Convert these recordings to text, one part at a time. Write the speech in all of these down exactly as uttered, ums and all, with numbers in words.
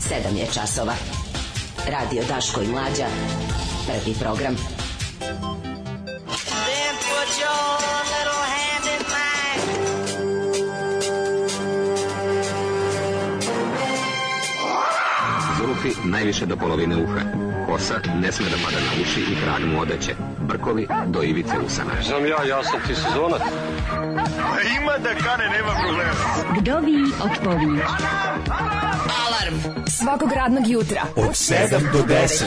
sedam je časova. Radio Daško i Mlađa. Prvi program. Then put your little hand in mine. Zulufi najviše do polovine uha. Kosa ne sme da pada na uši i krag mu odeće. Brkovi do ivice usana. Znam ja, ja sam ti sezonac. A ima da kane, nema problema. Vdovi odpovi. Alarm svakog radnog jutra od sedam do deset.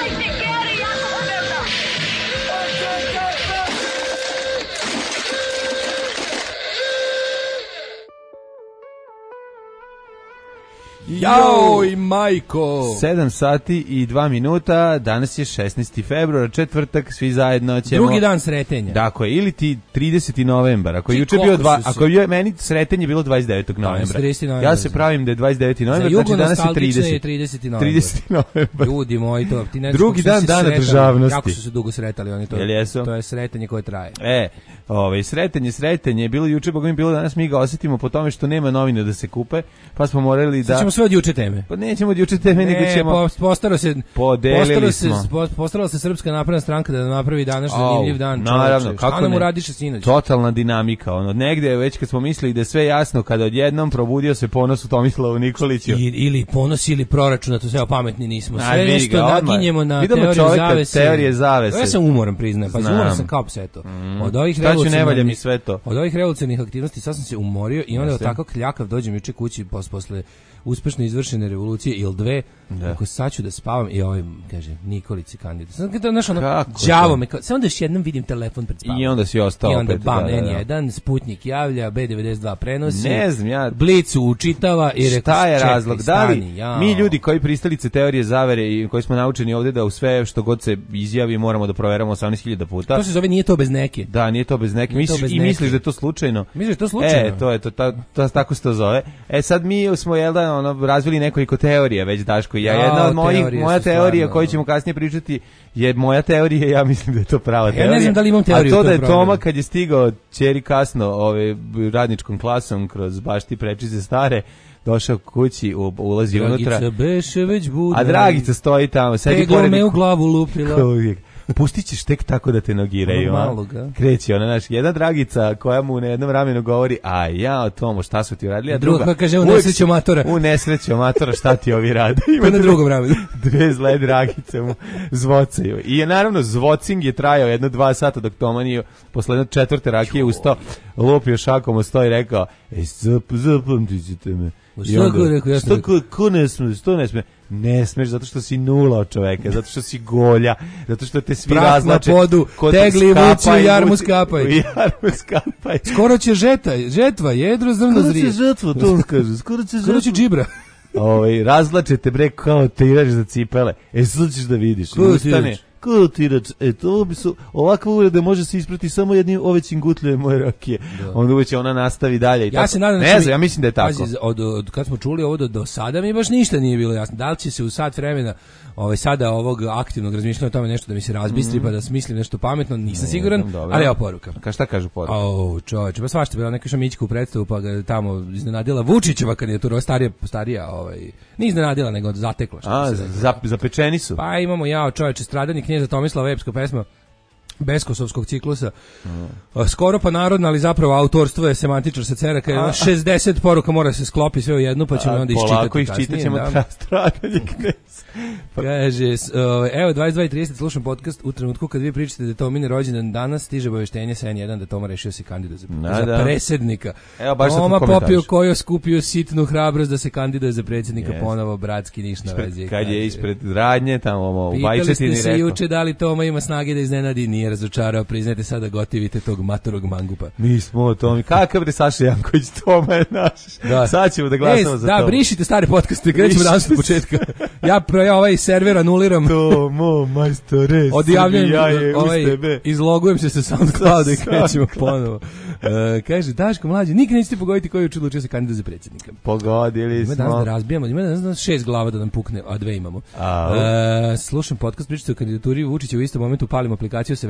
Joj, majko! sedam sati i dva minuta, danas je šesnaesti februar, četvrtak, svi zajedno ćemo... Drugi dan sretenja. Dakle, ili ti trideseti novembar, ako je juče bio dva, ako je meni sretenje bilo dvadeset devetog novembra. Ja se pravim da je dvadeset deveti novembar, znači danas je trideseti. trideseti novembar. Ljudi moji, to ti ne drugi dan dana državnosti. Kako su se dugo sretali oni to? To je sretenje koje traje. E, ovaj sretenje, sretenje je bilo juče, bogami bilo danas, mi ga osetimo po tome što nema novine da se kupe, pa smo morali da sve od juče teme. Pa nećemo od juče teme, nego ćemo... Postaro se, podelili se, smo. Postarala se Srpska napredna stranka da napravi danas zanimljiv dan. Naravno, čoveče. kako Šta nam ne? uradiše sinoć? Totalna dinamika. Ono, negde već kad smo mislili da je sve jasno, kada odjednom probudio se ponos u Tomislavu Nikoliću. I, ili ponos ili proračun, to sve pametni nismo. Sve A, nešto naginjemo na Vidimo teoriju zavese. Teorije zavese. Ja sam umoran, priznam. Pa umoran sam kao pseto. Mm. Od ovih Šta ću, ne valja mi sve to. Od ovih revolucionarnih aktivnosti sad sam se umorio i onda tako kljakav dođem juče kući pos, posle uspešno izvršene revolucije ili dve, ako sad ću da spavam i ovaj, kaže, Nikolić kandidat. Sad kada znaš ono, đavo me, samo da još jednom vidim telefon pred spavom. I onda si ostao opet. I onda opet, bam, da, da, N jedan, Sputnik javlja, B devedeset dva prenosi, ne znam, ja... Blicu učitava i rekao, šta je razlog? Da li stani, ja. Mi ljudi koji pristalice teorije zavere i koji smo naučeni ovdje da u sve što god se izjavi moramo da proveramo osamnaest hiljada puta. To se zove nije to bez neke. Da, nije to bez neke. Misliš, bez I neke. Misliš da je to slučajno? Misliš da je to slučajno? E, to je to, ta, ta, tako se to zove. E sad mi smo jel da ono razvili nekoliko teorija već, Daško. Ja, ja jedna od mojih moja teorija koju ćemo kasnije pričati je moja teorija, ja mislim da je to prava teorija. Ja ne znam da li imam teoriju. A to da je Toma kad je stigao ćeri kasno ove radničkom klasom kroz baš ti prečice stare, došao kući, u, ulazi Dragica unutra. beše već budan. A Dragica stoji tamo, sedi pored. Me u glavu lupila. Pustit ćeš tek tako da te nogiraju. Maloga. Kreće ona, naš, jedna Dragica koja mu na jednom ramenu govori, a ja o Tomo, šta su ti uradili? A druga, druga kaže, u nesreću matora. U nesreću matora, šta ti ovi rade? Ima na drugom ramenu. Dve zle Dragice mu zvocaju. I je naravno, zvocing je trajao jedno dva sata dok Toma nije posle jedno četvrte rakije ustao, lupio šakom o sto i rekao, ej, zapamtit ćete me. Šta ko rekao? Ja šta ko, ko ne sme, što ne sme? Ne smeš zato što si nula od čoveka, zato što si golja, zato što te svi Prah razlače. Na podu, tegli i vuci u jarmu skapaj. U jarmu skapaj. Skoro će žeta, žetva, jedro zrno zrije. Skoro će žetva, to on kaže. Skoro će Skoro će džibra. Ovaj, razlače te bre kao tirač za cipele. E sad ćeš da vidiš. Ustane. Ko tirač, e, to bi su, ovakva uvreda može se isprati samo jednim ovećim gutljem moje rakije. Da. Onda uveć ona nastavi dalje. I ja tako. se nadam, ne znam, ja mislim da je tako. Pazi, od, od, kad smo čuli ovo do, do sada mi baš ništa nije bilo jasno. Da li će se u sat vremena ovaj, sada ovog aktivnog razmišljanja o tome nešto da mi se razbistri, mm. pa da smislim nešto pametno, nisam siguran, ne, ali evo poruka. Ka šta kažu poruka? O, čoveče, pa svašta bila neka Šamićka u predstavu, pa ga tamo iznenadila Vučićeva kandidatura, starija, starija, ovaj, nije iznenadila, nego zatekla. A, za, zapečeni su. Pa imamo ja, čoveče, stradanje knjeza Tomislava, epska pesma Beskosovskog ciklusa. Mm. Skoro pa narodna, ali zapravo autorstvo je semantičar sa Ceraka. A, šezdeset poruka mora se sklopi sve u jednu, pa ćemo a, onda iščitati. Polako iščitat ćemo stradanje knjeza. Kaže, evo dvadeset dva i trideset slušam podcast u trenutku kad vi pričate da je Tomine rođendan danas, stiže obaveštenje sa N jedan da Toma rešio se kandiduje za, za da. predsjednika. Evo, baš Toma popio koju skupio sitnu hrabrost da se kandiduje za predsjednika, yes. Ponovo bratski niš na vezi. Kad je ispred radnje, tamo u Bajčetini rekao. Pitali ste se juče da li Toma ima snage da iznenadi, nije razočarao, priznajte sada gotivite tog matorog mangupa. Mi smo Tomi, kakav bre Saša Janković, Toma je naš. Da. Sad ćemo da glasamo e, za da, Toma. Da, brišite stare podcaste, krećemo danas od početka. Ja, pro, ja ovaj server anuliram. Tomo, majstore, odjavljam, ovaj, izlogujem se sa SoundClouda i krećemo ponovo. Uh, kaže, Daško mlađe, nikad nećete pogoditi koji je odlučio se kandidat za predsjednika. Pogodili ima smo. Ima danas da razbijamo, ima danas da šest glava da nam pukne, a dve imamo. Uh, slušam podcast, pričate o kandidaturi Vučića, u istom momentu palimo aplikaciju sa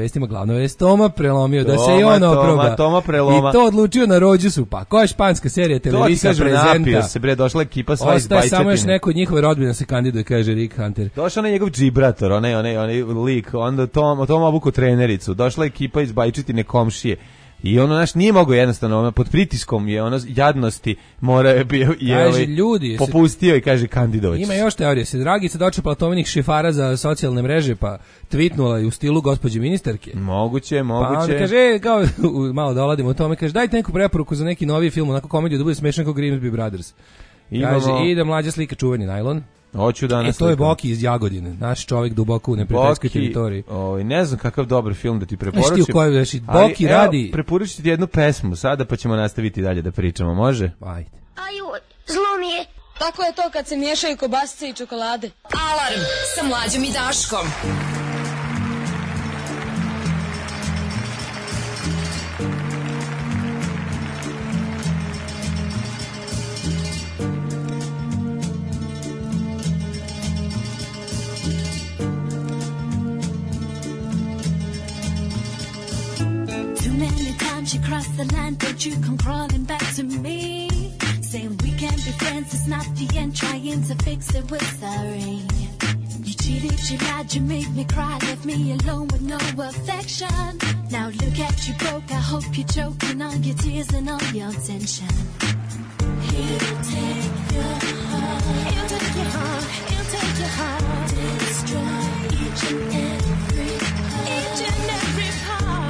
vestima glavna vest, Toma prelomio Toma, da se i on oproba. Toma, Toma preloma. I to odlučio na Rođusu, pa koja je španska serija televizija prezenta. Napio se, bre, došla ekipa sva iz Bajčetine. Ostaje samo još neko od njihove rodbine se kandiduje, kaže Rick Hunter. Došao onaj njegov džibrator, onaj, onaj, onaj lik, onda Tom, Tom obuku trenericu, došla ekipa iz Bajčetine komšije. I ono naš nije mogao jednostavno, ono, pod pritiskom je ono jadnosti mora je bio je kaže, ovaj, ljudi, popustio se, i kaže kandidovac. Ima još teorije, se Dragica dočepala Tominih šifara za socijalne mreže pa tvitnula i u stilu gospođe ministarke. Moguće, moguće. Pa onda kaže, kao, malo doladimo o tome, kaže dajte neku preporuku za neki novi film, onako komediju da bude smešan kao Grimsby Brothers. Imamo... Kaže, i da mlađa slika čuveni najlon. Hoću danas. E, to je Boki iz Jagodine, naš čovjek duboko u neprijateljskoj teritoriji. Ovaj ne znam kakav dobar film da ti preporučim. Znaš ti u kojoj veši, Boki radi. Preporučiti ti jednu pesmu sada pa ćemo nastaviti dalje da pričamo, može? Ajde. Aju, zlo mi je. Tako je to kad se miješaju kobasice i čokolade. Alarm sa Mlađom i Daškom. You cross the line, but you come crawling back to me, saying we can't be friends, it's not the end, trying to fix it with sorry. You cheated, you lied, you made me cry, left me alone with no affection. Now look at you broke, I hope you're choking on your tears and all your tension. He'll take your heart, he'll take your heart, he'll take your heart, destroy each and every part, each and every part.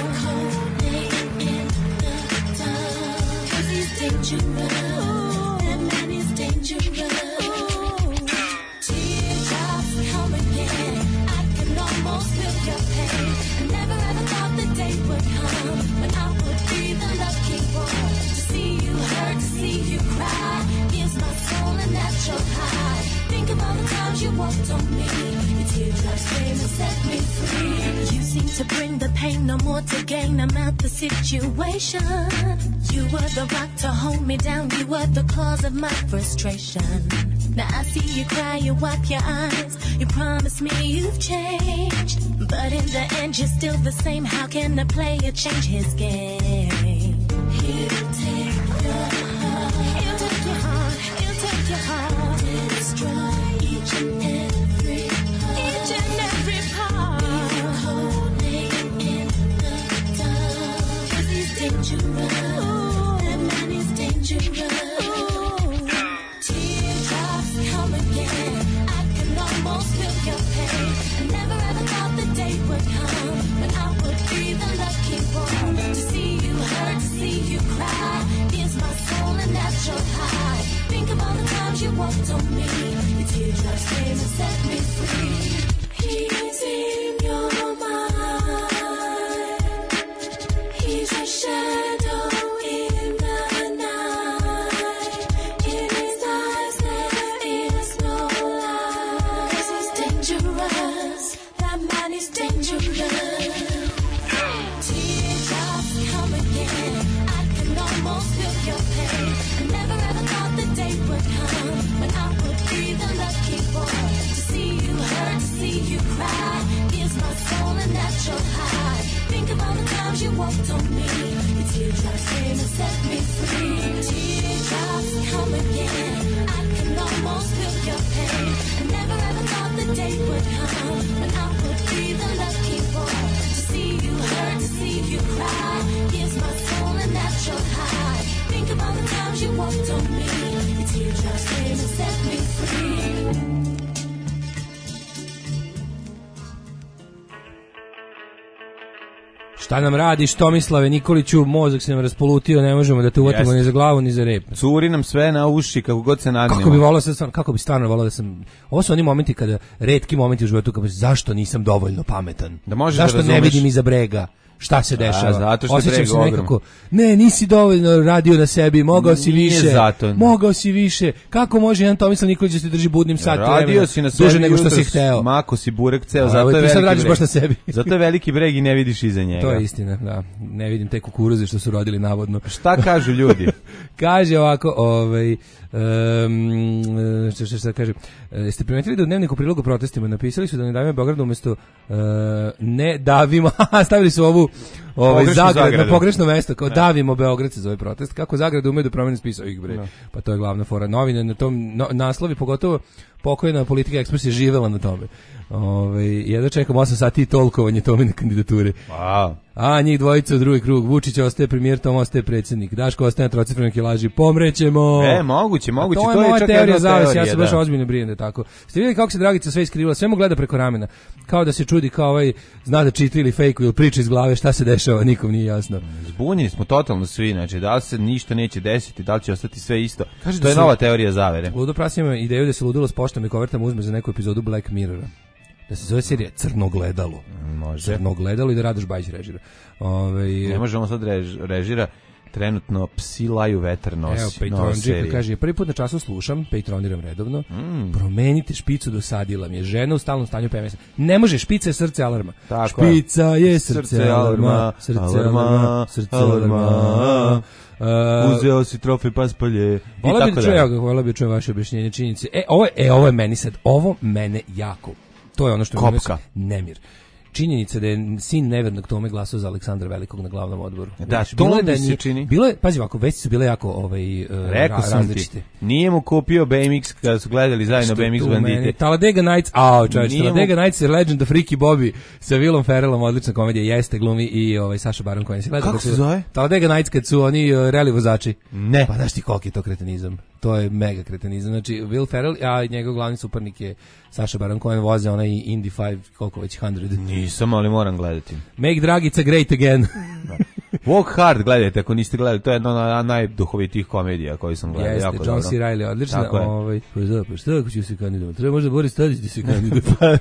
Dangerous, that man is dangerous. Teardrops come again, I can almost feel your pain. I never ever thought the day would come when I would be the lucky one. To see you hurt, to see you cry, gives my soul a natural high. Think of all the times you walked on me, your teardrops came and set me free. You seem to bring the pain, no more to gain, I'm out the situation. You were the rock to hold me down, you were the cause of my frustration. Now I see you cry, you wipe your eyes, you promise me you've changed, but in the end you're still the same. How can a player change his game? He'll take your heart, he'll take your heart, he'll take your heart, destroy each and every part, each and every part. Leave you holding in the dark, 'cause he's dangerous. Teardrops come again, I can almost feel your pain. I never ever thought the day would come when I would be the lucky one. To see you hurt, to see you cry, gives my soul a natural high. Think of all the times you walked on me, your teardrops came and set me free. He's in your mind, he's a shadow in the night. In his eyes there is no light. 'Cause he's dangerous, that man is dangerous. Teardrops come again, I can almost feel your pain. I never ever thought the day would come when I would be the lucky one. To see you hurt, to see you cry, gives my soul a natural high. Think of all the times you walked on me, your teardrops came and set me free. Teardrops come again, I can almost feel your pain. I never ever thought the day would come when I would be the lucky one. To see you hurt, to see you cry, gives my soul a natural high. Think of all the times you walked on me, your teardrops came and set me free. Šta nam radiš, Tomislave Nikoliću, mozak se nam raspolutio, ne možemo da te uvatimo ni za glavu ni za rep. Curi nam sve na uši kako god se nagnemo. Kako bi volao se stvarno, kako bi stvarno volao da sam. Ovo su oni momenti kada retki momenti u životu kada zašto nisam dovoljno pametan. Da možeš zašto da ne vidim iza brega? Šta se dešava? A, zato što osjećam je se nekako, ne, nisi dovoljno radio na sebi, mogao si Nije više. Zato. Mogao si više. Kako može jedan Tomislav Nikolić da se drži budnim sat Radio vremena, si na sebi duže nego što si jutros, hteo. Mako si burek ceo, A, zato je ti sad veliki radiš breg. baš na sebi. Zato je veliki breg i ne vidiš iza njega. To je istina, da. Ne vidim te kukuruze što su rodili navodno. Šta kažu ljudi? Kaže ovako, ovaj, um, što, što, što kaže, jeste primetili da u dnevniku prilogu protestima napisali su da ne davimo Beogradu umjesto uh, ne davimo, stavili su ovu ovaj, Zagrad na pogrešno mesto, kao ne. Davimo Beograd se zove protest, kako Zagrad umeju da promeni spisao ih bre, no. Pa to je glavna fora novine, na tom no, naslovi, pogotovo pokojna Politika Ekspres je živela na tome. Ove, jedno čekam osam sati i tolkovanje tome na kandidature. Wow. A njih dvojica u drugi krug. Vučić ostaje premijer, Tom ostaje predsjednik. Daško ostaje na trocifrenoj kilaži. Pomrećemo. E, moguće, moguće. To je, to je moja čak teorija zavisi. Ja se baš ozbiljno brinem da je tako. Ste vidjeli kako se Dragica sve iskrivila? Sve mu gleda preko ramena. Kao da se čudi, kao ovaj zna da čita ili fejku ili priča iz glave šta se dešava. Nikom nije jasno. Zbunjeni smo totalno svi. Znači, da li se ništa neće desiti, da li će ostati sve isto. Kaže to je nova teorija zavere. Ludo Pras ima ideju da se ludilo s poštom i kovertama uzme za neku epizodu Black Mirrora. Da se zove serija Crno gledalo. Može. Crno gledalo i da Radoš Bajić režira. Ove, ne možemo sad rež, režira trenutno Psi laju vetar nosi. Evo, Patron Džika kaže, prvi put na času slušam, Patroniram redovno, mm. promenite špicu, dosadila mi je žena u stalnom stanju P M S. Ne može, špica je srce alarma. Tako špica je srce, srce alarma, srce alarma, alarma, srce alarma. alarma. Uh, Uzeo si trofej pa spalje. Vola bi čujem, vola bi čujem vaše objašnjenje činjenice. E, ovo je, e, ovo je meni sad, ovo mene jako. To je ono što mi je nemir. Činjenica da je sin nevernog Tome glasao za Aleksandra Velikog na glavnom odboru. Da, znači, to mi se čini. Bilo je, pazi ovako, već su bile jako ovaj, uh, Rekao ra, sam ti, nije mu kupio B M X kada su gledali zajedno B M X bandite. Talladega Nights, au, čovječ, Talladega mu... Nights je Legend of Ricky Bobby sa Willom Ferrellom, odlična komedija, jeste glumi i ovaj, Saša Baron Cohen. Kako se zove? Talladega Nights kad su oni uh, reli vozači. Ne. Pa znaš ti koliki je to kretenizam. To je mega kretenizam. Znači, Will Ferrell, a njegov glavni suparnik je Saša Baron Cohen, voze onaj Indy pet, koliko već, sto. Nisam, ali moram gledati. Make Dragica great again. Walk Hard gledajte, ako niste gledali, to je jedna od najduhovitijih komedija koju sam gledao. Jeste, jako John dobro. C. Reilly, odlična. Ovaj, pa da, pa šta ako ću se kandidovati? Treba možda Boris Tadić da se kandiduje.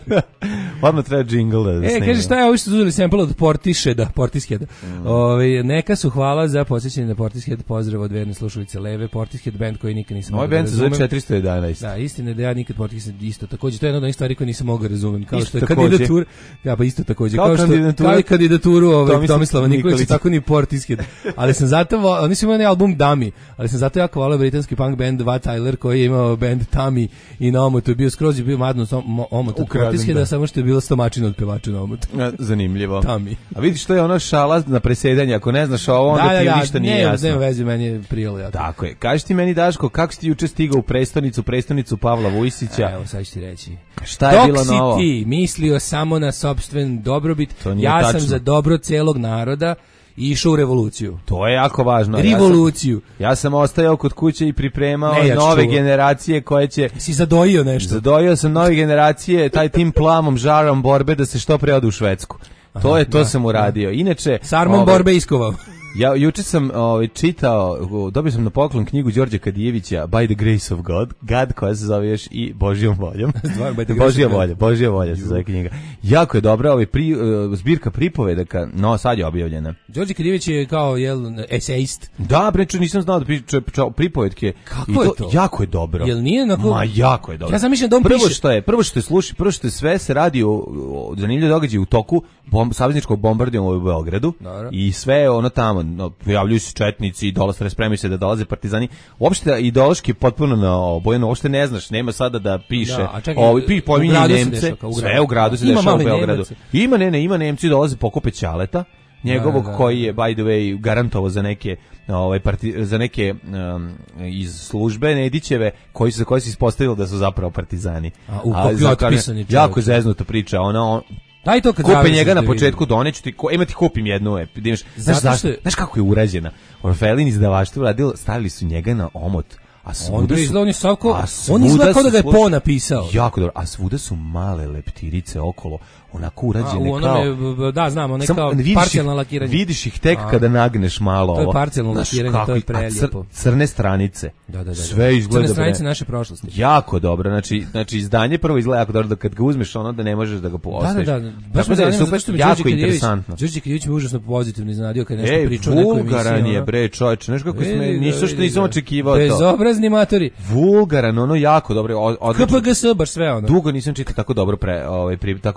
Odmah treba jingle da snimamo. E, kaže, šta je ovo što su uzeli sample od Portisheda, Portisheda. Mm. Ove, neka su hvala za posjećanje na Portishead, pozdrav od verne slušalice Leve, Portishead band koji nikad nisam mogao da razumem. Ovaj band se zove četiristo jedanaest. Da, istina je da ja nikad Portishead isto takođe, to je jedna od onih stvari koje nisam mogao razumem, kao isto što je kandidatura, ja pa isto takođe, kao, kao što kao i kandidaturu ovaj Tomislava Nikolića, tako ni Portishead. Ali sam zato, oni su imali album Dummy, ali sam zato jako voleo britanski punk band Wat Tyler koji je imao band Tammy i na omotu je bio skroz je bio madno omot od Portisheada, samo što je bilo stomačina od pevača na omotu. Zanimljivo. Tammy. A vidiš što je ono šala na presedanje, ako ne znaš ovo, onda da, ti da, ništa nije ne, jasno. Nema veze, meni je prijelo jako. Tako je. Kaži ti meni, Daško, kako si ti juče stigao u prestonicu, prestonicu Pavla Vujsića? Evo, sad ću ti reći. Šta je Dok bilo si novo? ti mislio samo na sopstven dobrobit, ja tačno. sam za dobro celog naroda i išao u revoluciju. To je jako važno. Revoluciju. Ja sam, ja sam ostajao kod kuće i pripremao ne, ja nove čuo. generacije koje će... Si zadojio nešto? Zadojio sam nove generacije, taj tim plamom, žarom borbe da se što pre ode u Švedsku. Aha, to je, to da, sam uradio. Inače... S armom ove, borbe iskovao. Ja juče sam ovaj čitao, dobio sam na poklon knjigu Đorđa Kadijevića By the Grace of God, God koja se zove još i Božjom voljom. Božja volja, Božja volja se zove knjiga. Jako je dobra, ovaj pri, uh, zbirka pripovedaka, no sad je objavljena. Đorđe Kadijević je kao jel esejist. Da, bre, nisam znao da piše pripovetke. Kako i to, je to? Jako je dobro. Jel nije na Ma jako je dobro. Ja sam mišljen da on prvo piše. što je, prvo što je sluši, prvo što je sve se radi o, o zanimljivom događaju u toku bom, savezničkog bombardovanja u Beogradu. Dobro. I sve je ono tamo, no, pojavljuju se četnici, dolaze, spremaju se da dolaze partizani. Uopšte ideološki potpuno na obojeno, uopšte ne znaš, nema sada da piše. Da, čekaj, ovi pi pominje Nemce, dešava, sve u gradu se dešava u Beogradu. Nemac. Ima ne, ne, ima Nemci dolaze pokupe Ćaleta, njegovog da, da, koji je by the way garantovao za neke ovaj parti, za neke um, iz službe Nedićeve koji su koji se ispostavilo da su zapravo partizani. A, u, A zakar, jako zeznuta priča, ona on, daj to kad kupe njega na početku, doneću ti, ko, ima ti kupim jednu, e, znaš, znaš, zašto, znaš kako je urađena? Orfelin izdavaštvo radilo, stavili su njega na omot. A svuda su, on, savko, a on izgleda kao da ga je Po napisao. Jako dobro, a svuda su male leptirice okolo, onako urađene a, kao... Me, da, znam, one kao parcijalno lakiranje. Vidiš ih tek a, kada nagneš malo ovo. To je parcijalno lakiranje, to je prelijepo. Cr, crne stranice, da, da, da, da. sve izgleda... Crne stranice bre, naše prošlosti. Jako dobro, znači, znači izdanje prvo izgleda jako dobro, da kad ga uzmeš ono da ne možeš da ga ostaviš. Da, da, da. Baš me zanima, zato što mi jako interesantno. Đorđe Kadijević me užasno pozitivno iznenadio kad nešto pričao o nekoj emisiji. Ej, vulgaran je, bre, čovječe, znaš kako sme, nisu što nisam očekivao to. Bezobrazni matori. Vulgaran, ono jako dobro, odlično. K P G S baš sve ono. Dugo nisam čitao tako dobro pre, ovaj pri, tako dobre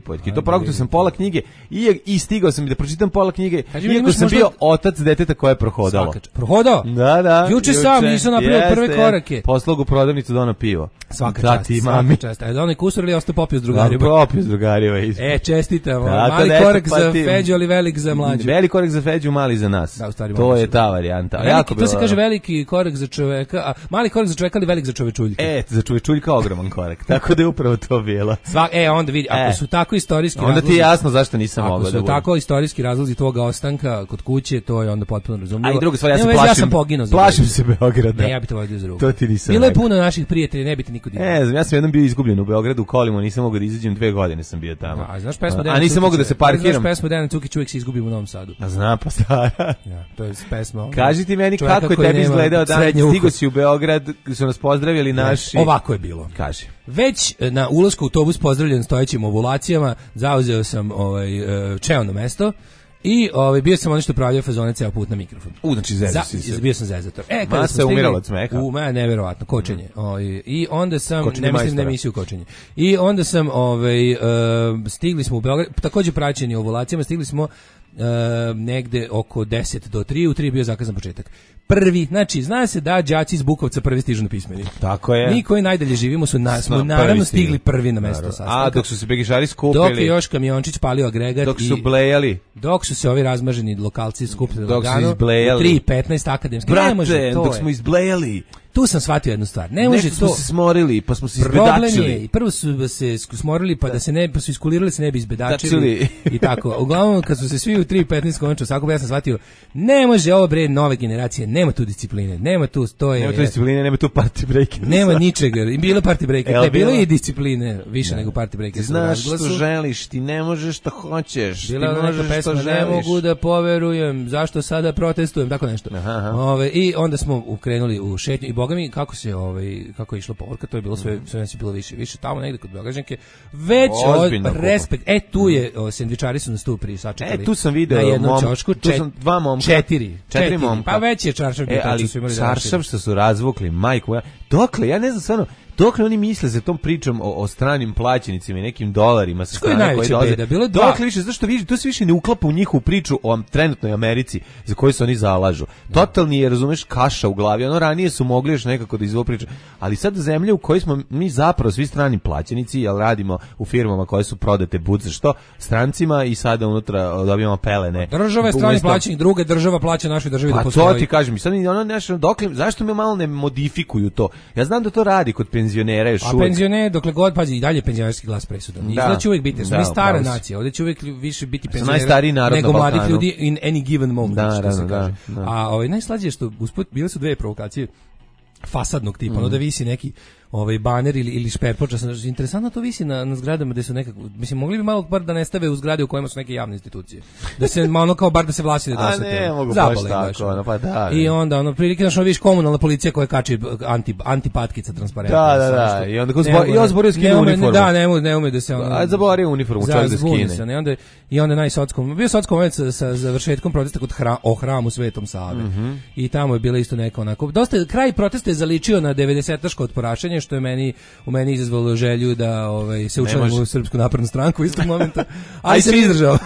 pripovetke. To progutao sam pola knjige i, i stigao sam i da pročitam pola knjige, Kaži mi, iako imaš sam možda- bio otac deteta koje je prohodalo. Svaka čast. Prohodao? Da, da. Juče sam nisam napravio prve korake. Poslao u prodavnicu da ono pivo. Svaka da, čast, ti svaka mami. čast. A da onaj kusur ili ostao popio s Da, drugarima? popio s drugarima. E, čestitam. Da, Mali to ne, korak pa za ti- Feđu, ali velik za mlađu. Velik korak za Feđu, mali za nas. Da, u stvari to mogu je se- ta varijanta. Veliki, Jako to se bilo- kaže veliki korak za čoveka, a mali korak za čoveka, ali velik za čovečuljke. E, za čovečuljka ogroman korak. Tako da je upravo to bilo. Sva, e, onda vidi, ako E. su tako istorijski Onda ti razlozi, je jasno zašto nisam ako mogao su da budem. tako istorijski razlozi tvoga ostanka kod kuće, to je onda potpuno razumljivo. A i druga stvar, ja Nema se veze, plašim. Ja sam poginuo za Plašim Beograd. se Beograda. Ne, ja bih te vodio za ruku. To ti nisam Bilo je rekao. puno naših prijatelja, ne bi te niko dirao. Ne znam, ja sam jednom bio izgubljen u Beogradu u kolima, nisam mogao da izađem, dve godine sam bio tamo. A znaš pesmu A Dejana nisam mogao da se Cukića? parkiram. Znaš pesmu Dejana Cukić, uvijek se izgubim u Novom Sadu. A znam, pa stara. Ja, to je pesma. ono, Kaži ti meni čoveka kako je koji tebi nema izgledao dan, srednje uho. stigo si u Beograd, su nas pozdravili naši... Ovako je bilo. Kaži. Već e, na ulasku u autobus pozdravljen stojećim ovulacijama, zauzeo sam ovaj e, čeono mesto i ovaj bio sam ono što pravljao fazone ceo put na mikrofon. U, znači zezao Za, si se. bio sam zezator. E, kada Masa smo stigli, umirala od smeha. U, me, neverovatno, kočenje. O, i, I onda sam, Kočenje ne mislim na majstora. emisiju kočenje. I onda sam, ovaj, e, stigli smo u Beograd, takođe praćeni ovulacijama, stigli smo e, negde oko deset do tri, u tri je bio zakazan početak. Prvi, znači, zna se da đaci iz Bukovca prvi stižu na pismeni. Tako je. Mi koji najdalje živimo su na, smo Smo naravno prvi stigli stigli. prvi na mesto Naravno. sastanka. A, dok su se begišari skupili. Dok je još kamiončić palio agregat Dok i su blejali. dok su se ovi razmaženi lokalci skupili Dok su lagano, izblejali. u tri i petnaest akademski. Ne može, Brate, to dok je. smo izblejali. Tu sam shvatio jednu stvar. Ne može Nešto smo to. se smorili, pa smo se Problem je, izbedačili. i prvo su se smorili pa da se ne, pa su iskulirali se ne bi izbedačili Dačili. i tako. Uglavnom kad su se svi u tri i petnaest končali, svako ja sam shvatio, ne može ovo bre nove generacije, nema tu discipline, nema tu, to je Nema tu discipline, nema tu party break. nema ničega. I bilo party breaker, Jel ne bilo bilo? je i discipline više nego party breaker. Ti znaš što želiš, ti ne možeš što hoćeš. Ti Bila je neka možeš što pesma, ne želiš. mogu da poverujem, zašto sada protestujem, tako nešto. Aha, aha. Ove, i onda smo ukrenuli u šetnju i boga mi kako se ovaj kako je išla povorka, to je bilo sve sve nas je bilo više, više tamo negde kod Beograđanke. Već Ozbiljno od, kupa. respekt. E tu je o, sendvičari su nas tu pri sačekali. E, tu sam video na jednom mom- ćošku, tu sam dva momka. Četiri. Četiri momka. Pa već je čaršav bio, E, tačno ali su imali da čaršav rašire. što su razvukli, majku moja. Dokle, ja ne znam stvarno, dokle oni misle za tom pričom o, o stranim plaćenicima i nekim dolarima sa Što je strane najveća koji dolaze. beda? Bilo je dva. Dokle više, zašto više, to se više ne uklapa u njihovu priču o am- trenutnoj Americi za koju se oni zalažu. Totalni je, razumeš, kaša u glavi. Ono ranije su mogli još nekako da izvolu priču. Ali sad zemlja u kojoj smo mi zapravo svi strani plaćenici, jel radimo u firmama koje su prodate bud za što strancima i sada unutra dobijamo pelene. Država je strani Umesto- plaćenik, druga država plaća našoj državi da Pa postoji. to ti kažem, i sad mi ono nešto, dokle, zašto me malo ne modifikuju to? Ja znam da to radi kod penzionera još A uvek. penzioner, dokle god, pazi, i dalje penzionerski glas presudan. Da. Izgleda će uvijek biti, jer smo Da, mi stara upravo si. nacija, ovdje će uvijek više biti Smo penzionera najstariji narod nego na mladih Balkanu. ljudi in any given moment, Da, što se naravno, kaže. da, da. A ovaj, najslađe je što, usput, bile su dve provokacije fasadnog tipa, Mhm. ono da visi neki ovaj baner ili ili šperploča, sam interesantno to visi na na zgradama gde su nekako, mislim mogli bi malo bar da ne stave u zgrade u kojima su neke javne institucije. Da se malo kao bar da se vlasti ne A dosete. ne, mogu baš Zabole, tako, baš, ono. ono, pa da, I ne. onda ono prilike našo viš komunalna policija koja kači anti antipatkica transparentno. Da, da, da, i onda ko zbo- i on zaboravio skine uniformu. Da, ne ume, ne ume da se ono. A zaboravio uniformu, čovjek da zbuni skine. se, ne, onda i onda najsockom. Bio sockom moment sa, sa završetkom protesta kod hra, o hramu Svetom Save. Mhm. I tamo je bila isto neka onako. Dosta kraj protesta je zaličio na devedesetaško otporašenje, što je meni u meni izazvalo želju da ovaj se učlanim može. u Srpsku naprednu stranku u istom momentu. Aj, Ali sam svi- izdržao.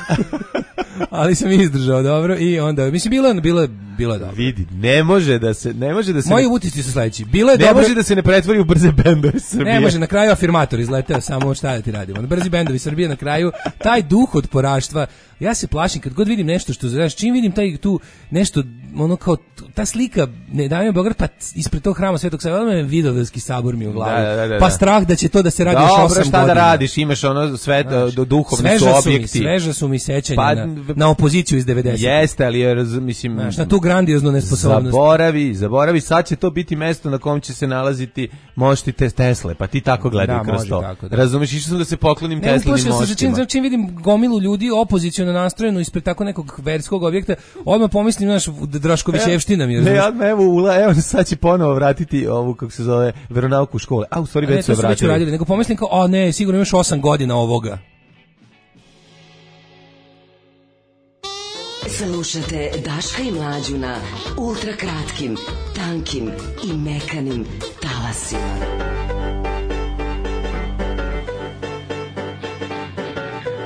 Ali sam izdržao, dobro. I onda mislim bilo je bilo je bilo je dobro. Vidi, ne može da se, ne može da se... Moji ne, utisci su sledeći. Bilo je ne dobro. može da se ne pretvori u brze bendove Srbije. Ne može, na kraju afirmator izleteo, samo šta da ti radimo. Na brzi bendovi Srbije na kraju, taj duh od poraštva, ja se plašim kad god vidim nešto što, znaš, čim vidim taj tu nešto, ono kao, ta slika, ne davimo Beograd, pa ispred tog hrama Svetog Save, odmah me Vidovdanski sabor mi u glavi. Da, da, da, Pa da. strah da će to da se radi još Dobro, osam šta godina. da radiš, imaš ono sve, Znaš, do duhovni su sveža su mi, objekti. sveža su mi sećanja Pa, na, na opoziciju iz devedesetih. Jeste, ali je, raz- mislim... Znaš, na tu grandioznu nesposobnost. Zaboravi, zaboravi, sad će to biti mesto na kom će se nalaziti mošti te Tesle, pa ti tako gledaj Da, kroz može to. tako, da. Razumeš, išao sam da se poklonim Ne, Teslinim uplašio sam se čim, moštima. čim vidim gomilu ljudi opoziciono nastrojenu ispred tako nekog verskog objekta, odmah pomislim, znaš, Draškovićevština mi je. Ne, razumeš? odmah evo, ula, evo sad će ponovo vratiti ovu, kako se zove, veronauku u škole. A, u stvari A ne, već to se su već vratili. uradili, nego pomislim kao, o ne, sigurno imaš osam godina ovoga. Slušate Daška i Mlađu na ultra kratkim, tankim i mekanim talasima.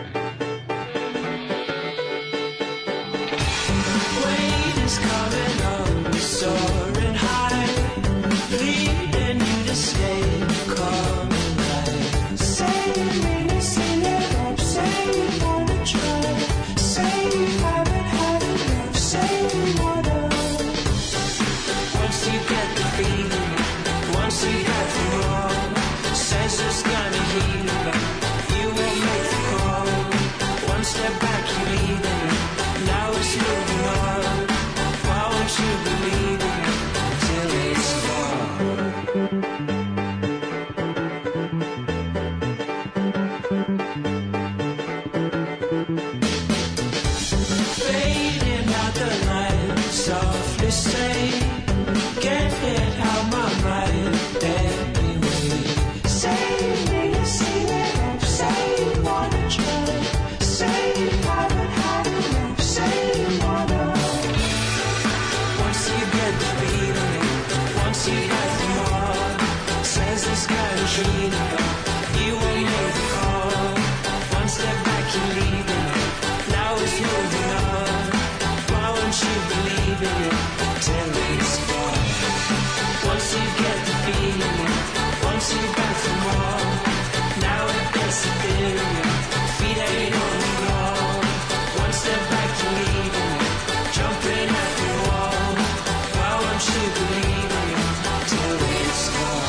it's kind of healing up. You won't make the call. One step back, you're leaving it. Now it's moving on. Why won't you believe in it? Tell me it's gone. Once you get the feeling, once you're back for more. Now it gets ethereal. Feet ain't on the wall. One step back, you're leaving it. Jumping at the wall. Why won't you believe in it? Tell me it's gone.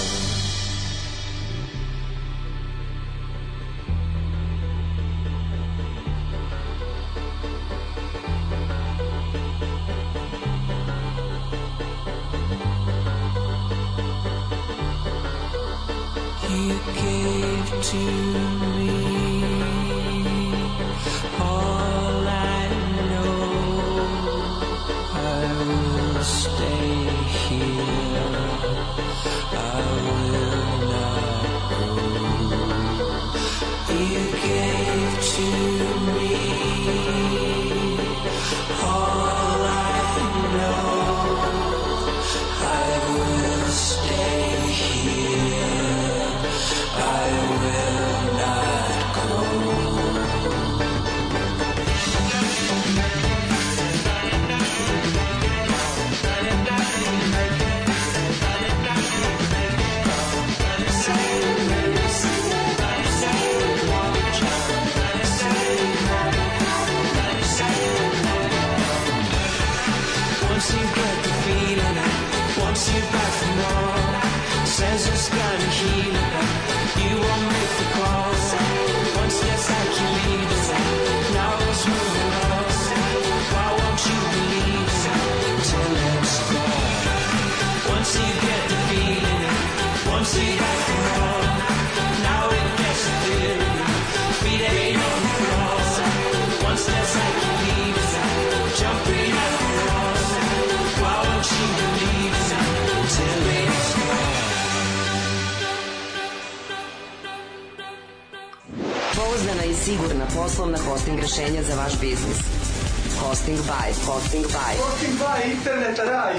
You gave to me all I know. I will stay here. I will not go. You gave to me all I know. I will stay here. I will not go. Once you get the feeling, once you're back for more, says it's gonna heal it. You won't make the call. Once that's like you leave it. Now it's moving on. Why won't you believe it? Till it's gone. Once you get the feeling, once you back for more. Now it gets ethereal. Feet ain't on the floor. Once that's like you leave it. Jumping out the wall. Why won't you believe it? Till it's gone. Pouzdana i sigurna poslovna hosting rešenja za vaš biznis. Hosting by Hosting by Hosting by interneta raj.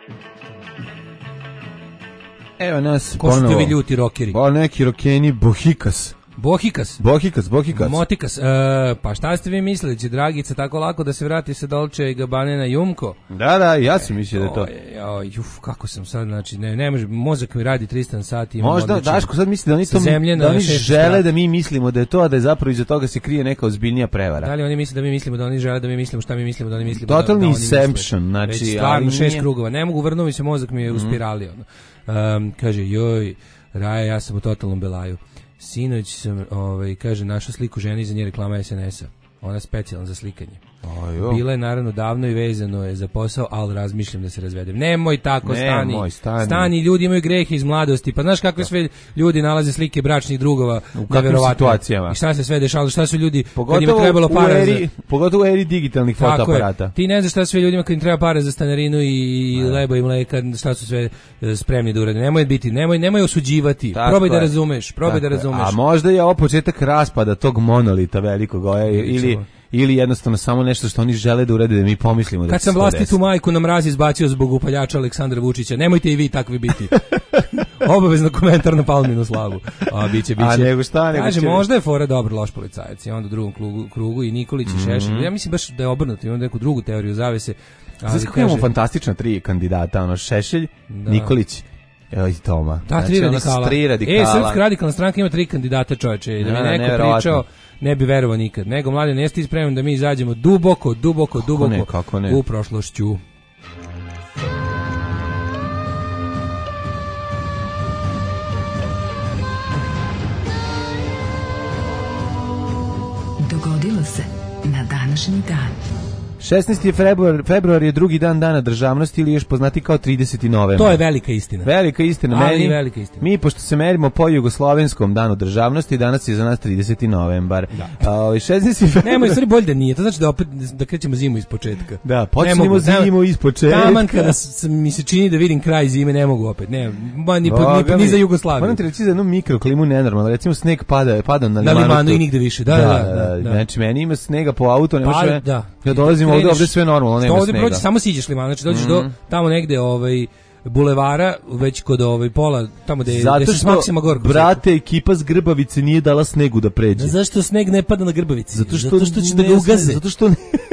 Evo nas Ko su ti ponovo. ovi ljuti rokeri? Ba, neki rokeni Bohikas. Bohikas. Bohikas, Bohikas. Motikas. E, pa šta ste vi mislili? Će Dragica tako lako da se vrati sa Dolce i Gabbane na Jumko? Da, da, ja sam mislio da je to. Oj, oj, uf, kako sam sad, znači, ne, ne može, mozak mi radi tristo sati. Možda, odličan. Daško, sad misli da oni, to, Zemlje da na oni šest žele strana. da mi mislimo da je to, a da je zapravo iza toga se krije neka ozbiljnija prevara. Da li oni misle da mi mislimo da oni žele da mi mislimo šta mi mislimo da oni mislimo Totalni da, da oni inception, misle. znači, Već stvarno ali šest nije- krugova. Ne mogu, vrnuo mi se mozak, mi je u spirali. Ono. Um, kaže, joj, Raja, ja sam u totalnom belaju. Sinoć sam, ovaj, kaže, našao sliku žene iza nje reklama es en es a. Ona specijalna za slikanje. Ajo. Bila je naravno davno i vezano je za posao, ali razmišljam da se razvedem. Nemoj tako, stani. Nemoj, stani. Stani, ljudi imaju grehe iz mladosti. Pa znaš kakve sve ljudi nalaze slike bračnih drugova U kakvim neverovatne. situacijama. I šta se sve dešavalo, šta su ljudi kad im je Pogotovo trebalo u para za... eri, pogotovo u eri digitalnih Tako je. fotoaparata. Ti ne znaš šta sve ljudima kad im treba para za stanarinu i lebo i mleka, šta su sve e, spremni da urade. Nemoj biti, nemoj, nemoj osuđivati. Tako probaj da je. razumeš, probaj Tako da je. razumeš. A možda je ovo početak raspada tog monolita velikog, ovaj, ili ili jednostavno samo nešto što oni žele da urade da mi pomislimo da Kad će sam se to vlastitu desiti. majku na mraz izbacio zbog upaljača Aleksandra Vučića, nemojte i vi takvi biti. Obavezno komentar na Palminu slavu. A biće, biće. A nego šta, nego Kaže, će- možda je fora dobar loš policajac. I onda u drugom krugu, krugu i Nikolić i Šešelj. Ja mislim baš da je obrnuto. Imam neku drugu teoriju zavese. Ali Znaš kako imamo fantastična tri kandidata, ono Šešelj, Da. Nikolić evo i Toma. Da, tri ono radikala. su tri radikala. E, Srpska radikalna stranka ima tri kandidata, čoveče. Da mi Da, neko neverovatno. pričao, ne bi verovao nikad. Nego, mlade, ne ste spreman da mi izađemo duboko, duboko, duboko ne, kako ne? u prošlošću. Dogodilo se na današnji dan. šesnaesti februar, februar je drugi dan dana državnosti ili još poznati kao trideseti novembar. To je velika istina. Velika istina. Ali meni, velika istina. Mi, pošto se merimo po jugoslovenskom danu državnosti, danas je za nas trideseti novembar. A, ovaj, šesnaesti februar... Nemoj, stvari bolje da nije. To znači da opet da krećemo zimu iz početka. Da, Ne počnemo mogu, zimu ne- iz početka. Taman kada s- mi se čini da vidim kraj zime, ne mogu opet. Ne, ma ni, po- ni, Boga ni mi, za Jugoslaviju. Moram ti reći za jednu mikroklimu nenormalno. Recimo sneg pada, pada na Na limanu. limanu tu. i nigde više. Da, da, da, da. Znači, meni ima snega po auto, ne Pa, može... da. Ja dolazim ovde, Kreneš- ovde sve normalno, što nema ovde snega. prođe, samo siđeš liman, znači dođeš do tamo negde ovaj bulevara, već kod ovaj pola, tamo gde, Zato gde se što, Maksima Gorkog. brate, ekipa z Grbavice nije dala snegu da pređe. Zašto sneg ne pada na Grbavici? Zato što, zato što će da ne ga sme- ugaze. Zato što ne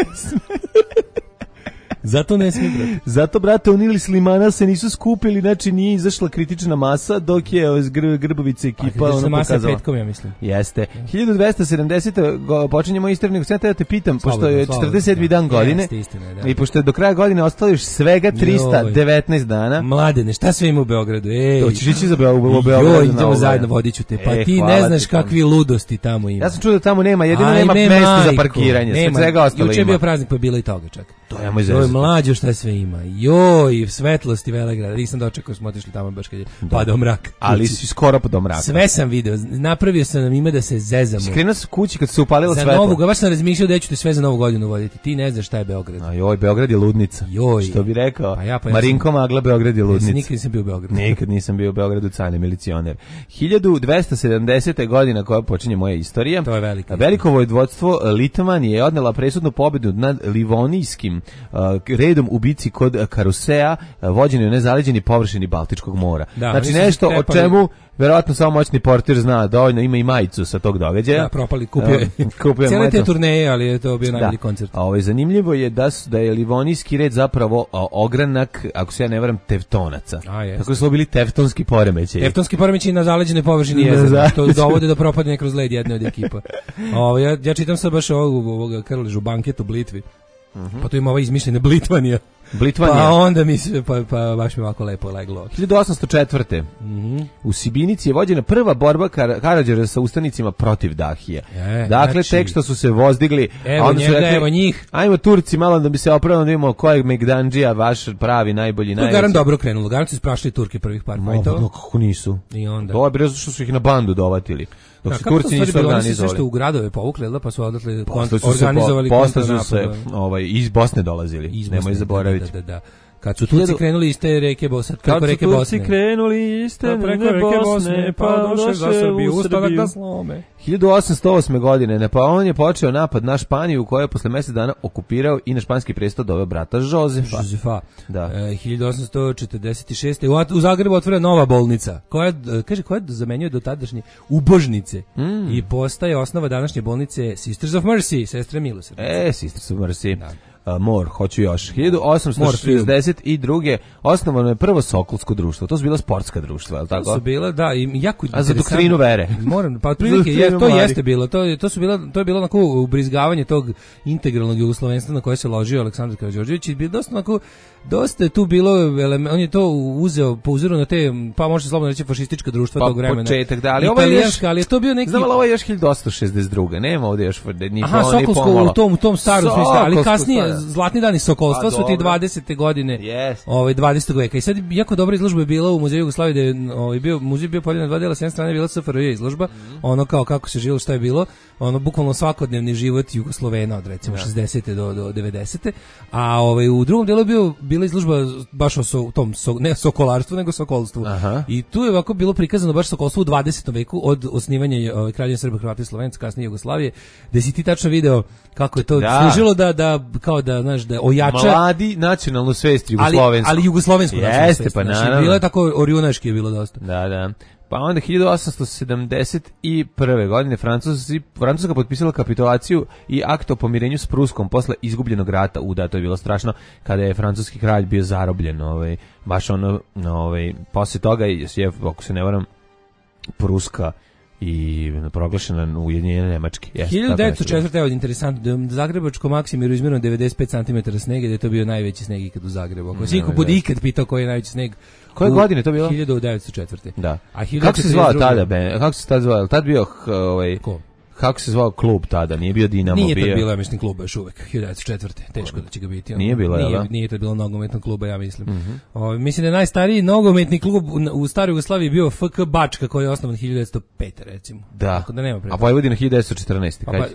Zato ne smije, brate. Zato, brate, oni ili s limana se nisu skupili, znači nije izašla kritična masa, dok je ovaj, z Gr- Grbavice ekipa ono masa je pokazala. petkom, ja mislim. Jeste. hiljadu dvesta sedamdesete go- počinjemo istoriju, sad da te pitam, pošto Slobodno, je slobodno, četrdeset sedmi da. dan godine, Jeste, istina je, da. i pošto je do kraja godine ostalo još svega trista devetnaest dana, Mladene, šta sve ima u Beogradu? Ej. to ćeš ići za Beo- u Beograd. Joj, na idemo ovo. zajedno, vodit ću te. Pa E, ti hvala ne ti, znaš Tom. kakvi ludosti tamo ima. Ja sam čuo da tamo nema, jedino Ajme, nema mesta za majko, parkiranje, sve nema. svega ostalo Juče je ima. bio praznik, pa je bilo i toga čak. To je moj Joj, zezat. mlađo šta sve ima. Joj, svetlosti Velegrada. Nisam dočekao, smo otišli tamo baš kad je padao mrak. Ali Kući. si skoro po do mraka. Sve sam video. Napravio sam nam ime da se zezamo. Krenuo sam kući kad se upalilo Za svetlo. novu, baš sam razmišljao da ću te sve za novu godinu voditi. Ti ne znaš šta je Beograd. A joj, Beograd je ludnica. Joj. Što bi rekao? Pa ja, pa ja Marinko sam- Magla, Beograd je Ja sam ludnica. nikad nisam bio u Beogradu. Nikad nisam bio u Beogradu, cajne milicioner. hiljadu dvesta sedamdesete godina koja počinje moja istorija. To je velika. Veliko vojvodstvo Litvanije je odnela presudnu pobedu nad Livonijskim uh, redom u bici kod Karusea, uh, vođenoj na zaleđeni površini Baltičkog mora. Da, znači oni su nešto se o tepali- čemu verovatno samo moćni portir zna dovoljno, ima i majicu sa tog događaja. Da, propali, kupio je. Uh, kupio je Cijele te majicu. turneje, ali je to bio najbolji koncert. A ovaj zanimljivo je da su, da je Livonijski red zapravo a, ogranak, ako se ja ne varam, Tevtonaca. A, jeste. Tako su ovo bili tevtonski poremećaji. Teftonski poremećaj na zaleđenoj površini Na jezera, zaleđenoj. što dovode do propadanja kroz led jedne od ekipa. Ovo, ja, ja čitam sad baš ovog, ovoga Krležu banket u Blitvi. Pa to ima ova izmišljena Blitvanija. Blitvanija. Pa onda mi se, pa, pa baš mi ovako lepo leglo. hiljadu osamsto četvrte. Mhm. U Sibinici je vođena prva borba Kar Karađorđa sa ustanicima protiv Dahije. E, dakle, znači- tek što su se vozdigli, Evo a onda su njega, rekli, evo njih. ajmo Turci malo da bi se opravno da vidimo ko je Megdandžija, vaš pravi, najbolji, To je najveći. garan dobro krenulo. Garan su isprašili Turke prvih par Ma, fajtova. no, kako nisu? I onda. To je bilo zato što su ih na bandu dovatili. Dok Da, se kako to Turci stvari nisu bilo? Oni su sve organizovali. što u gradove povukli, da, pa su odatle Posle su se, organizovali po, posle su kontranapad, se da. ovaj, iz Bosne dolazili. Iz Nemoj Bosne, zaboraviti. Da, da, da. Kad su Turci krenuli iz te reke Bosne, preko reke Bosne. Kad su Turci krenuli iz te preko reke Bosne, pa došli za Srbiju, ustanak da slome. hiljadu osamsto osme. godine Napoleon je počeo napad na Španiju u kojoj je posle mjesec dana okupirao i na španski presto doveo brata Jozefa. Jozefa. Da. E, hiljadu osamsto četrdeset šeste. U, u Zagrebu otvorena nova bolnica, koja, kaže, koja zamenjuje dotadašnje ubožnice mm. i postaje osnova današnje bolnice Sisters of Mercy, sestre milosrdnice. E, Sisters of Mercy. Da. Uh, more, hoću još. hiljadu osamsto šezdeset druge. osnovano je prvo Sokolsko društvo. To su bila sportska društva, je li tako? To su bila, da, i jako a za doktrinu vere. Moram, pa otprilike je, to jeste bilo. To, to su bila, to je bilo onako ubrizgavanje tog integralnog jugoslovenstva na koje se ložio Aleksandar Karađorđević i bilo dosta onako, dosta je tu bilo, on je to uzeo po uzoru na te, pa može slobodno reći fašistička društva pa, tog vremena. Početak, da, ali ovo je još, ali je to bio neki... Znam, ali ovo je još hiljadu osamsto šezdeset druge. Nema ovdje još ni Aha, Sokolsko u tom, u tom starom smislu, ali kasnije zlatni dani Sokolstva su ti dvadesete godine, yes. ovaj dvadesetog veka. I sad jako dobra izložba je bila u Muzeju Jugoslavije, gde je ovaj bio muzej bio podijeljen na dva dela, s jedne strane je bila S F R J izložba, mm-hmm. ono kao kako se živelo, šta je bilo, ono bukvalno svakodnevni život Jugoslovena od recimo yeah. šezdesete do do devedesete. A ovaj u drugom delu je bio bila izložba baš o so, tom so, ne sokolarstvu nego sokolstvu. Aha. I tu je ovako bilo prikazano baš sokolstvo u dvadesetom veku od osnivanja ovaj, Kraljevine Srba, Hrvata i Slovenaca, kasnije Jugoslavije, gde si ti tačno video kako je to da. služilo da da kao da znaš da ojača mladi nacionalnu svest jugoslovensku. Ali, ali jugoslovensku nacionalnu svest. Pa znači, bilo je tako orjunaški je bilo dosta. Da, da. Pa onda hiljadu osamsto sedamdeset prve. godine Francuzi, Francuska potpisala kapitulaciju i akt o pomirenju s Pruskom posle izgubljenog rata. U da, to je bilo strašno kada je francuski kralj bio zarobljen, ovaj baš ono, ovaj posle toga je, ako se ne varam, Pruska i proglašena ujedinjena Nemački. Yes, hiljadu devetsto četvrte. od interesantno, da Zagrebačko Maksimiru izmjereno devedeset pet centimetara snega, da je to bio najveći sneg ikad u Zagrebu. Ako si ikad bude ikad pitao koji je najveći sneg. Koje godine to bilo? hiljadu devetsto četvrte. Da. A kako se zvao tada? Ben? Kako se tada zvao? Tad bio ovaj Ko? Kako se zvao klub tada? Nije bio Dinamo, nije bio. Nije to bilo, ja mislim, kluba još uvek. hiljadu devetsto četvrte. Teško da će ga biti. Ono. Nije bilo, nije, da? Nije to bilo nogometnog kluba, ja mislim. Mm-hmm. O, mislim da je najstariji nogometni klub u, u staroj Jugoslaviji bio F K Bačka, koji je osnovan hiljadu devetsto pete, recimo. Da. Tako da nema A Vojvodina hiljadu devetsto četrnaeste. Pa, pa,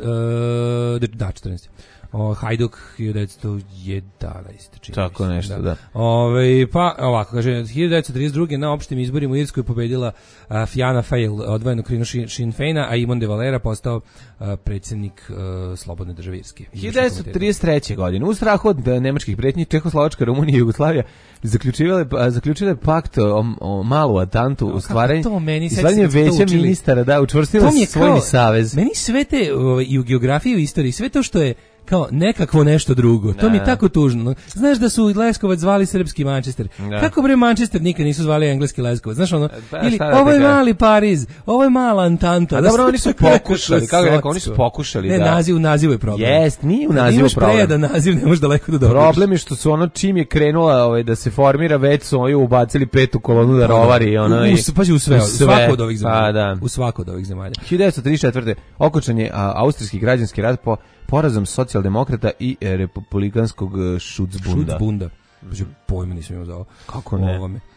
e, da, četrnaeste. O, Hajduk hiljadu devetsto jedanaeste. Tako nešto, da. da. Ove, pa ovako, kaže, hiljadu devetsto trideset druge. na opštim izborima u Irskoj pobedila uh, Fianna Fáil, odvojeno krinu Sinn Féina, a Imon de Valera postao uh, predsjednik uh, Slobodne države Irske. hiljadu devetsto trideset treće. godine. U strahu od nemačkih pretnji, Čehoslovačka, Rumunija i Jugoslavija zaključivale, zaključile pakt o, o malu atantu u stvaranju veća ministara, da, učvrstila svojni savez. Meni sve te o, i u geografiji i u istoriji, sve to što je kao nekakvo nešto drugo. To mi je tako tužno. Znaš da su Leskovac zvali srpski Manchester. Da. Kako bre Manchester nikad nisu zvali engleski Leskovac? Znaš ono, pa, ili ovo je mali Pariz, ovo je mala Antanta. A dobro, oni su pokušali, kako je rekao, oni su pokušali ne, da... Ne, naziv, u nazivu je problem. Jest, nije u nazivu imaš problem. Imaš prejadan naziv, ne možeš daleko da dobiš. Problem je što su ono čim je krenula ovaj, da se formira, već su oni ubacili petu kolonu da rovari. Ono, u, u, pazi, u sve, u sve. Svako od ovih zemalja. Pa, da. U svako od ovih zemalja. hiljadu devetsto trideset četvrte. okončan je austrijski građanski rat po porazom socijaldemokrata i e, republikanskog Schutzbunda. Schutzbunda. Mm-hmm. Pojma nisam imao za ovo. Kako ne?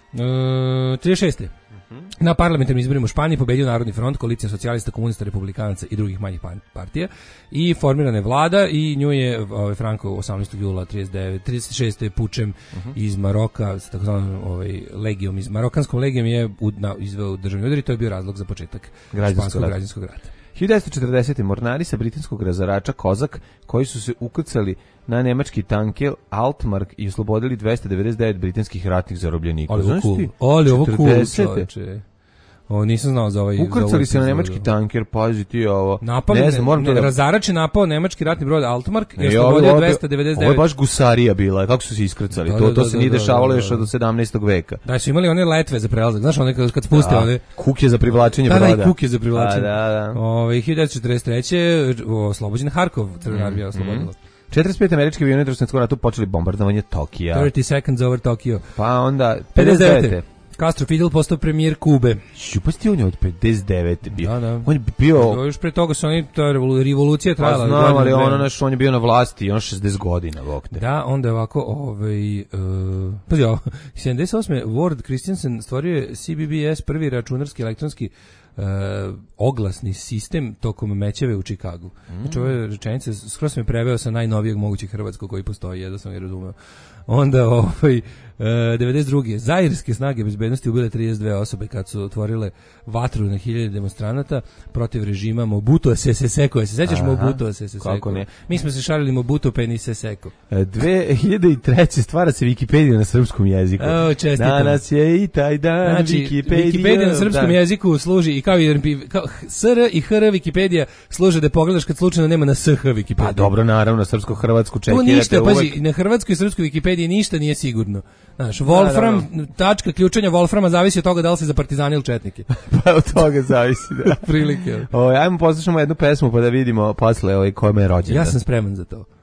E, trideset šeste. Mm-hmm. Na parlamentarnim izborima u Španiji pobedio Narodni front, koalicija socijalista, komunista, republikanaca i drugih manjih partija i formirana je vlada i nju je ovaj, Franco osamnaestog jula trideset devete, trideset šeste pučem mm-hmm. iz Maroka, s takozvanom ovaj, legijom, iz Marokanskom legijom je ud, na, izveo državni udar i to je bio razlog za početak španskog građanskog rata. hiljadu devetsto četrdesete. mornari sa britanskog razarača Kozak koji su se ukrcali na nemački tanker Altmark i oslobodili dvesta devedeset devet britanskih ratnih zarobljenika. Ali ovo cool. Ali ovo cool, čovječe. O, nisam znao za ovaj... Ukrcali se na nemački tanker, pazi ti ovo. Napali, ne znam, moram ne, to da... Razarač je napao nemački ratni brod Altmark i oslobodio dvesta devedeset devet. Ovo je baš gusarija bila, kako su se iskrcali. Da, to, da, to se da, nije da, dešavalo da, da, još od sedamnaestog veka. Da, su imali one letve za prelazak. Znaš, one kad, kad spuste one... Kuke za privlačenje da, broda. Da, kuke za privlačenje. Da, da, da. Ove, hiljadu devetsto četrdeset treće. oslobođen Harkov, Crvena armija oslobodila. Mm. četrdeset pete. američki avioni u Drugom svjetskom ratu počeli bombardovanje Tokija. thirty seconds over Tokyo. Pa onda pedeset devete. Castro Fidel postao premijer Kube. Šupasti on je od pedeset devete bio. Da, da. On je bio... Još pre toga su oni, ta revolucija trajala. Pa znam, ali ono naš, on je bio na vlasti i on šezdeset godina. Vokte. Da, onda je ovako, ovaj... Uh, pazi ovo, sedamdeset osme. Ward Christensen stvorio je C B B S, prvi računarski elektronski uh, oglasni sistem tokom mečeve u Čikagu. Mm. Znači, ove rečenice, skroz sam je preveo sa najnovijeg mogućeg hrvatskog koji postoji, jedno sam je razumeo. Onda, ovaj, devedeset druge zairske snage bezbednosti ubile trideset dve osobe kad su otvorile vatru na hiljade demonstranata protiv režima Mobutua Sese Seko. Se sećaš Mobutua Sese Seko? Kako ne? Mi smo se šalili Mobutu pe ni Sese Seko. dve hiljade treće stvara se Wikipedija na srpskom jeziku. O, čestitam. Danas je i taj dan, znači, Wikipedija. Wikipedija na srpskom da. jeziku služi i kao i kao S R i H R Wikipedija služe da pogledaš kad slučajno nema na S H Wikipediju. Pa dobro, naravno, srpsko-hrvatsku čekirate. Tu ništa, uvek. pazi, na hrvatskoj i srpskoj Wikipediji ništa nije sigurno. Znaš, Wolfram, da, tačka ključanja Wolframa zavisi od toga da li si za partizane ili četnike. Pa od toga zavisi, da. Prilike. O, ajmo poslušamo jednu pesmu pa da vidimo posle ovaj, kome je rođendan. Ja sam spreman za to.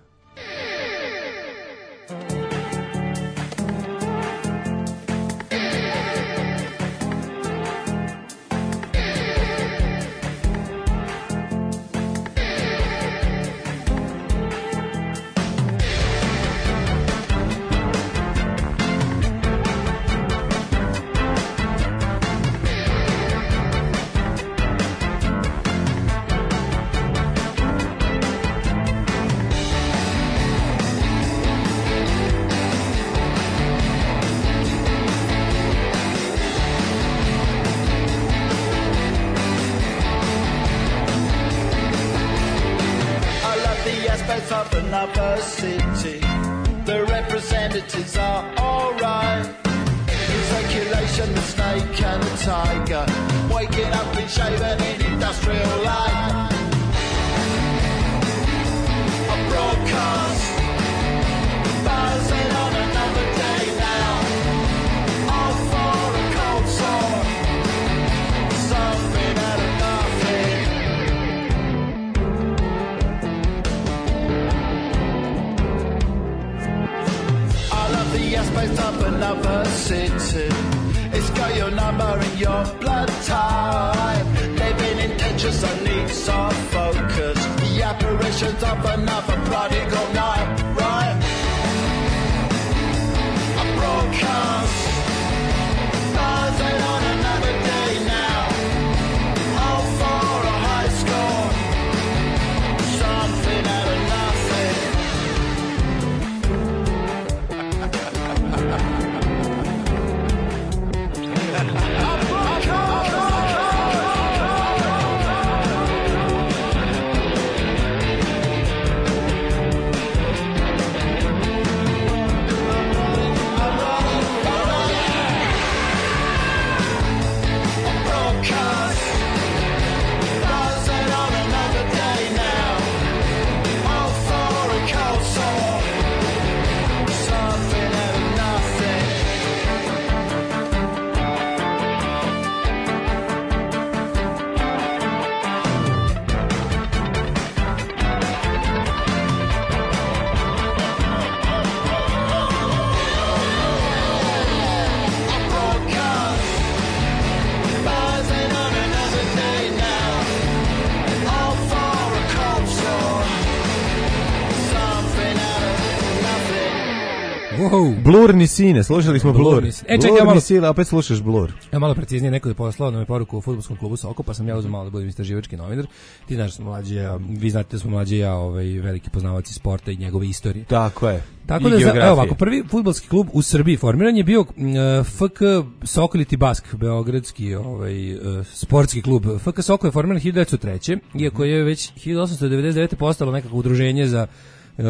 Wow. Blur ni sine, slušali smo Blur. Blur, e, čekaj, ja malo... malo... sile, opet slušaš Blur. Ja malo preciznije, neko je poslao nam je poruku u fudbalskom klubu Soko, pa sam ja uzeo malo da budem istraživački novinar. Ti znaš, smo mlađi ja, vi znate da smo mlađi ja, ovaj, veliki poznavaci sporta i njegove istorije. Tako je. Tako da, za, evo ovako, prvi fudbalski klub u Srbiji formiran je bio uh, F K Sokoliti Bask, beogradski ovaj, uh, sportski klub. F K Soko je formiran hiljadu devetsto treće. Iako je već hiljadu osamsto devedeset devete postalo nekako udruženje za... Uh,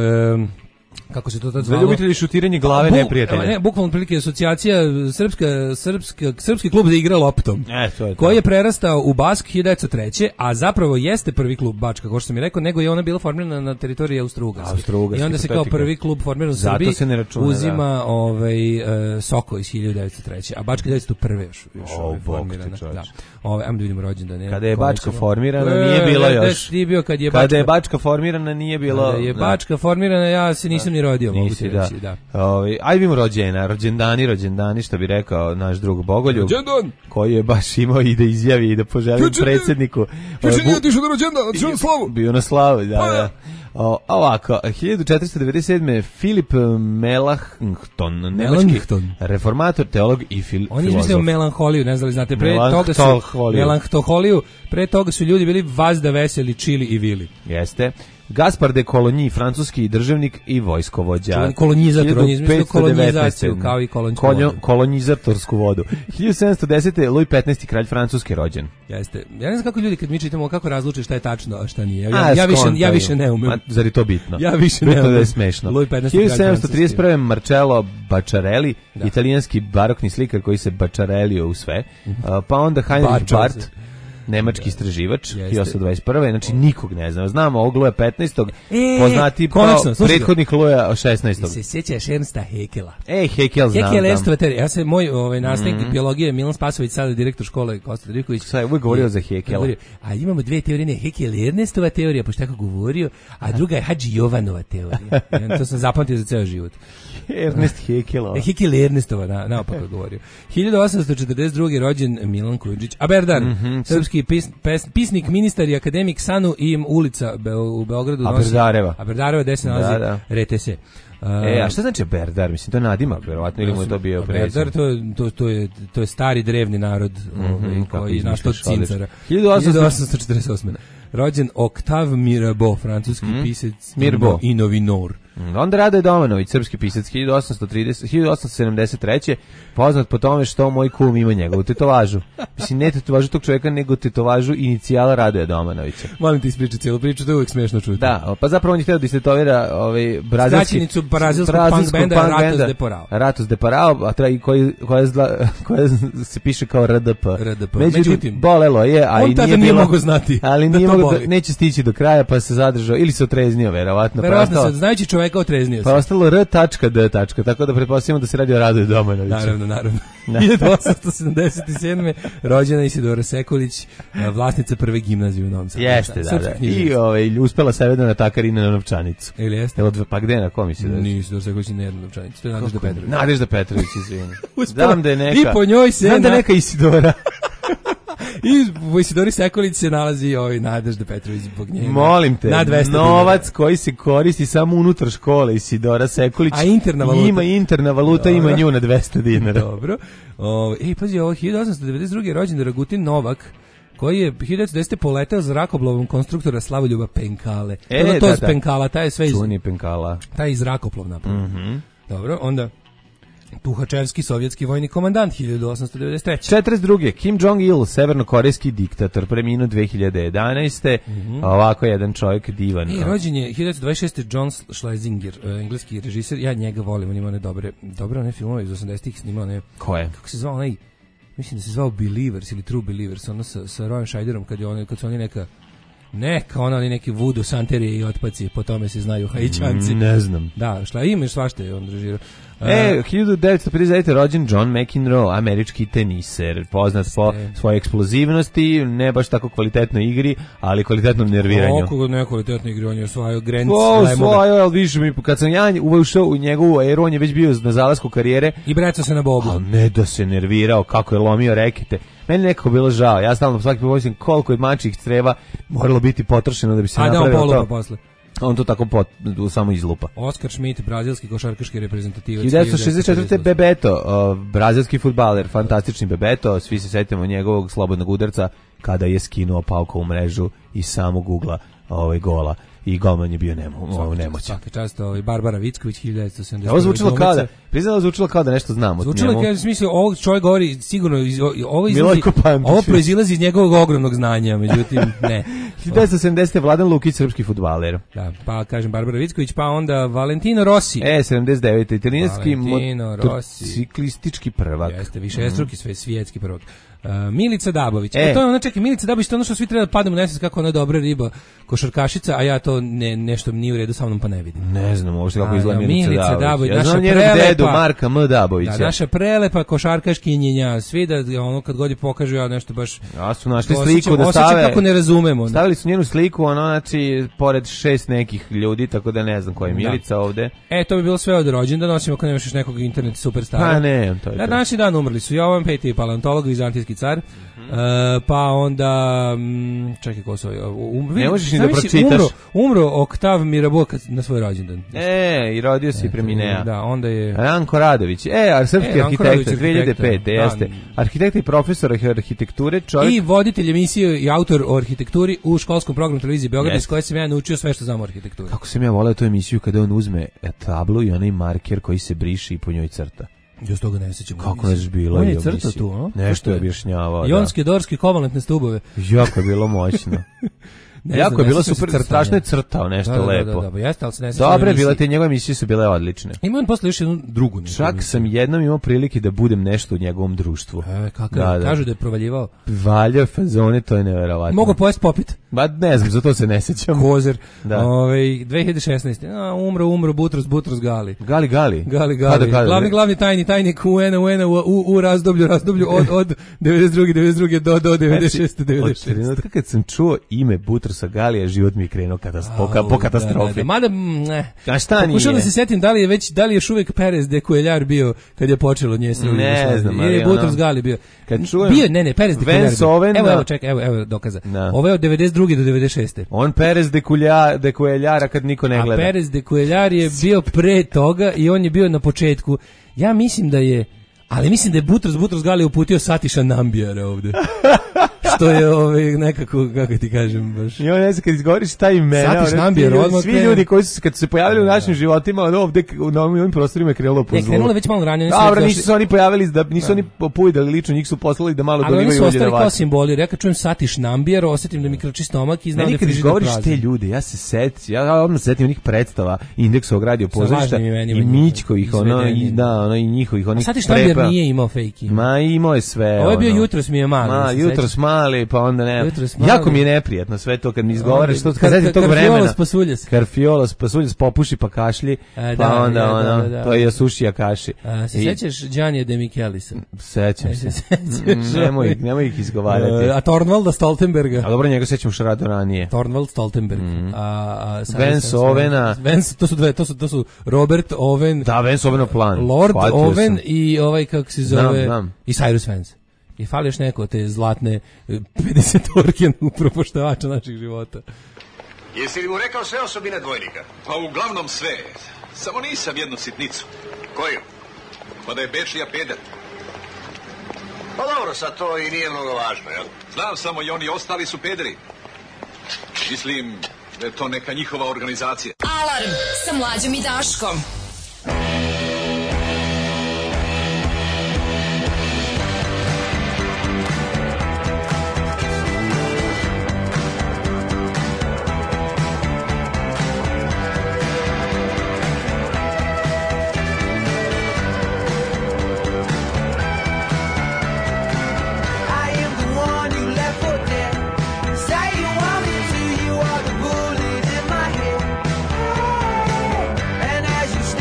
kako se to tad zvalo? Za ljubitelji šutiranje glave Bu, neprijatelja. Ne, bukvalno prilike asocijacija srpska, srpska, srpski klub da igra loptom. E, to je to. Koji je prerastao u Bask hiljadu devetsto treće, a zapravo jeste prvi klub Bačka, kao što sam mi rekao, nego je ona bila formirana na teritoriji Austro-Ugarske. Austro-Ugarske. I onda se kao prvi klub formiran u Srbiji uzima da. ovaj, uh, Soko iz hiljadu devetsto treće, a Bačka devetsto prve još, još oh, ovaj, formirana. Da. Ovaj, ajmo da vidimo rođendane. Kada je Bačka formirana, nije bilo još. Nije bio kad je Kada je Bačka formirana, nije bilo. Kada je Bačka formirana, ja se nisam ni rodio, mogu ti reći, da. Ovaj, ajde vidimo rođena, rođendani, rođendani, što bi rekao naš drug Bogoljub, koji je baš imao i da izjavi i da poželi predsjedniku. Juče nije otišao na rođendan, otišao na slavu. Bio na slavu, da, da. O, ovako, hiljadu četiristo devedeset sedme. Filip Melanchthon, nemački Melanchthon. reformator, teolog i fil, On je filozof. izmislio melanholiju, ne znam li znate, pre toga su Melanchthonholiju. melanchthonholiju, pre toga su ljudi bili vazda, veseli, čili i vili. Jeste. Gaspar de Coligny, francuski državnik i vojskovođa. Čuveni kolonizator, on je izmislio hiljadu petsto devetnaeste. kolonizaciju, kao i kolonjsku Koljo- vodu. Kolonizatorsku vodu. hiljadu sedamsto desete. Louis petnaesti, kralj Francuski, rođen. Jeste. Ja ne znam kako ljudi kad mi čitamo kako razluče šta je tačno, a šta nije. Ja, A, ja, više, ja skontaju. više ne umem. Ma, zar je to bitno? Ja više ne Bitno da je umem. smešno. Louis petnaesti. hiljadu sedamsto trideset prve. Marcello Bacciarelli, Da. italijanski barokni slikar koji se Bacciarellio u sve. Uh, pa onda Heinrich Bačao Barth, se. nemački istraživač, Jeste. hiljadu osamsto dvadeset prve. Znači nikog ne znam. Znamo ovog Luja petnaestog. E, poznati konačno, kao slušaj ga. prethodnik Luja šesnaestog. Se sjećaš Ernsta Haeckela. Ej, Haeckel znam. Haeckel je znam. Ernstova teorija. Ja se moj ovaj nastavnik mm-hmm. biologije Milan Spasović, sada direktor škole Kosta Drivković. Sad je uvijek govorio za Haeckela. Govorio, a imamo dve teorije, ne, Haeckel je Ernestova teorija, pošto tako govorio, a druga je Hadži Jovanova teorija. Ja, to sam zapamtio za ceo život. Ernest Haeckel. E, Haeckel je Ernestova, na, naopako je govorio. hiljadu osamsto četrdeset druge. rođen Milan Kujundžić. Aberdan, mm-hmm. srpski pis, pes, pisnik, ministar i akademik Sanu i im ulica Be, u Beogradu. nosi- Aberdareva. Aberdareva, gde se nalazi Da, da. R T S. Uh, E, a šta znači Berdar? Mislim, to je nadimak, verovatno, ili mu je to bio prezim? Berdar, to je, to, to, je, to je stari drevni narod ovaj, kako koji je nastao od izmišljaš, cincara. hiljadu osamsto hiljadu osamsto četrdeset osme. Rođen Octave Mirabeau, francuski pisac Mirbeau. i novinor. Mm, Onda Radoje Domanović, srpski pisac, hiljadu osamsto trideset, hiljadu osamsto sedamdeset treće. poznat po tome što moj kum ima njegovu tetovažu. Mislim, ne tetovažu tog čovjeka, nego tetovažu inicijala Radoja Domanovića. Molim ti ispričati cijelu priču, to je uvijek smiješno čuti. Da, pa zapravo on je htio da istetovira ovaj brazilski Skraćenicu brazilskog punk benda Ratos de Porao. Ratos de Porao, a tra, i koji, koja, zla, koja se piše kao R D P. R D P. Međutim, Međutim, bolelo je, a on i tada nije nije bilo, mogao znati ali da nije to mogao, da, boli. neće stići do kraja, pa se zadržao, ili se otreznio, verovatno. Verovatno se, znajući čoveka otreznio Pa se. ostalo R D, tako da pretpostavljamo da se radi o Radoju Domanoviću. Naravno, naravno. hiljadu osamsto sedamdeset sedme. rođena Isidora Sekulić, vlasnica prve gimnazije u Novom Sadu. Jeste, da, da. I ovaj, uspela sebe da natakari na novčanicu. Ili jeste? Evo, pa gde, na kom misli da je? Nije Isidora Sekulić ni na jednu novčanicu. To je Nadežda Petrović. Nadežda Petrović, izvini. Uspela. Znam da je neka. I po njoj se Znam da je na- neka Isidora. I u Isidori Sekulić se nalazi ovaj Nadežda Petrović zbog nje. Molim te, Na dvesta novac dinara. koji se koristi samo unutar škole Isidora Sekulić. A interna valuta? Ima interna valuta, ima nju na dvesta dinara. Dobro. O, ej, pazi, ovo hiljadu osamsto devedeset druge. rođen Dragutin Novak, koji je hiljadu devetsto desete poletao zrakoplovom konstruktora Slavoljuba Penkale. E, to, to da, iz da. Penkala, taj je sve iz, Čuni Penkala. taj je zrakoplov napravio. Mhm. Dobro, onda Tuhačevski sovjetski vojni komandant hiljadu osamsto devedeset treće. četrdeset druge. Kim Jong-il, severnokorejski diktator, preminuo dve hiljade jedanaeste. Mhm. Ovako jedan čovjek divan. I rođen je hiljadu devetsto dvadeset šeste. John Schlesinger, uh, engleski režiser. Ja njega volim, on ima one dobre, dobre one filmove iz osamdesetih snimao one. Ko je? Kako se zvao onaj, mislim da se zvao Believers ili True Believers, ono sa, sa Rowan Scheiderom, kad, je on, kad su oni neka, neka ona ali neki voodoo santerije i otpaci, po tome se znaju Hajićanci. Ne znam. Da, šta ima svašta je on režirao. E, hiljadu devetsto pedeset devete. rođen John McEnroe, američki teniser, poznat po svojoj eksplozivnosti, ne baš tako kvalitetnoj igri, ali kvalitetnom nerviranju. Oko nekvalitetno igri, on je osvajao Grand O, Slamove. svojo, ali više mi, kad sam ja ušao u njegovu eru, on je već bio na zalasku karijere, I brecao se na bobu. ali ne da se nervirao, kako je lomio rekete. Meni nekako bilo žao, ja stalno svaki put mislim koliko je mačih creva moralo biti potrošeno da bi se A da on napravilo polupa to. posle. On to tako pot, samo izlupa. Oskar Schmidt, brazilski košarkaški reprezentativac. hiljadu devetsto šezdeset četvrte. Bebeto, uh, brazilski fudbaler, fantastični Bebeto, svi se setimo njegovog slobodnog udarca kada je skinuo pauka u mrežu iz samog ugla ovaj gola i golman je bio nemo, ovo nemoćan. Svaka čast, ovaj Barbara Vicković, hiljadu devetsto sedamdeset. Ovo zvučilo kao da, priznala zvučilo kao da nešto znamo. Zvučilo je, u smislu, ovog čovjek govori sigurno, iz, ovo, izlazi, Milojko Pantić. ovo proizilazi iz njegovog ogromnog znanja, međutim, ne. hiljadu devetsto sedamdesete. Vladan Lukić, srpski fudbaler. Da, pa kažem Barbara Vicković, pa onda Valentino Rossi. E, sedamdeset devete. italijanski Valentino Rossi. motociklistički prvak. Jeste, višestruki sve svjetski prvak. Uh, Milica Dabović. E. E. to je ona, čekaj, Milica Dabović, to je ono što svi treba da pademo u nesvest kako ona je dobra riba, košarkašica, a ja to ne, nešto nije u redu sa mnom pa ne vidim. Ne znam uopšte kako A, izgleda da, Milica Milica Dabović. Dabović, Ja naša znam njenog prelepa- dedu Marka M. Dabovića. Da, naša prelepa košarkaškinjenja, svi da ono kad god je pokažu ja nešto baš Ja su našli osjećam- sliku da osjećam stave. kako ne razumemo. Stavili stavili su njenu sliku, ono, znači, pored šest nekih ljudi, tako da ne znam koja je Milica da. ovde. E, to bi bilo sve od rođendana, osim ako nemaš još nekog internet superstara. Pa ne, to je Na to. današnji dan umrli su Jovan Peti, paleontolog, vizantijski car, mm-hmm. uh, pa onda, m, čekaj ko su, um, ne možeš ni da pročitaš. Umro, umro Oktav Mirabeau na svoj rođendan. E, i rodio se i preminea. Da, onda je... Ranko Radović, e, a srpski e, arhitekta, dve hiljade pete. jeste. Arhitekta i profesor arhitekture, čovjek... I voditelj emisije i autor o arhitектuri u školskom programu televizije Beograd, iz koje sam ja naučio sve što znam o arhitekturi. Kako sam ja voleo tu emisiju kada on uzme tablu i onaj marker koji se briše i po njoj crta. Ja s toga ne sećam. Kako neš bilo? On je crtao tu, a? Nešto je objašnjavao, da. Jonske, dorske, kovalentne stubove. Jako je bilo moćno. Ne jako znam, je bilo super, crtanje. Strašno je crtao nešto da, da, lepo. Da, da, da, jeste, ali se ne sjećam. Dobre, bile te njegove emisije su bile odlične. Ima on posle još jednu drugu. Čak emisiju. Sam jednom imao prilike da budem nešto u njegovom društvu. E, kakav, da, da. Kažu da je provaljivao. Valja fazone, to je neverovatno. Mogu pojest popit. Ba ne znam, zato se ne sećam. Kozer. Da. Ove, dve hiljade šesnaeste. A, umro, umro, Butros, Butros Gali. Gali, Gali. Gali, Gali. Kada, kada, glavni, glavni tajni, tajnik U N, U N, u, u, u razdoblju, razdoblju od, od devedeset druge, devedeset druge do, do devedeset šeste, devedeset šeste. Od trenutka kad sam čuo ime Butrosa Galija, život mi je krenuo katastrofa, po katastrofi. Da, da, da. Mada, ne. A šta nije? Pokušao da se setim da li je već, da li je još uvijek Perez de Cuellar bio kad je počelo nje sve. Ne znam, ali je Butros Gali bio. Kad čujem, bio, ne, ne, Perez de Cuellar bio. Evo, evo, čekaj, evo, evo dokaza. Da. Ovo je od devedeset druge do devedeset šeste. On Perez de Cuellar, de Cuellara kad niko ne gleda. A Perez de Cuellar je bio pre toga i on je bio na početku. Ja mislim da je, ali mislim da je Butros, Butros Gali uputio Satiša Nambijara ovde. Što je ovaj nekako, kako ti kažem, baš. I on ne znam, kad izgovoriš taj imena, Satiš Nambijara, odmah svi ljudi koji su se, kad su se pojavili u našim životima, ono ovde na ovim prostorima je krenulo po zlu. Ne, krenulo već malo ranije. Dobro, nisu se oni pojavili, da, nisu oni popujdali lično, njih su poslali da malo dolivaju ulje na vatru. Ali oni su ostali kao simboli, reka čujem Satiš Nambijar, osjetim da mi krči stomak i znam da je frižider prazan. Kad izgovoriš te ljude, ja se setim, ja odmah setim onih predstava Indeksovog radio pozorišta i Mićkovih, ono, i da, ono, i njihovih, onih Satiš Nambijar nije imao fejki. Ma, imao je sve. Ovo je bio Jutros mi je mali. Ma, Jutros mali, pa onda ne. Jako mi je neprijatno sve to kad mi izgovaraš što kad setim tog vremena. Karfiolos pasuljas. Karfiolos pasuljas popuši pa kašlji. Pa onda ono, to je sušija kaši. Se sećaš Đanija de Michelisa? Sećam se. Nemoj, nemoj ih izgovarati. A Tornvalda Stoltenberga. A dobro, njega sećam što radio ranije. Tornvald Stoltenberg. A Vance Ovena. Vance, to su dve, to su to su Robert Owen. Da, Vance Owen plan. Lord Owen i ovaj kako se zove i Cyrus Vance. I fali još neko te zlatne pedesetorke upropoštavača naših života. Jesi li mu rekao sve osobine dvojnika? Pa uglavnom sve. Samo nisam jednu sitnicu. Koju? Pa da je Bečija peder. Pa dobro, sad to i nije mnogo važno, jel? Znam samo i oni ostali su pederi. Mislim da je to neka njihova organizacija. Alarm sa Mlađom i Daškom. Say you want me to, you are the bullet in my head. And as you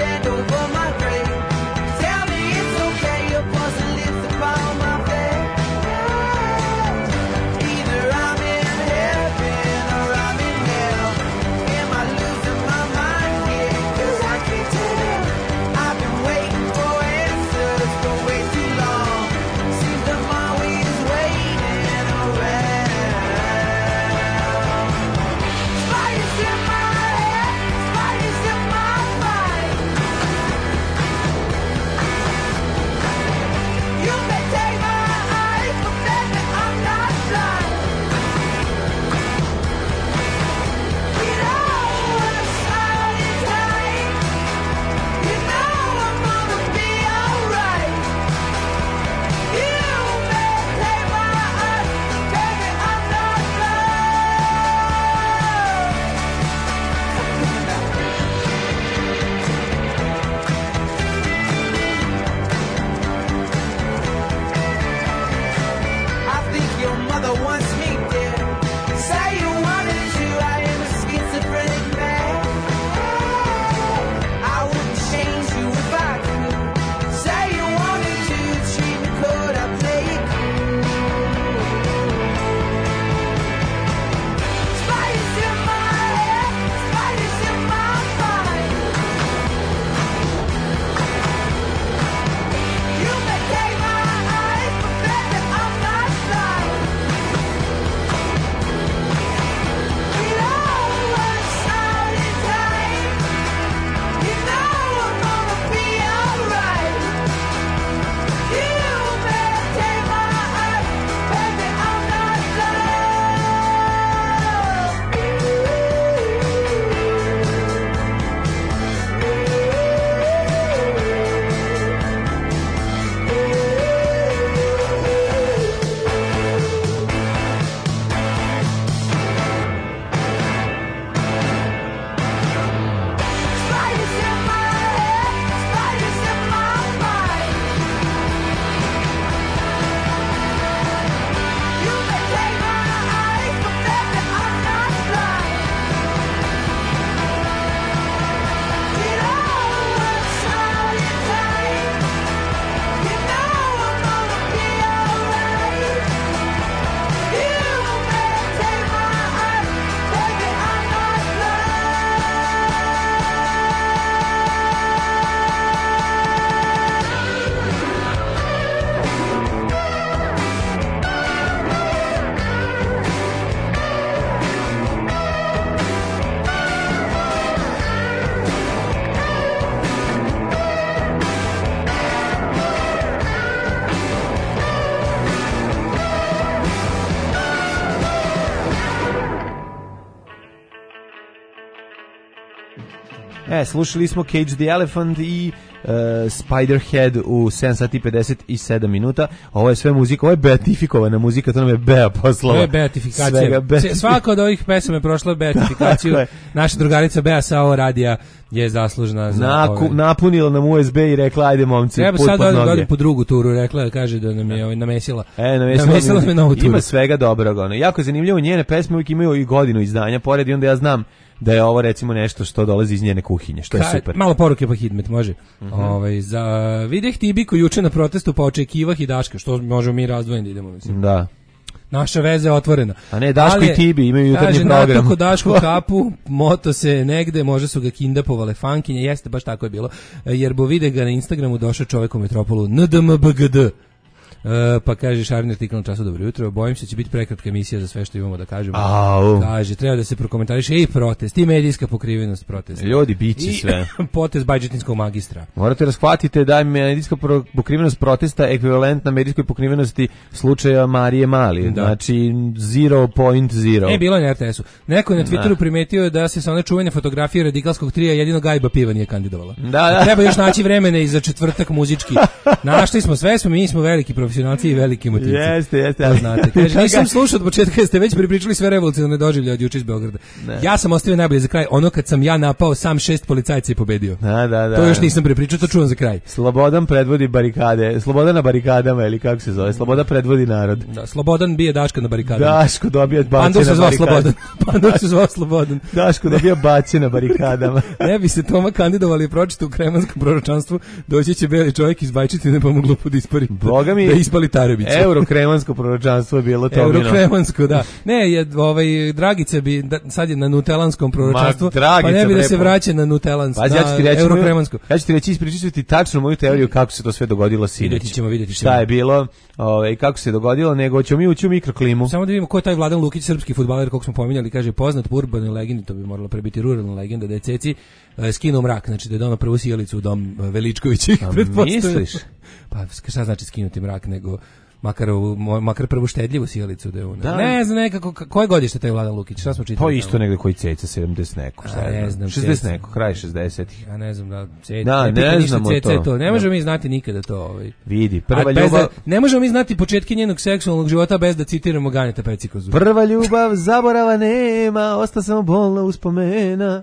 E, slušali smo Cage the Elephant i uh, Spiderhead u sedam sati pedeset sedam minuta. Ovo je sve muzika, ovo je beatifikovana muzika, to nam je Bea poslala. Ovo je beatifikacija. Beatif... Svaka od ovih pesama je prošla beatifikaciju. Naša drugarica Bea sa ovo radija je zaslužna za Naku, ove. Napunila nam U S B i rekla, ajde momci, treba put sad pod noge. Treba sad po drugu turu, rekla je, kaže da nam je ovaj, namesila. E, namesila, namesila me novu turu. Ima svega dobrog. Ono. Jako je zanimljivo, njene pesme uvijek imaju i godinu izdanja, pored i onda ja znam da je ovo recimo nešto što dolazi iz njene kuhinje, što je Ka, super. Malo poruke pa Hidmet, može. Mm-hmm. Ovaj, za videh Tibiku juče na protestu pa očekivah i Daška, što možemo mi razdvojeni da idemo, mislim. Da. Naša veza je otvorena. A ne, Daško ali, i Tibi imaju jutarnji kaže, program. Kaže, Daško kapu, moto se negde, možda su ga kindapovale fankinje, jeste, baš tako je bilo, jer bo vide ga na Instagramu došao čovjek u metropolu N D M B G D. Uh, pa kaže Šarni artikl na času dobro jutro, bojim se da će biti prekratka emisija za sve što imamo da kažemo. Au. Kaže, treba da se prokomentariše i protest, i medijska pokrivenost protesta. Ljudi, bit će sve. Potez Bajđetinskog magistra. Morate raskvatite da je medijska pokrivenost protesta ekvivalentna medijskoj pokrivenosti slučaja Marije Mali. Da. Znači zero point zero. E, bilo je na R T S-u. Neko je na Twitteru primetio da se sa one čuvene fotografije radikalskog trija jedino Gajba Piva nije kandidovala. Da, da. Treba još naći vremena i za četvrtak muzički. Našli smo sve, smo mi smo veliki profesionalci i veliki motivci. Jeste, jeste. To znate. Kaže, nisam slušao od početka, ste već pripričali sve revolucionarne doživlje od juče iz Beograda. Ne. Ja sam ostavio najbolje za kraj, ono kad sam ja napao sam šest policajaca i pobedio. Da, da, da. To još nisam pripričao, to čuvam za kraj. Slobodan predvodi barikade. Slobodan na barikadama, ili kako se zove? Sloboda predvodi narod. Da, Slobodan bije Daška na barikadama. Daško dobija bače Pandur se na zvao barikadama. Slobodan. Pandur se zvao Slobodan. Daško dobija bače na barikadama. Ne bi se Toma kandidovali i pročito u kremanskom proročanstvu, doći će beli čovjek iz Bajčetine pa mu glupo da ispari. Boga mi, da ispali Tarebicu. Eurokremansko proročanstvo je bilo to. Eurokremansko, da. Ne, je, ovaj, Dragica bi, da, sad je na nutelanskom proročanstvu, Ma, pa ne bi da se vraća na nutelansko, pa, na ja reći, eurokremansko. Ja ću ti reći ispričati tačno moju teoriju kako se to sve dogodilo sinoć. Vidjeti ćemo, vidjeti ćemo. Šta je bilo, ovaj, kako se dogodilo, nego ćemo mi ući u mikroklimu. Samo da vidimo ko je taj Vladan Lukić, srpski fudbaler, kog smo pominjali, kaže, poznat u urbanoj legendi, to bi moralo prebiti ruralna legenda, da je Ceci uh, skinuo mrak, znači da je donao prvu sjelicu u dom uh, Veličkovićih. Misliš? Pa šta znači skinuti mrak, nego makar u, makar prvu štedljivu sjelicu da je ona. Da. Ne znam nekako, koje godište taj Vladan Lukić, šta smo čitali? Pa isto negde koji Ceca, sedamdeset neko, šta ne znam, šezdeset neko, kraj šezdesetih. Ja ne znam da Ceca, da, ne, ne znamo to. to. Ne možemo mi znati nikada to. Ovaj. Vidi, prva ljubav... Da, ne možemo mi znati početke njenog seksualnog života bez da citiramo Ganeta Pecikozu. Prva ljubav, zaborava nema, osta samo bolna uspomena.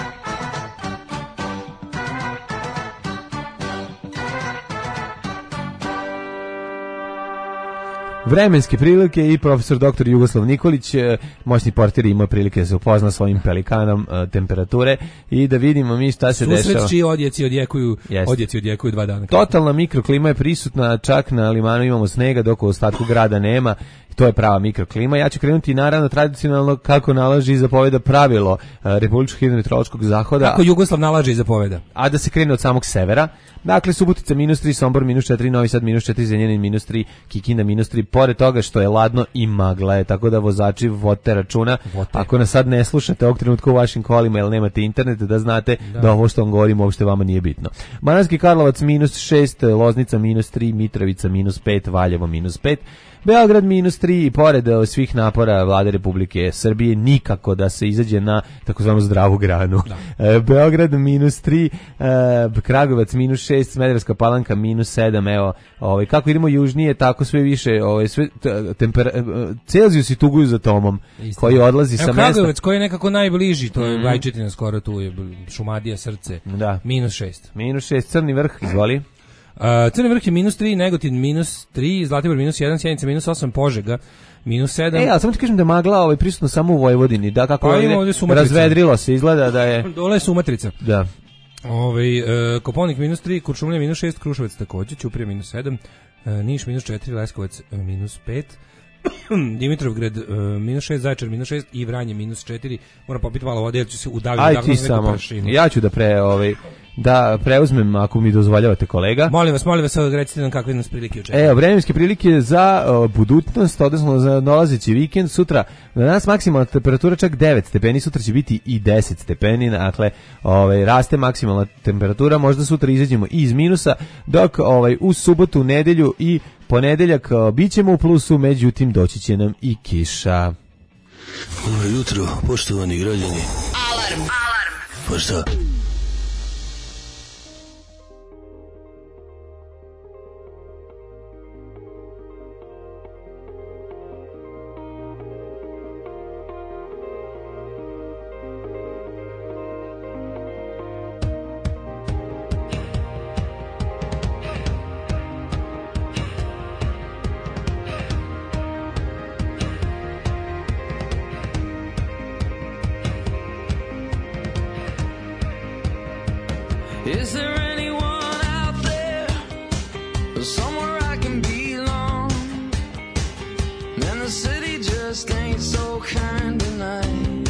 Vremenske prilike i profesor doktor Jugoslav Nikolić, moćni portir, ima prilike da se upozna svojim pelikanom uh, temperature i da vidimo mi šta se Susret dešava. Susret čiji odjeci odjekuju, odjeci odjekuju dva dana. Totalna mikroklima je prisutna, čak na limanu imamo snega, dok u ostatku grada nema. To je prava mikroklima. Ja ću krenuti naravno tradicionalno kako nalaže i zapoveda pravilo uh, Republičkog hidrometeorološkog zahoda. Kako Jugoslav nalaže i zapoveda. A da se krene od samog severa. Dakle, Subotica minus tri, Sombor minus četiri, Novi Sad minus četiri, Zrenjanin minus tri, Kikinda minus tri. Pored toga što je ladno i magla je, tako da vozači vodite računa. Vote. Ako nas sad ne slušate ovog trenutka u vašim kolima ili nemate internet, da znate da, da ovo što vam govorim uopšte vama nije bitno. Banatski Karlovac minus šest, Loznica minus tri, Mitrovica minus pet, Valjevo minus pet. Beograd minus tri i pored svih napora Vlade Republike Srbije nikako da se izađe na takozvanu zdravu granu. Da. Beograd minus tri, Kragujevac minus šest, Smederevska Palanka minus sedam, evo, ovaj, kako idemo južnije, tako sve više, ovaj, sve, tempera, Celzijus i tuguju za Tomom, isto. Koji odlazi evo, sa mesta. Kragujevac koji je nekako najbliži, to je Bajčetina, mm. skoro tu je Šumadija, Srce, da. minus šest. Minus šest, Crni vrh, izvoli. Uh, Crni vrh je minus tri, Negotin minus tri, Zlatibor minus jedan, Sjenica minus osam, Požega minus sedam. E, ali samo ti kažem da je magla ovaj, prisutno samo u Vojvodini, da kako pa, je razvedrilo se, izgleda da je... Dole je Sumatrica. Da. Ovaj uh, Koponik minus tri, Kuršumlija minus šest, Kruševac takođe, Ćuprija minus sedam, uh, Niš minus četiri, Leskovac uh, minus pet, Dimitrovgrad uh, minus šest, Zaječar minus šest i Vranje minus četiri. Moram popiti malo vode jer ću se udaviti. Aj ti samo, ja ću da pre... Ovaj, da preuzmem ako mi dozvoljavate kolega. Molim vas, molim vas, recite nam kakve nas prilike očekuju. Evo, vremenske prilike za uh, budućnost, odnosno za dolazeći vikend. Sutra na nas maksimalna temperatura čak devet stepeni, sutra će biti i deset stepeni, dakle, ovaj raste maksimalna temperatura, možda sutra izađemo iz minusa, dok ovaj u subotu, nedelju i ponedeljak uh, bićemo u plusu, međutim doći će nam i kiša. Dobro jutro, poštovani građani. Alarm, alarm. Pa šta? Is there anyone out there, somewhere I can belong? Man, the city just ain't so kind tonight.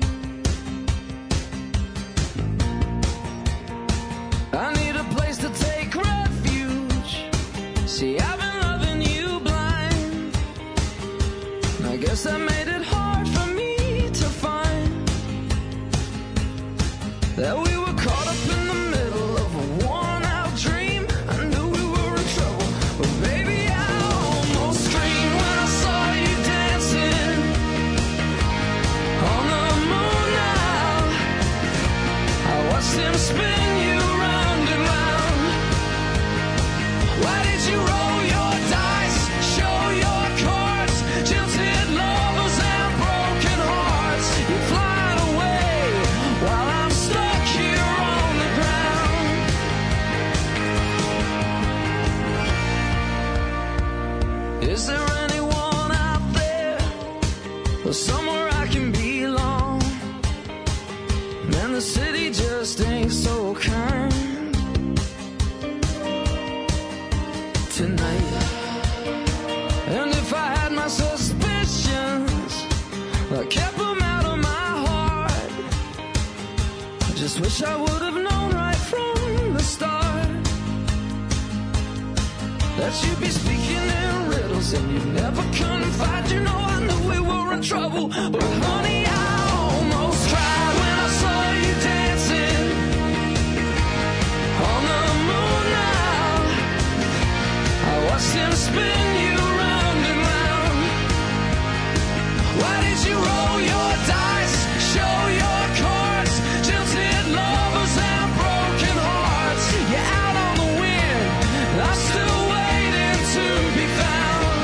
I need a place to take refuge. See, I've been loving you blind. I guess that made it hard for me to find that we were caught up in the middle of a worn-out dream. I knew we were in trouble, but baby, I almost screamed when I saw you dancing on the moon now. I watched him spin you round and round. Why did you roll your dice, show your cards, jilted lovers and broken hearts? You're flying away while I'm stuck here on the ground. Is there anyone out there, or somewhere I can belong? Man, the city just ain't so kind tonight. And if I had my suspicions, I kept them out of my heart. I just wish I would have known right from the start that you'd be speaking in riddles and you'd never confide. You know I knew we were in trouble, but honey, I almost cried when I saw you dancing on the moon now. I watched him spin you round and round. Why did you roll your dice, show your cards, jilted lovers and broken hearts? You're out on the wind, I'm still waiting to be found.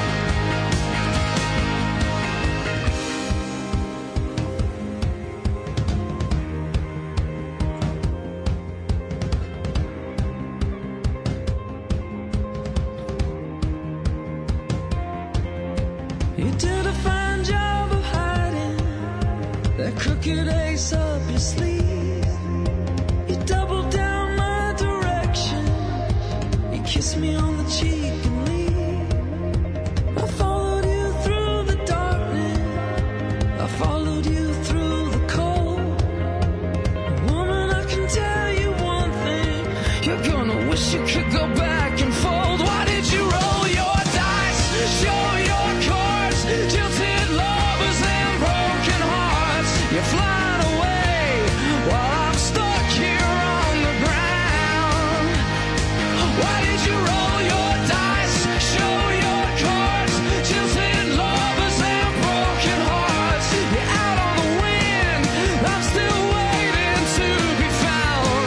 You did a fine job of hiding that crooked ace up your sleeve. You doubled down my direction. You kissed me on the cheek and leave. I followed you through the darkness. I followed you through the cold. Woman, I can tell you one thing. You're gonna wish you could go back and fold. Why did you roll your dice, show your cards, jilted lovers and broken hearts? You're flying away while I'm stuck here on the ground. Why did you roll your dice, show your cards, jilted lovers and broken hearts? You're out on the wind, I'm still waiting to be found.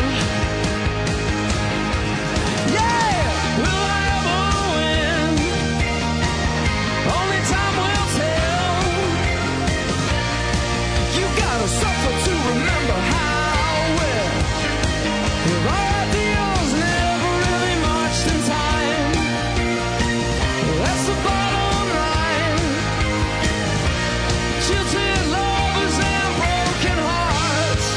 Yeah, will I ever win? Only time will tell. You gotta suffer to remember how well. If our ideals never really marched in time, that's the bottom line. Jilted lovers and broken hearts.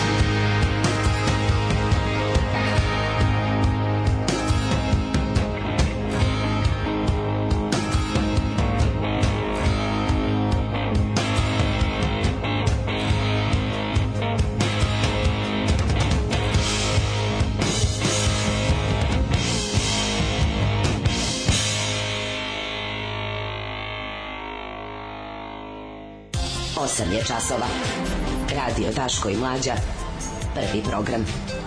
osam je časova. Radio Daško i Mlađa. Prvi program.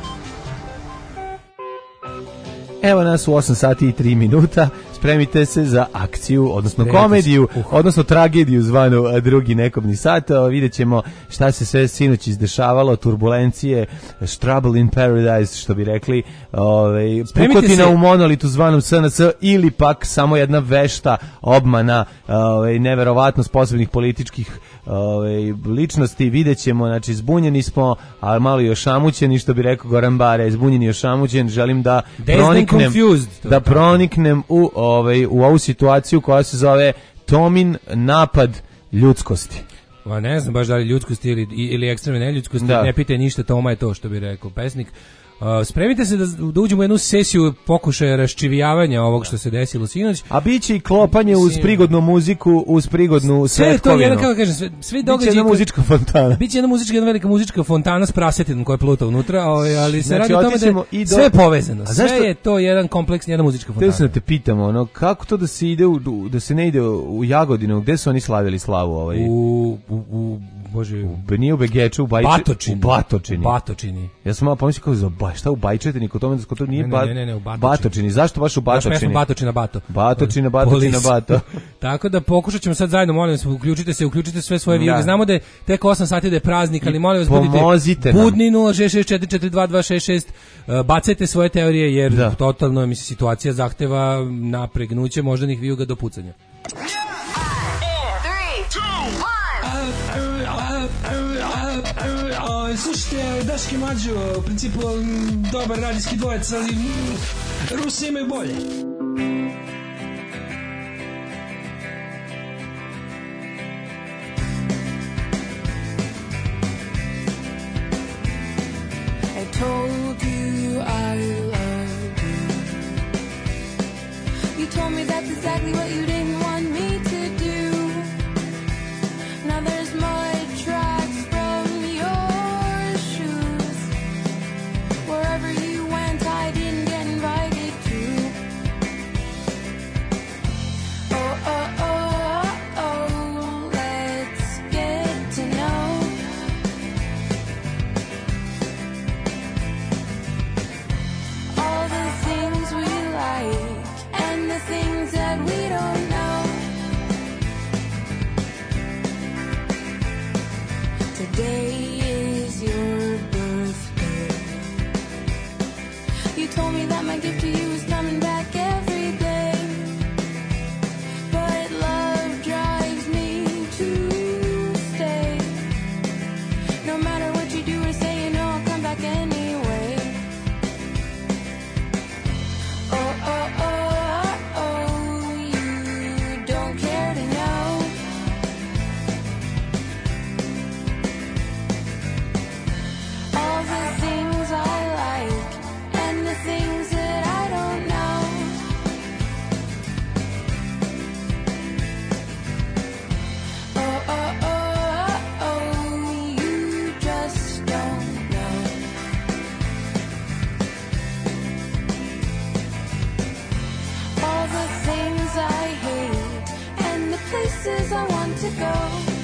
Evo nas u osam sati i tri minuta. Spremite se za akciju, odnosno komediju, odnosno tragediju zvanu Drugi nekobni sat. Vidjet ćemo šta se sve sinoć izdešavalo, turbulencije, trouble in paradise, što bi rekli, ovaj, pukotina u monolitu zvanom S N S ili pak samo jedna vešta obmana ovaj, neverovatno sposobnih političkih ovaj, ličnosti. Vidjet ćemo, znači zbunjeni smo, ali malo i ošamućeni, što bi rekao Goran Bare, zbunjeni i ošamućen. Želim da proniknem, da proniknem u Ovaj, u ovu situaciju koja se zove Tomin napad ljudskosti. Ma ne znam baš da li ljudskosti ili, ili ekstremne neljudskosti, da. Ne pitaj ništa, Toma je to, što bi rekao pesnik. Uh, spremite se da, da uđemo u jednu sesiju pokušaja raščivijavanja ovog što se desilo sinoć. A biće i klopanje uz prigodnu muziku, uz prigodnu sve svetkovinu. Sve to, jedan, kako kažem, sve, sve događaje... Biće jedna muzička fontana. Biće jedna muzička, jedna velika muzička fontana s prasetinom koja pluta unutra, ali se znači, radi o tome da je do... sve povezano. A sve zašto... je to jedan kompleks, jedna muzička fontana. Te se da te pitamo, ono, kako to da se ide u, da se ne ide u Jagodinu, gde su oni slavili slavu ovaj? U, u, u Bože, u, nije u Begeču, u Bajče, Batočini. U Batočini. Batočini. Ja sam malo pomislio kao za ba, šta u Bajčetini, kod tome da kod to nije ne, ne, ne, ne, u Batočini. Batočini. Zašto baš u Batočini? Zašto Batočina Bato? Batočina, Batočina, Bato. Tako da pokušat ćemo sad zajedno, molim vas, uključite se, uključite sve svoje vijuge. Znamo da je tek osam sati da je praznik, ali molim vas budite budni nula šest šest četiri četiri dva dva šest šest, bacajte svoje teorije jer da. Totalno mislim situacija zahteva napregnuće moždanih vijuga do pucanja. Slušajte, Daški Mađo, u principu dobar radijski dvojec, ali Rusi imaju bolje. I told you I love you. You told me that's exactly what you didn't want me to do. Now there's mud tracks from your shoes. Wherever you went, I didn't get invited to. Oh, oh, oh, oh, let's get to know. All the things we like and the things that we don't know. Today is your birthday. You told me that my gift to you is coming back every day. But love drives me to stay. No matter what you do or say, you know I'll come back anyway. Oh, oh, oh, oh, you don't care to know. All the things I like and the things that I don't know. Oh, oh, oh, oh, you just don't know. All the things I hate and the places I want to go.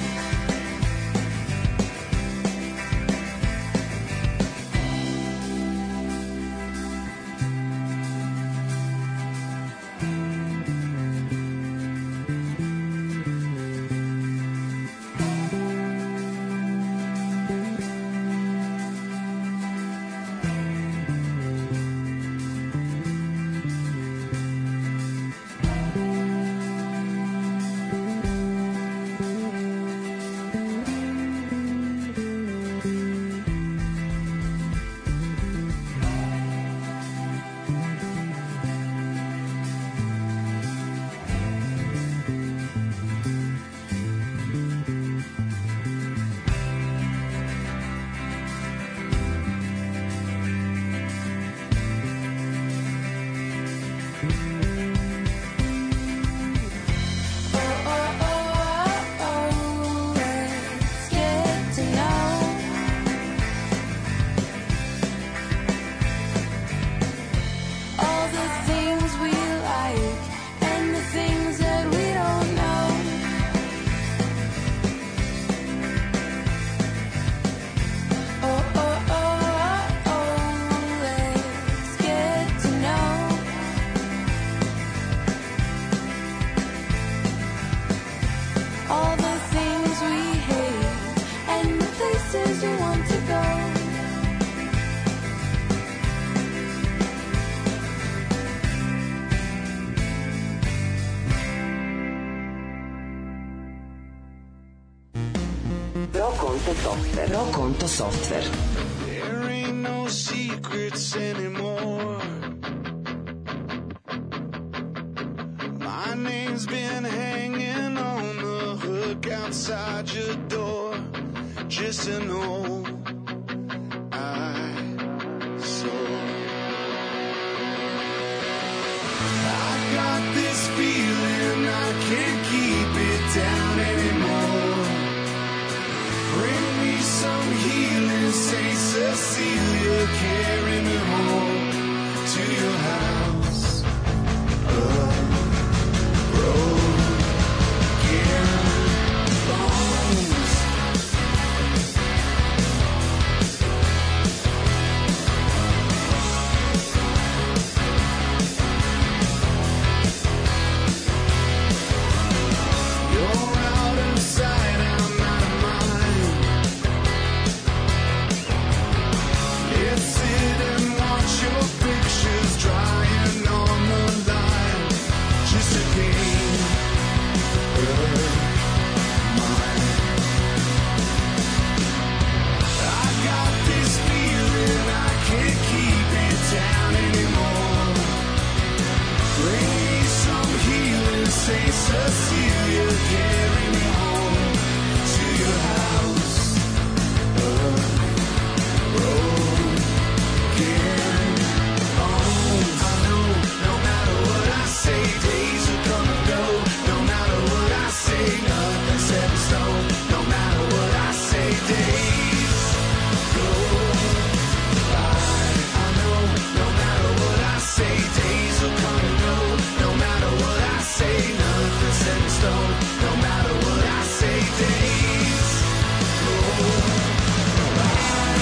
Prokonto software. Prokonto software. There ain't no secrets anymore. My name's been hanging on the hook outside your door. Just to know I saw carry me home to your house again. Oh, I know, no matter what I say, days will come and go. No matter what I say, nothing's set in stone. No matter what I say, days go by. I know, no matter what I say, days will come and go. No matter what I say, nothing's set in stone. No matter what I say, days go by.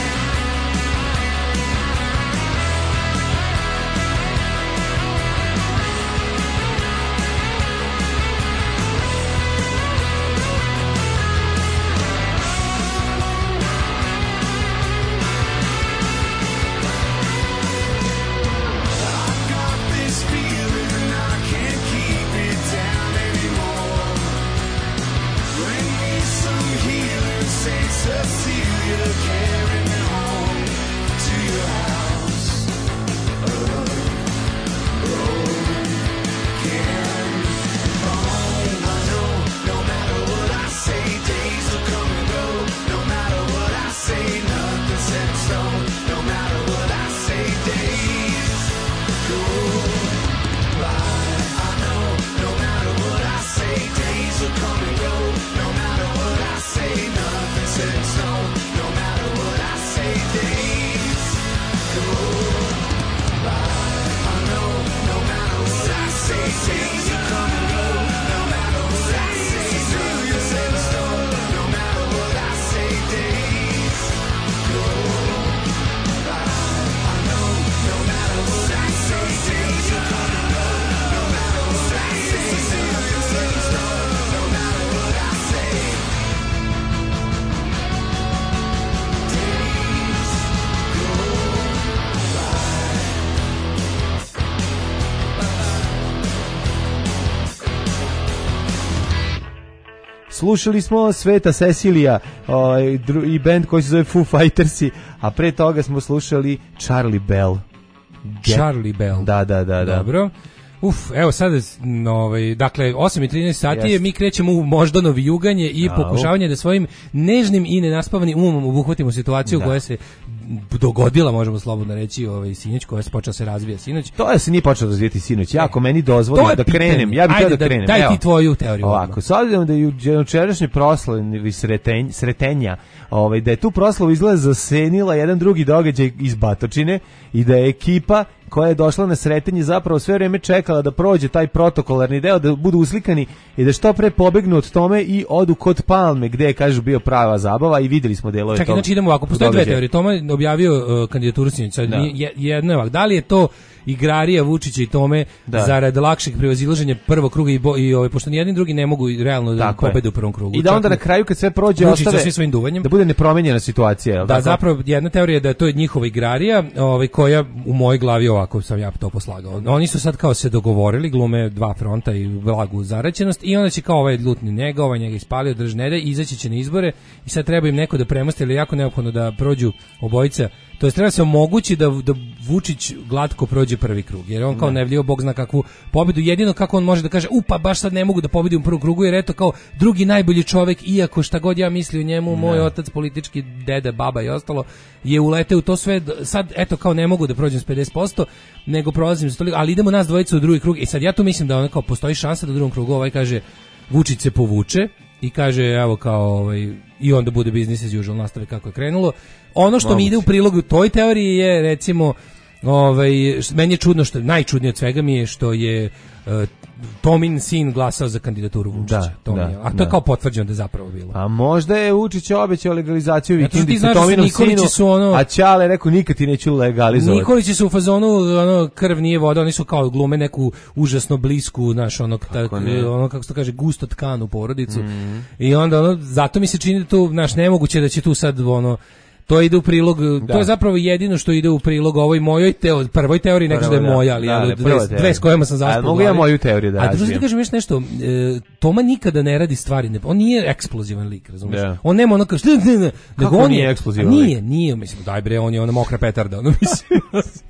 I've got this feeling and I can't keep it down anymore. Bring me some healing, Saint Cecilia, carry me home to your house again. Oh, I know, no matter what I say, days will come and go. No matter what I say, nothing's set in stone. No matter what I say, days go by. I know, no matter what I say, days will come and go. No matter what I say, nothing's set in stone. No matter what I say, days go by. I know, no matter what I say, days will come and go. No matter what I say, nothing's set in stone. No matter what I say, days go by. I know, no matter what I say, days will come and go. No matter what I say, nothing's set in stone. No matter what I say, days go by. Slušali smo Sveta Cecilija ovaj, dru- i band koji se zove Foo Fightersi, a pre toga smo slušali Charlie Bell. Get- Charlie Bell. Da, da, da, da. Dobro. Uf, evo sad, no, ovaj, dakle, osam i trinaest sati je, Jest. mi krećemo u moždano vijuganje i Au. pokušavanje da svojim nežnim i nenaspavanim umom obuhvatimo situaciju Da. koja se dogodila, možemo slobodno reći, ovaj, sinoć, koja se počela se razvija sinoć. To je se nije počelo razvijeti sinoć. Jako meni dozvoli To je da pitanje. krenem. Ja bih htio Ajde, da da- krenem. daj ti Evo. tvoju teoriju Ovako, odmah. s obzirom da je jučerašnje proslavi sretenj, sretenja, ovaj, da je tu proslavu izgleda zasenila jedan drugi događaj iz Batočine i da je ekipa koja je došla na sretenje zapravo sve vreme čekala da prođe taj protokolarni deo, da budu uslikani i da što pre pobegnu od tome i odu kod Palme, gde je, kažu, bio prava zabava i videli smo delove Čekaj, tog znači idemo ovako, postoje dve događaja. teorije. Toma je objavio uh, kandidaturu sinoć. Sad Da. nije- je- Jedna je ovako, da li je to igrarija Vučića i Tome Da. zarad lakšeg prevazilaženja prvog kruga i, bo, i ovaj, pošto nijedni drugi ne mogu realno da Tako je. pobede u prvom krugu. I da onda Čak na kraju kad sve prođe Vučić sa ostave svim svojim duvanjem. da bude nepromenjena situacija, je li Da, tako? zapravo jedna teorija je da je to njihova igrarija, ovaj, koja u mojoj glavi ovako sam ja to poslagao. Oni su sad kao se dogovorili, glume dva fronta i blagu zaraćenost i onda će kao ovaj lutni njega, ovaj njega ispalio, drž ne da, izaći će na izbore i sad treba im neko da premosti, ali je jako neophodno da prođu obojica. To jest treba se omogući da, da Vučić glatko prođe prvi krug, jer on kao nevljivo, Bog zna kakvu pobedu, jedino kako on može da kaže, u pa baš sad ne mogu da pobedim u prvom krugu, jer eto kao drugi najbolji čovek, iako šta god ja mislio o njemu, moj otac, politički deda, baba i ostalo, je uleteo u to sve, d- sad eto kao ne mogu da prođem s pedeset posto, nego prolazim za toliko, ali idemo nas dvojica u drugi krug, i sad ja tu mislim da ono kao postoji šansa da u drugom krugu ovaj kaže, Vučić se povuče, i kaže evo kao ovaj, i onda bude business as usual, nastave kako je krenulo. Ono što mi ide u prilog u toj teoriji je recimo ovaj, š- meni je čudno, što najčudnije od svega mi je što je uh, Tomin sin glasao za kandidaturu Vučića. Da, to mi da, je, a to da. je kao potvrđeno da je zapravo bilo. A možda je Vučić obećao legalizaciju Zato što ti vikendice znaš da su Tominom Nikolići sinu, su ono- a Ćale je rekao nikad ti neću legalizovati. Nikolići su u fazonu ono krv nije voda, oni su kao glume neku užasno blisku naš onog tak, ne? ono kako se to kaže gusto tkanu porodicu. I onda ono zato mi se čini da tu naš nemoguće da će tu sad ono To ide u prilog, Da. to je zapravo jedino što ide u prilog ovoj mojoj teo, prvoj teoriji, nek da je Prvo, da. moja, ali Da, ja, da, dve, prva dve teorija. s kojima sam A zaspao. u mogu ja glavi. moju teoriju da A drugo razvijem? ti kažem još nešto, e, Toma nikada ne radi stvari, ne, on nije eksplozivan lik, razumiješ? Da. On nema ono kao, šta, ne, ne, nego on nije je, eksplozivan a nije, lik? nije, mislim, daj bre, on je ona mokra petarda, ono mislim.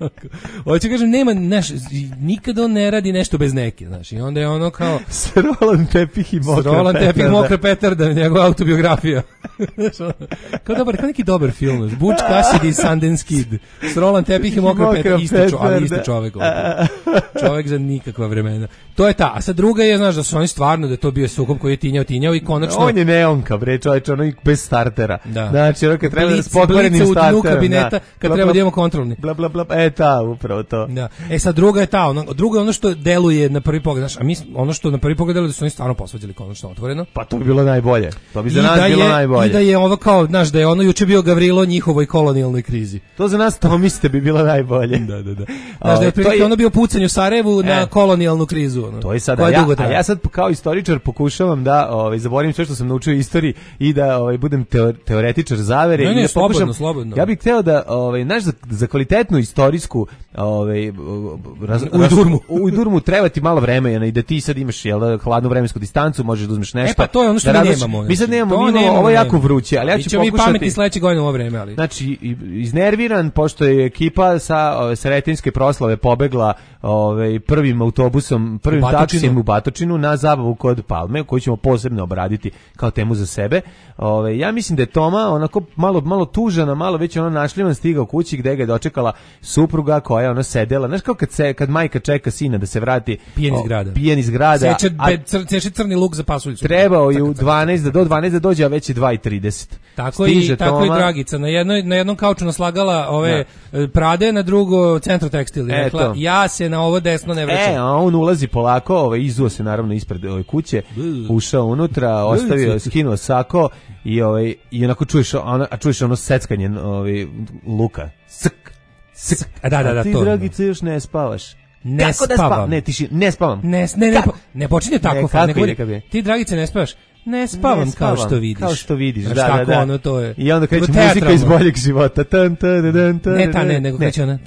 Hoće kažem, nema, znaš, nikada on ne radi nešto bez neke, znaš, i onda je ono kao... S rolan tepih i mokra S Roland petarda. Tepih, mokra petarda, njegova autobiografija. Znaš, ono, kao dobar, kao neki dobar film, znaš, Butch Cassidy i Sundance Kid. S Roland Tepih i mokra Mokra petarda, isto, čo, ali petarda. isto čovek. Ovaj. Čovek za nikakva vremena. To je ta, a sad druga je, znaš, da su oni stvarno, da je to bio sukob koji je tinjao, tinjao i konačno... On je neonka, bre, čovječ, ono i bez startera. Da. Znači, ono kad treba da Blic- s pokvarenim blice u dnu starterom. kabineta, da. kad Bla, treba bla, da imamo kontrolni. Bla, bla, bla, e, ta, upravo to. Da. E sad druga je ta, ono, druga je ono što deluje na prvi pogled, znaš, a mi ono što na prvi pogled deluje da su oni stvarno posvađali konačno otvoreno. Pa to bi bilo najbolje. To bi za I nas da bilo je, najbolje. I da je ovo kao, znaš, da je ono juče bio Gavrilo njihovoj kolonijalnoj krizi. To za nas, to mislite, bi bilo najbolje. Da, da, da. Znaš, Ovaj, da je to prilike ono bio pucanj u Sarajevu na E. kolonijalnu krizu. Ono, To je sada koja ja, dugo a traje. ja sad kao istoričar pokušavam da ovaj zaboravim sve što sam naučio u istoriji i da ovaj budem teo, teoretičar zavere Ne, i ne, da slobodno, pokušam. slobodno. Ja bih hteo da ovaj znaš za, za kvalitetnu istorijsku ovaj raz, Ujdurmu. ujdurmu treba ti malo vremena i da ti sad imaš jel da, hladnu vremensku distancu, možeš da uzmeš nešto. E pa to je ono što da mi razliš- nemamo. Mi sad znači, nemamo, to mi imamo, nemamo, ovo je jako nemamo. vruće, ali ja Mi ću ćemo mi pokušati. pametni sledeće godine u ovo vreme, ali. Znači, i- iznerviran, pošto je ekipa sa ove, Sretenjske proslave pobegla ovaj, prvim autobusom, prvim U Batočinu. taksijem u Batočinu na zabavu kod Palme, koju ćemo posebno obraditi kao temu za sebe. Ove, ja mislim da je Toma onako malo, malo tužana, malo već ono našljivan stigao kući gde ga je dočekala supruga koja je ono sedela. Znaš kao kad, se, kad majka čeka sina da se vrati Pijen iz o, grada. pijen iz grada, Seče, a be- cr, seče crni luk za pasuljicu. trebao je u Caka, caka. dvanaest da do dvanaest da dođe, a već je dva i trideset. Tako Stiže i tako i Toma. Dragica na jednoj na jednom kauču naslagala ove e, Prade, na drugo Centro Tekstil i Eto. rekla ja se na ovo desno ne vraćam. E, a on ulazi polako, ovaj, izuo se naravno ispred ove kuće, ušao unutra, ostavio, skinuo sako i, ovaj, i onako čuješ ono, a čuješ ono seckanje ovaj, luka. Sk, sk. A da, da, da, a ti, to. Dragice, još ne spavaš. Ne Kako da spavam. spavam? Ne, tiši, ne spavam. Ne, ne, ne, Kako? po- ne počinje tako, Ne, fa, ne kako govori, ide, kako je? ti Dragice ne spavaš. Ne spavam, Ne kao spavam, što vidiš. Kao što vidiš, Znaš, da, da, tako da. ono, to je. I onda kreće To je muzika iz teatralno. boljeg života. Tan, tan, tan, tan, Ne ta, ne, nego kreće ona.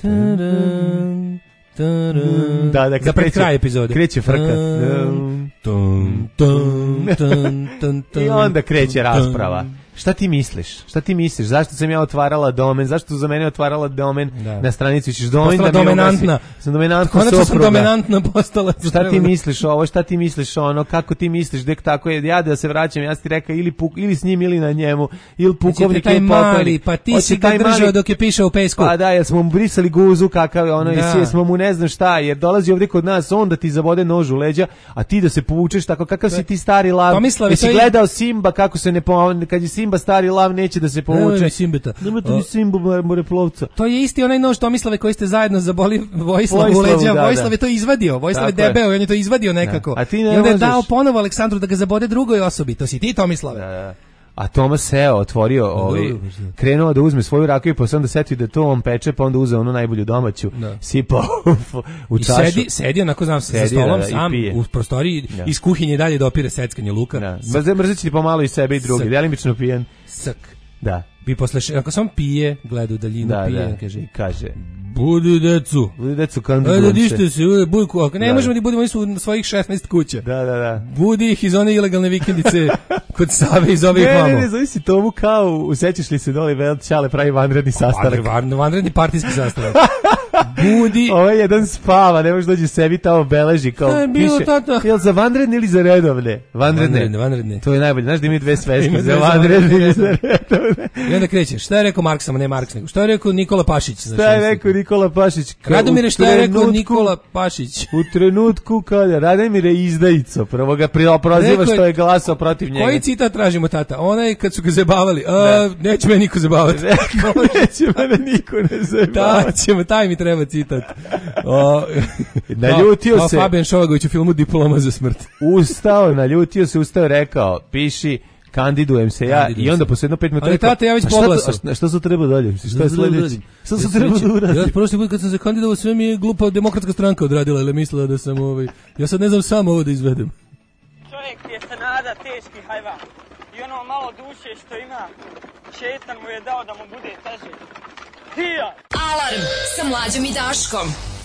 Taran, taran. Da, da, kad Za pred kreće- kraj epizode. kreće frka. Tan, tan, tan, tan, tan, tan, I onda kreće tan. rasprava. Šta ti misliš? Šta ti misliš? Zašto sam ja otvarala domen? Zašto za mene otvarala domen Da. na stranici? Ćeš domen Postala da mi dominantna. ugasi? Sam dominantna Konačno sam supruga. dominantna postala. Šta ti misliš ovo? Šta ti misliš ono? Kako ti misliš? Dek tako je, ja da se vraćam, ja sam ti rekao ili, puk, ili s njim ili na njemu, ili pukovnik taj ili mali, pokojnik. pa ti Hoće si ga taj držao mali- dok je pišao u pesku. Pa da, jer smo mu brisali guzu kakav je ono, Da. i smo mu ne znam šta, jer dolazi ovdje kod nas, on da ti zabode nož u leđa, a ti da se povučeš tako, kakav si ti stari lav. Tomislave, Jesi to je- gledao Simba kako se ne po, kad je Simba stari lav neće da se povuče. Nemoj mi Simbeta. Nemojte mi Simbu moreplovca. To je isti onaj nož Tomislave koji ste zajedno zaboli Vojislav u Vojislavu, leđa. da, Vojislav da. je to izvadio. Vojislav je Tako je. debeo i on je to izvadio nekako. Da. A ti ne I onda je možeš. dao ponovo Aleksandru da ga zabode drugoj osobi. To si ti, Tomislave. A Tomas seo, otvorio, ovaj, dobro, dobro. krenuo da uzme svoju rakiju, pa se onda setio da to on peče, pa onda uzeo onu najbolju domaću, Da. sipao u, u I čašu. sedi, sedi onako, znam se, za Sedi, stolom da, da, i sam pije. u prostoriji Da. iz kuhinje i dalje dopire seckanje luka. Da. Mrze- Mrzeći ti pomalo i sebe i druge, Srk. delimično pijen. Srk. Da. Bi posle, še- ako sam pije, gleda u daljinu, Da, pije, da. kaže, I kaže, budi decu. budi decu Ajde, kandidujte. dište se, ujde, budi ku- ako ne Da. možemo da budemo, oni su u svojih šesnaest kuća. Da, da, da. Budi ih iz one ilegalne vikendice kod Save iz ovih Ne, ne, vamo. ne, zove si Tomu kao, usećaš li se dole, vel, Ćale pravi vanredni sastanak. Van, vanredni partijski sastanak. Budi. Ovo je jedan spava, ne može dođe sebi tamo beleži, kao E, bilo piše, tata. jel za vanredne ili za redovne? Vanredne. Vanredne, vanredne. To je najbolje, znaš da imaju dve sveske, Ima za dve za vanredne vanredne. i za redovne. I onda krećeš. Šta je rekao Marks, samo ne Marks, nego šta je rekao Nikola Pašić? Znaš, Šta je ono se- rekao Nikola Pašić? Ka- Radomire, u šta je rekao trenutku- Nikola Pašić? U trenutku kada Radomire izdajico, prvo ga pri- proziva Rekao je- što je glasao protiv njega. Koji citat tražimo, tata? Onaj kad su ga zabavali. A, neće me niko zabavati. Rekao, neće mene niko ne zajebavati. Da, ćemo, taj mi treba citat. O, Naljutio kao se. Fabijan Šovagović u filmu Diploma za smrt. Ustao, naljutio se, ustao, rekao, piši, kandidujem se ja, Kandidujem i onda se. posle jedno pet minuta Ali rekao, tata, ja već "A šta to- poglasao." a šta su treba dalje? Šta je sledeće? Šta su Ja treba da Ja uradim? prošli put kad sam se kandidovao, sve mi je glupa demokratska stranka odradila, ili mislila da sam ovaj, ja sad ne znam sam ovo da izvedem. Čovjek je se nada teški hajvan i ono malo duše što ima Šetan mu je dao da mu bude teže. Hija! Alarm sa Mlađom i Daškom.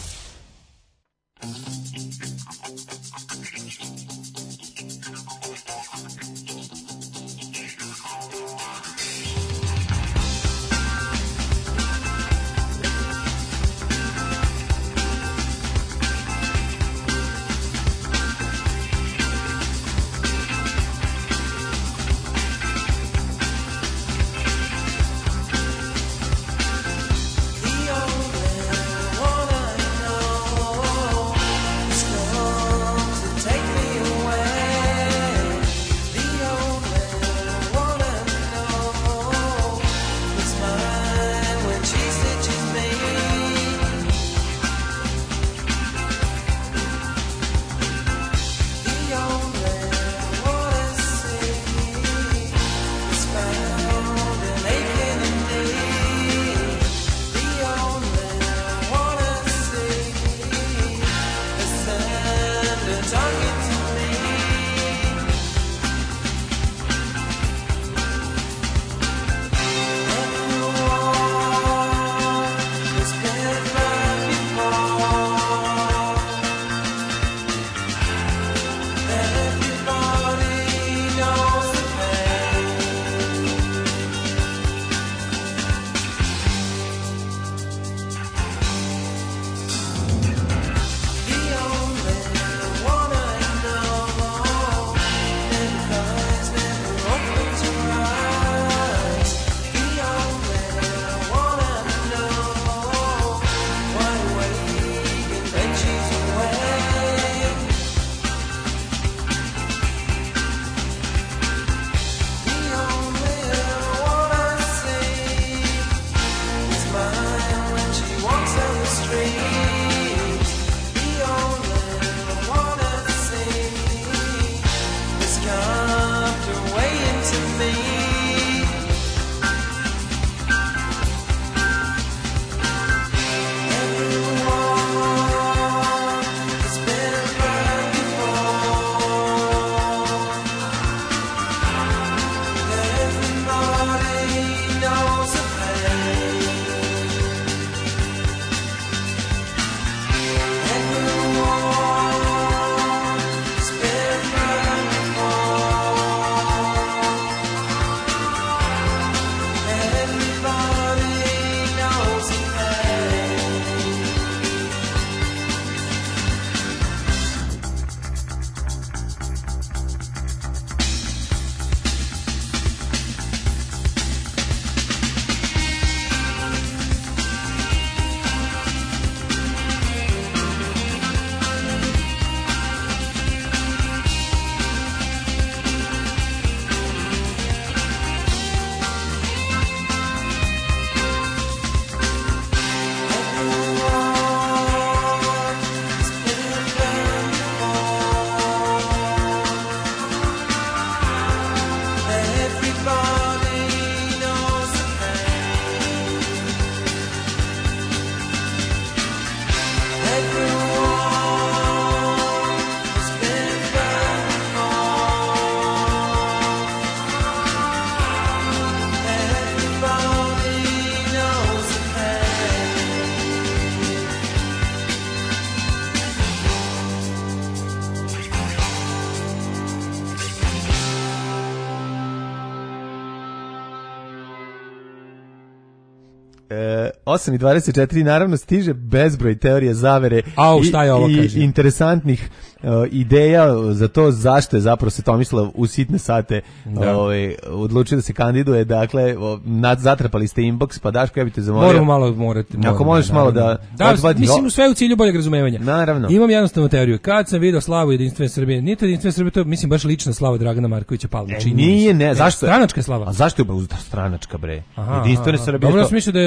osam i dvadeset četiri naravno stiže bezbroj teorija zavere. Au, šta je ovo, i, kaže? i interesantnih uh, ideja za to zašto je zapravo se Tomislav u sitne sate da. ovaj, odlučio da se kandiduje. Dakle, nad, zatrpali ste inbox, pa Daško, ja bih te zamolio. Moramo malo, morate. Ako možeš malo da... Da, odvadi, mislim, sve u cilju boljeg razumevanja. Naravno. Imam jednostavnu teoriju. Kad sam video slavu Jedinstvene Srbije, nije to Jedinstvene Srbije, to je, mislim, baš lična slava Dragana Markovića Palme. E, nije, ne, zašto? Stranačka slava. A zašto je stranačka, bre? Aha, Jedinstvene Srbije. Dobro, to... ja sam mislio da je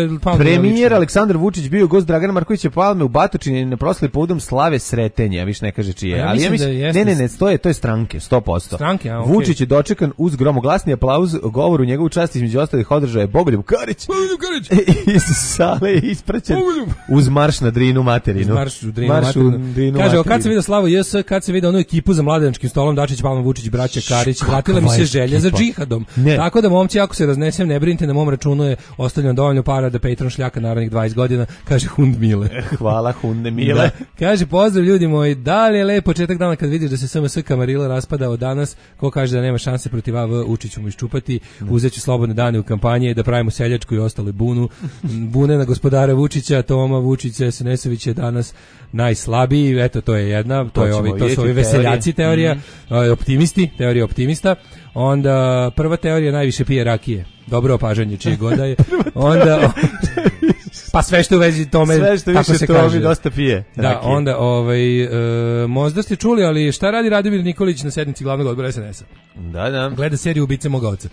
Palme. Premijer Aleksandar Vučić bio gost Dragana Markovića Palme u Batočini na proslavi povodom slave Sretenja, više ne kaže čije. Ja ali ja mislim, da jeste... ne, ne, ne, to je, to je stranke, sto posto. Stranke, a, okay. Vučić je dočekan uz gromoglasni aplauz, govor u njegovu čast između ostalih održao je Bogoljub Karić. Bogoljub Karić! Iz sale je ispraćen uz marš na Drinu materinu. Uz marš u Drinu marš materinu. Drinu kaže, materinu. Kad se vidio Slavo J S, kad se vidio onu ekipu za mladenačkim stolom, Dačić, Palma, Vučić, braća Karić, vratila mi se želja za džihadom. Ne. Tako da, momci, ako se raznesem, ne brinite, na mom računu je ostavljeno dovoljno para da Patreon šljaka narednih dvadeset godina, kaže Hund Mile. Hvala Hunde Mile. Da. Kaže, pozdrav ljudi moji, da li je lep početak dana kad vidiš da se S M S Kamarila raspada od danas, ko kaže da nema šanse protiv A V, Učić ću mu iščupati, uzeću slobodne dane u kampanji, da pravimo seljačku i ostale bunu, bune na gospodara Vučića, Toma Vučića, Senesović je danas najslabiji, eto to je jedna, to, to je ovi, to su ovi veseljaci teorija, mm. optimisti, teorija optimista. Onda prva teorija najviše pije rakije. Dobro opažanje čije goda je. Onda pa sve što u vezi tome sve što tako više se to kaže. Mi dosta pije. Da, rakije. Onda ovaj e, možda ste čuli, ali šta radi Radomir Nikolić na sednici glavnog odbora S N S-a? Da, da. Gleda seriju Ubice mog oca.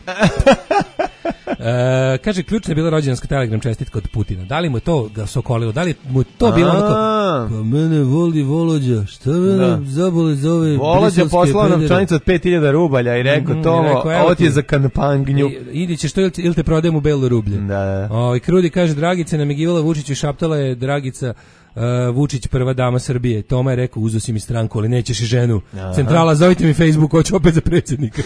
E, kaže, ključna je bila rođendanska telegram čestitka od Putina. Da li mu je to ga sokolilo? Da li mu je to bilo onako, pa mene voli Volođa, šta mene zaboli za ove Volođa poslao nam čanicu od pet hiljada rubalja i rekao, mm, Tomo, ovo ti je za kampanju. Idi ćeš to ili te prodajem u belo rublje. Da, da. O, i Krudi kaže, Dragica namigivala Vučiću i šaptala je Dragica, Uh, Vučić prva dama Srbije. Toma je rekao, uzo si mi stranku, ali nećeš i ženu. Aha. Centrala, zovite mi Facebook, hoću opet za predsjednika.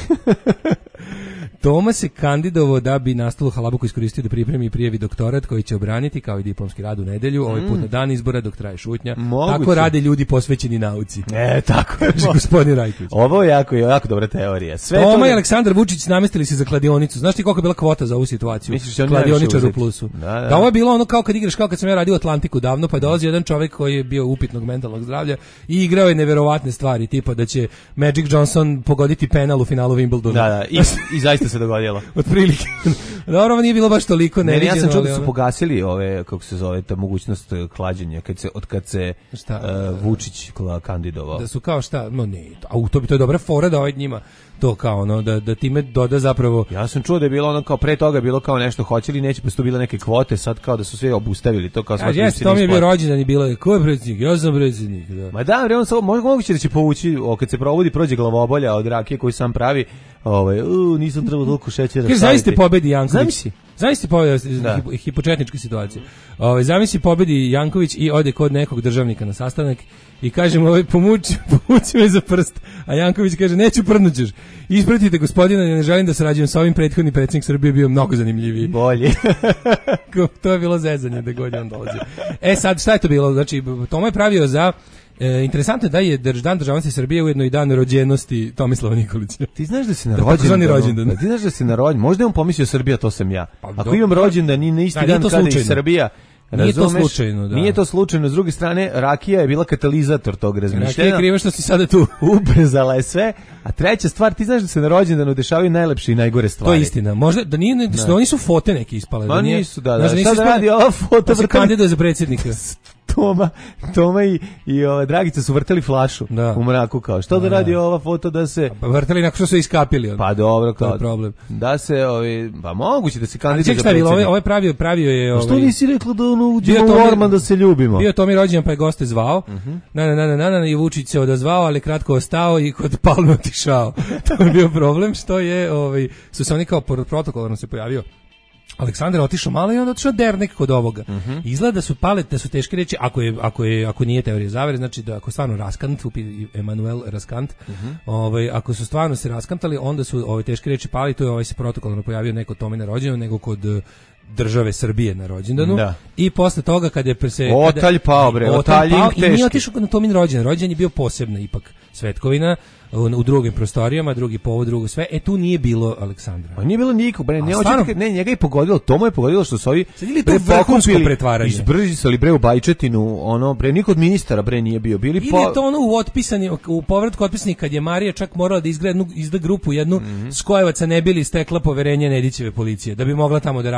Toma se kandidovao da bi nastalu halabuku iskoristio da pripremi i prijavi doktorat koji će obraniti kao i diplomski rad u nedelju, ovaj put na dan izbora dok traje šutnja. Moguće. Tako rade ljudi posvećeni nauci. E, tako je. Gospodin Rajković. Ovo je jako, jako dobra teorija. Sve Toma to... i Aleksandar Vučić namestili se za kladionicu. Znaš ti koliko je bila kvota za ovu situaciju? Misliš, kladioničar u plusu. Da, da. da ovo je bilo ono kao kad igraš, kao kad sam ja radio u Atlantiku davno, pa dolazi jedan čovjek koji je bio upitnog mentalnog zdravlja i igrao je neverovatne stvari, tipa da će Magic Johnson pogoditi penal u finalu Wimbledona. Da, da. I, i zaista se dogodilo. Otprilike. Dobro, ovo nije bilo baš toliko ne, neviđeno. Ja sam čuo da su ono... pogasili ove, kako se zove, ta mogućnost klađenja, kad se, od kad se uh, Vučić kandidovao. Da su kao šta, no ne, a to bi to je dobra fora da ovaj njima to kao ono, da, da time doda zapravo... Ja sam čuo da je bilo ono kao, pre toga je bilo kao nešto hoće li neće, pa su tu bile neke kvote, sad kao da su sve obustavili, to kao smatrujući. Ja, jeste, to mi je bio rođendan i bilo je, ko je predsjednik? Ja sam predsjednik, da. Ma da, on samo, moguće da će povući, o, kad se provodi, prođe glavobolja od rakije koju sam pravi, ovaj, u, nisam trebao toliko šećera staviti. Zavisli pobedi Janković. Zamisli. Zamisli pobedi, hipočetničke situacije. Ovaj, zamisli pobedi Janković i ode kod nekog državnika na sastanak i kaže mu, ovaj, pomuči, pomuči me za prst. A Janković kaže, neću, prdnućeš. Ispratite gospodina, ne želim da sarađujem sa ovim, prethodni predsjednik Srbije bio mnogo zanimljiviji. Bolji. To je bilo zezanje da god je on dolazio. E sad, šta je to bilo? Znači, Toma je pravio za... E, interesantno je da je dan državnosti Srbije ujedno i dan rođenosti Tomislava Nikolića. Ti znaš da si na rođendan, rođendan. Ti znaš da si na rođendan. Možda je on pomislio Srbija, to sam ja. Pa, ako do, imam rođendan ni na isti da, dan kada je Srbija. Nije razumeš, to slučajno, da. Nije to slučajno, s druge strane rakija je bila katalizator tog razmišljanja. Rakija je kriva što si sada tu. Ubrzala je sve. A treća stvar, ti znaš da se na rođendanu dešavaju najlepše i najgore stvari. To je istina. Možda da nije, da oni su fote neke ispale. Ma da nije, nisu, da, da. Znaš, da šta da radi ova foto? Da kandiduje za predsjednika. Toma, Toma i, i ova Dragica su vrteli flašu da. U mraku kao. Što da, da radi ova foto da se... Pa vrteli nakon što su iskapili. On. Pa dobro, kao. To je problem. Da se, ovi, pa moguće da se kandiduje za predsjednika. Ovo je pravio, pravio je... Ovaj, što nisi rekla da ono uđemo u Orman da se ljubimo? Bio Tomi rođendan pa je goste zvao. Uh-huh. Na, na, na, na, na, i Vučić se odazvao, ali kratko ostao i kod Palme otišao. To je bio problem što je, ovaj, su se oni kao protokolarno se pojavio. Aleksandar otišao malo i onda otišao dernek kod ovoga. Uh-huh. Izgleda da su palete, da su teške reči, ako je ako je ako nije teorija zavere, znači da ako stvarno raskant, Emanuel Raskant, uh-huh. ovaj ako su stvarno se raskantali, onda su ove teške reči pali, to je ovaj se protokolno pojavio neko Tome na rođendanu, nego kod države Srbije na rođendanu. Da. I posle toga kad je se Otalj pao bre, Otalj teški. I nije otišao na Tomin rođendan, rođendan je bio posebna ipak svetkovina. U, u drugim prostorijama, drugi povod, drugo sve. E tu nije bilo Aleksandra. Pa nije bilo nikog, bre, ne, stvarno, ne, njega je pogodilo, Tomo je pogodilo što su ovi bre pokupili, izbržisali bre u Bajčetinu, ono, bre, niko od ministara bre nije bio. Bili ili po... je to ono u otpisani, u povratku otpisani kad je Marija čak morala da izgleda jednu, izda grupu jednu, mm-hmm. Skojevaca ne bili stekla poverenje Nedićeve policije, da bi mogla tamo da radi četiri pa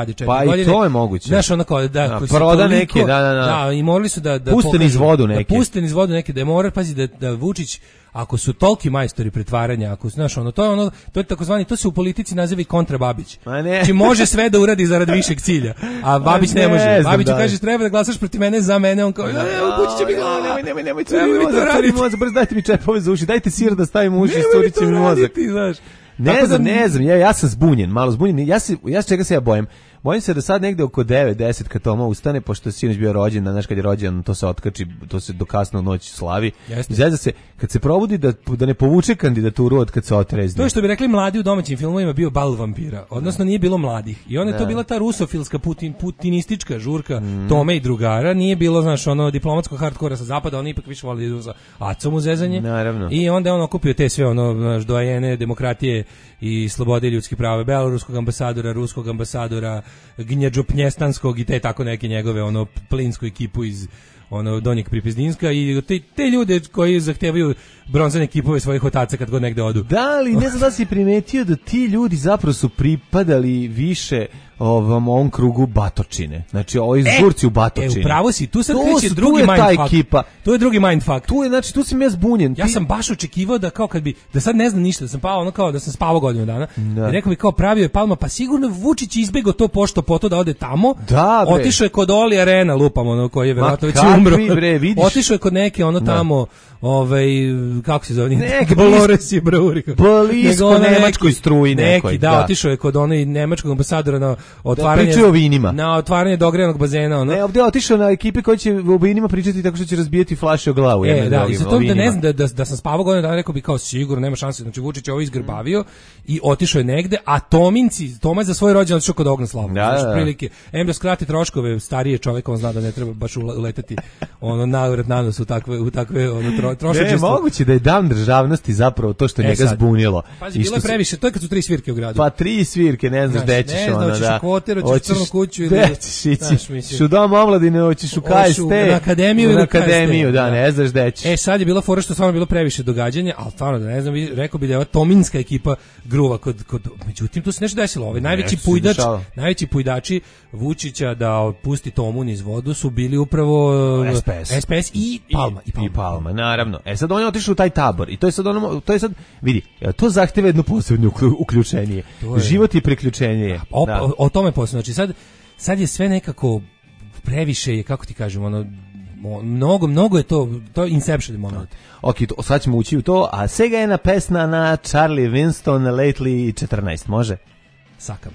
A godine. i to je moguće. Znaš, ono kao, da, Da, koji su proda toliko- neke, da, da, da. Da, i morali su da... da Puste pokažu- niz vodu neke. Da puste niz vodu neke, da je mora, pazi, da, da Vučić, ako su toliki majstori pretvaranja, ako su, znaš, ono, to je ono, to je takozvani, to se u politici naziva i kontra Babić. Ma ne. Znači, može sve da uradi zarad višeg cilja, a Babić Ma ne ne može. znam Babić da li. kaže, treba da glasaš protiv mene, za mene, on kao, ja, evo, Vučić će mi glavu, Nemoj, nemoj, nemoj, Nemoj curi mi mi to mozak, curi raditi. mi mozak, brzo dajte mi čepove za uši, dajte sir da stavim u uši, Nemoj mi curit će to mi mozak. raditi, znaš. Ne Tako znam, da- ne znam, ja, ja sam zbunjen, malo zbunjen. Ja se, ja se čega se ja bojim? Bojim se da sad negde oko devet deset kad Toma ustane, pošto je sinoć bio rođen, znaš kad je rođen, to se otkači, to se do kasno u noć slavi. Jeste. Izgleda se, kad se probudi da, da ne povuče kandidaturu od kad se otrezni. To je što bi rekli mladi u domaćim filmovima bio bal vampira, odnosno nije bilo mladih. I onda je to Da. bila ta rusofilska putin, putinistička žurka Tome i drugara, nije bilo, znaš, ono diplomatsko hardkora sa zapada, oni ipak više volili da idu za acom u zezanje. Naravno. I onda je on okupio te sve ono, znaš, dojene demokratije i slobode i ljudskih prava, beloruskog ambasadora, ruskog ambasadora, gnjađopnjestanskog i te tako neke njegove ono plinsku ekipu iz ono Donjeg Pripezdinska i te, te ljude koji zahtevaju bronzane kipove svojih otaca kad god negde odu. Da, ali ne znam da si primetio da ti ljudi zapravo su pripadali više ovom ovom krugu Batočine. Znači, ovoj žurci u Batočini. E, upravo si, tu sad To kreće su- drugi tu je ta mindfuck. ekipa. Tu je drugi mindfuck. Tu je, znači, tu sam ja zbunjen. Ja Ti- sam baš očekivao da kao kad bi, da sad ne znam ništa, da sam pao ono kao da sam spavao godinu dana. Da. I rekao bi kao pravio je Palma, pa sigurno Vučić izbegao to pošto poto da ode tamo. Da, bre. Otišao je kod Oli Arena, lupam ono koji je verovatno već kakvi, umro. bre, vidiš? Otišao je kod neke ono Da. tamo, ovaj kako se zove, Neki Bolores i Brauri. blisko Nego ono nemačkoj neki- struji nekoj, Neki, da, da. otišao je kod onog nemačkog ambasadora na otvaranje pričaju o vinima. Na otvaranje dogrejanog bazena, ono. Ne, ovdje je otišao na ekipe koji će u obinima pričati tako što će razbijati flaše o glavu. E, jedne da, i drugima, za o to da vinima. ne znam da, da, da sam spavao godinu dana, rekao bi kao sigurno, nema šanse, znači Vučić je ovo izgrbavio i otišao je negde, a Tominci, Toma je za svoj rođendan otišao kod Ognoslava. Da, Znaš, da, da. prilike, em da skrati troškove, starije čovek, on zna da ne treba baš ule- uleteti ono navrat na nos u takve, u takve ono, tro, Ne, trošačestvo. moguće da je dan državnosti zapravo to što E, njega sad. zbunilo. Pazi, I bilo je što se- previše, to je kad su tri svirke u gradu. Pa tri svirke, ne znaš Znaš, gde ćeš ne znam, ono, hoćeš da. u Kvoter, hoćeš u Crnu kuću ili- gde ćeš ići? Znaš, mislim. Ćeš u dom omladine, hoćeš u K S Hoćeš u- T. na akademiju na ili u K S T, akademiju, da, da. ne znaš gde ćeš. E, sad je bila fora što je stvarno bilo previše događanja, ali stvarno da ne znam, vi- rekao bi da je ova Tominska ekipa gruva kod, kod međutim tu se nešto desilo. Ovaj najveći Nešto se pujdač, dešava. najveći pujdači Vučića da pusti Tomu niz vodu su bili upravo S P S. S P S i Palma. I, i Palma, naravno. E sad on je otišao u taj tabor i to je sad ono, to je sad, vidi, to zahteva jedno posebno uklju- uključenje. To je- Život je priključenje. O, Da. o, o tome posle. Znači sad, sad je sve nekako previše je, kako ti kažem, ono, mo- mnogo, mnogo je to, to je Inception moment. Ok, to, sad ćemo ući u to, a Sega je jedna pesma na Charlie Winston Lately četrnaest, može? Sakam.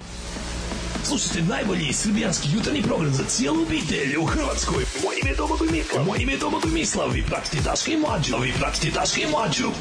Slušajte najbolji srbijanski jutarnji program za cijelu obitelj u Hrvatskoj. Moje ime je Domagoj Mislav. Moje ime je Domagoj Mislav. Vi pratite Daška i Mlađu. Vi pratite Daška i Mlađu.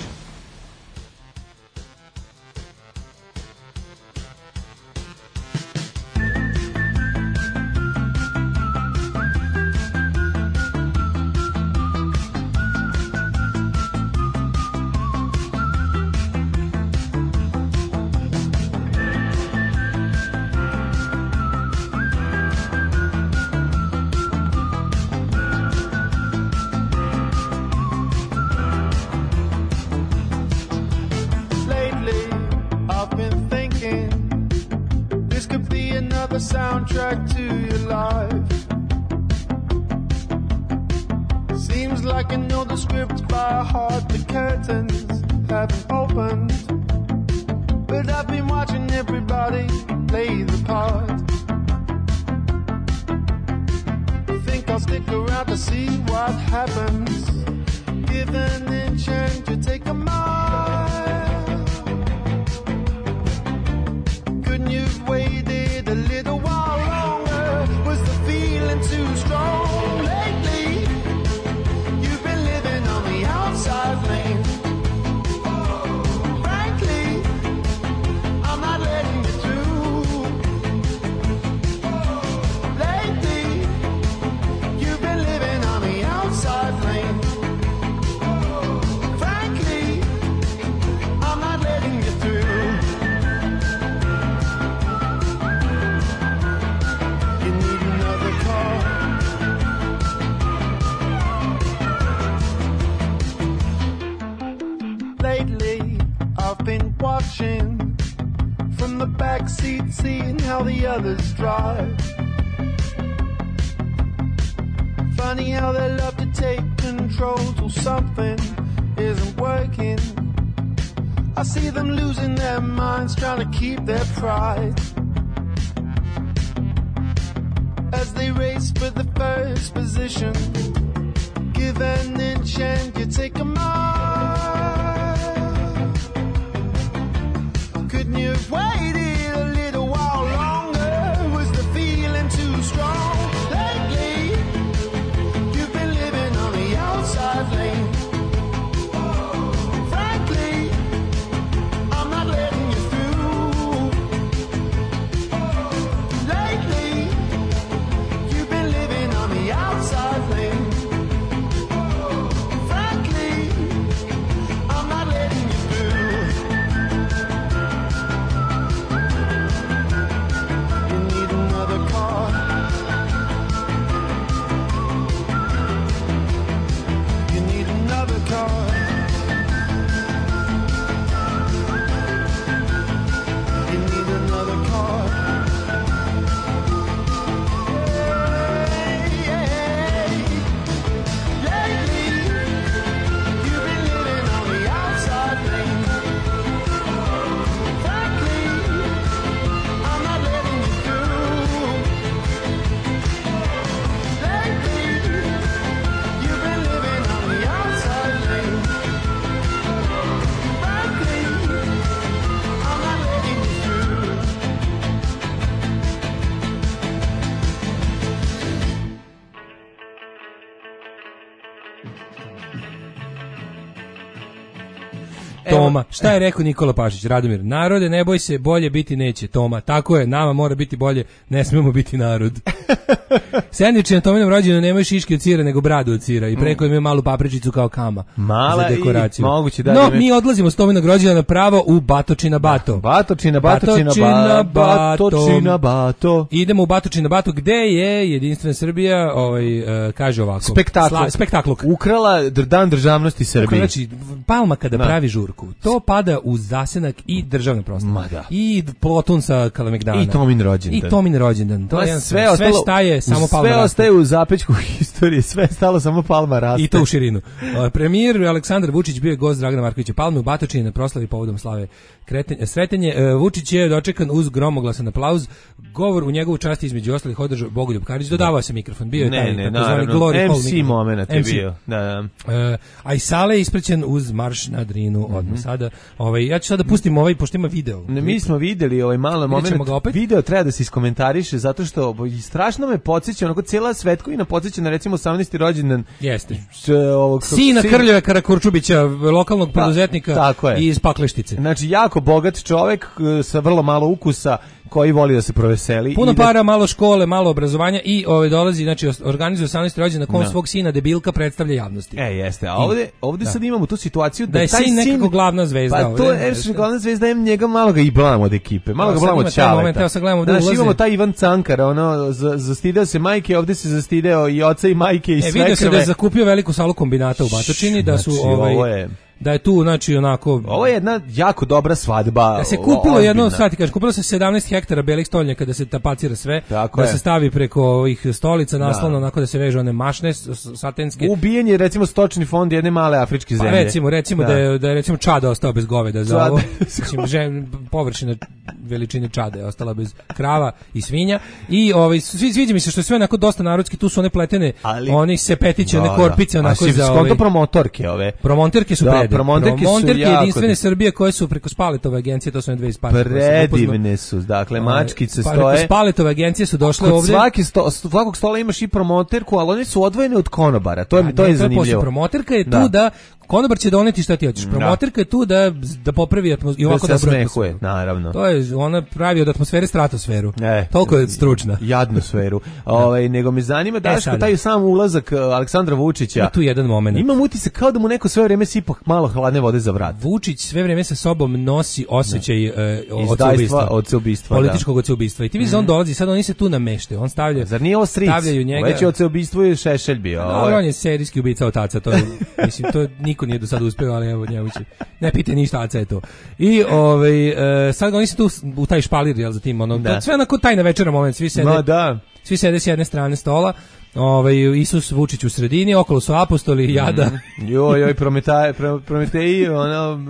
Lately, I've been thinking this could be another soundtrack to your life. Seems like I know the script by heart, the curtains haven't opened. But I've been watching everybody play the part. Think I'll stick around to see what happens. Given a chance to take a mile. Couldn't you have waited a little while longer? Was the feeling too strong lately? You've been living on the outside lane. Frankly, I'm not letting you through. Lately, you've been living on the outside lane. Frankly, I'm not letting you through. You need another call. Lately, I've been watching from the back seat, seeing how the others drive. Funny how they love to take control till something isn't working. I see them losing their minds, trying to keep their pride. As they race for the first position, give an inch and you take a mile. Couldn't you have waited a little while longer? Was the feeling too strong? Lately, you've been living on the outside lane. Frankly, I'm not letting you through. Lately, you've been living on the outside lane. Frankly, I'm not letting you through. You need another car. You need another car. You need another car. Hey, hey. Lately, you've been living on the outside lane. Frankly, I'm not letting you through. Lately, you've been living on the outside lane. Frankly, I'm not letting you through. Toma, šta je rekao Nikola Pašić, Radomir? Narode, ne boj se, bolje biti neće. Toma, tako je, nama mora biti bolje, ne smemo biti narod. Sendviči na Tominom rođenju nemaju šiške od sira, nego bradu od sira i preko imaju malu papričicu kao kama. Mala za dekoraciju. i moguće da... No, ime- mi odlazimo s Tominog rođenja pravo u Batočina Bato. Batočina, Batočina, Batočina, ba, Batočina, Bato. Idemo u Batočina Bato, gde je Jedinstvena Srbija, ovaj, e, kaže ovako. Spektakl. Sla, spektakluk. Ukrala dr- dan državnosti Srbije. Znači, Palma kada Da. pravi žurku, to pada u zasenak i državna proslava. Ma da. I Plotun sa Kalemegdana. I Tomin rođendan. I Tomin rođendan. To Ma je jedan- sve, sve ostalo, staje, samo Palma sve raste. ostaje u zapećku historije, sve je stalo, samo Palma raste. I to u širinu. Uh, Premijer Aleksandar Vučić bio je gost Dragana Markovića Palme u Batočini na proslavi povodom slave kretenje, sretenje. Uh, Vučić je dočekan uz gromoglasan aplauz. Govor u njegovu čast između ostalih održao Bogoljub Karić. Dodavao se mikrofon. Bio je Ne, taj ne, takozvani naravno. glory hole M C mikrofon. moment je M C. bio. Da, da. Uh, a i Sale je ispraćen uz marš na Drinu odmah sada. Ovaj, ja ću sada da pustim ovaj, pošto ima video. Ne, mi smo videli ovaj malo Vidjet ćemo moment. ga opet. Video treba da se iskomentariše zato što bo- i strašno me podsjeća, onako cijela Svetkovina podsjeća na recimo osamnaesti rođendan. Jeste. s- ovog Sina sin- Krljeva Karakurčubića, lokalnog Pa, preduzetnika tako je. iz Pakleštice. Znači jako bogat čovek e, sa vrlo malo ukusa koji voli da se proveseli. Puno i da- para, malo škole, malo obrazovanja i ovaj dolazi, znači os- organizuje osamnaesti rođendan na kom Da. svog sina debilka predstavlja javnosti. E, jeste. A ovde, ovde Da. sad imamo tu situaciju da, Da je taj sin nekako glavna zvezda Pa to ovde. je Eršin glavna zvezda, em njega malo ga i blam od ekipe. Malo Evo, ga sad blam ima od taj moment, Ćaleta. evo sad gledamo ovde Znaš, ulaze. imamo taj Ivan Cankar, ono, za- zastideo se majke, ovde se zastideo i oca i majke i E, sve vidio se da je zakupio veliku salu kombinata u Batočini, da su Znači, ovaj ovo je- da je tu znači onako Ovo je jedna jako dobra svadba. da se o- kupilo ozbiljna. jedno, sad ti kažem, kupilo se sedamnaest hektara belih stolnjaka da se tapacira sve, Tako da je. se stavi preko ovih stolica naslona, Da. onako da se vežu one mašne s- s- satenske. Ubijen je recimo stočni fond jedne male afričke Pa zemlje. recimo, recimo da. je da je recimo čada ostao bez goveda za Čada. ovo. Mislim, žen- površina veličine čade je ostala bez krava i svinja i ovaj svi sviđa mi se što je sve onako dosta narodski, tu su one pletene, Ali- oni sepetiće, Da, one da. korpice A onako si za skonto ovaj promotorke ove. Promonterke su Da, predivne. promonterke su Promonterke jako Jedinstvene divne. Srbije koje su preko Spaletove agencije, to su one dve iz Sparta. koje sam upoznao. Predivne su, dakle, Ovaj, mačkice pa stoje. preko Spaletove agencije su došle Kod ovde. svake sto, svakog stola imaš i promoterku, ali one su odvojene od konobara. To je, A to ne, je posle. zanimljivo. Promoterka je tu Da. da konobar će doneti šta ti hoćeš. Da. Promoterka je tu da da popravi atmosferu i Da ovako se dobro osmehuje, naravno. To je ona pravi od atmosfere stratosferu. E, Toliko je stručna. Jadnu sferu. Ovaj, nego me zanima Daško, sada. taj sam ulazak uh, Aleksandra Vučića. Ima tu jedan moment. Imam utisak kao da mu neko sve vreme sipa malo hladne vode za vrat. Vučić sve vrijeme sa sobom nosi osjećaj e, Izdajstva, oceubistva. oceubistva, Političkog oceubistva. I ti vidiš da on dolazi, sad oni se tu namešte. On stavlja, Zar nije ovo stric? stavljaju njega. Već je oceubistvo i Šešelj bio. No, Ovo je- on je serijski ubica otaca, to je, mislim, to ni, niko nije do sada uspeo, ali evo njemu će. Ne pitaj ništa, Aca je to. I ovaj e, sad oni se tu u taj špalir, jel, za tim, ono, Da. to sve onako tajna večera moment, svi sede. Ma da. Svi sede s jedne strane stola. Ovaj Isus Vučić u sredini, okolo su apostoli, Jada. Mm. Joj, joj, Prometaj, Prometeji, ono,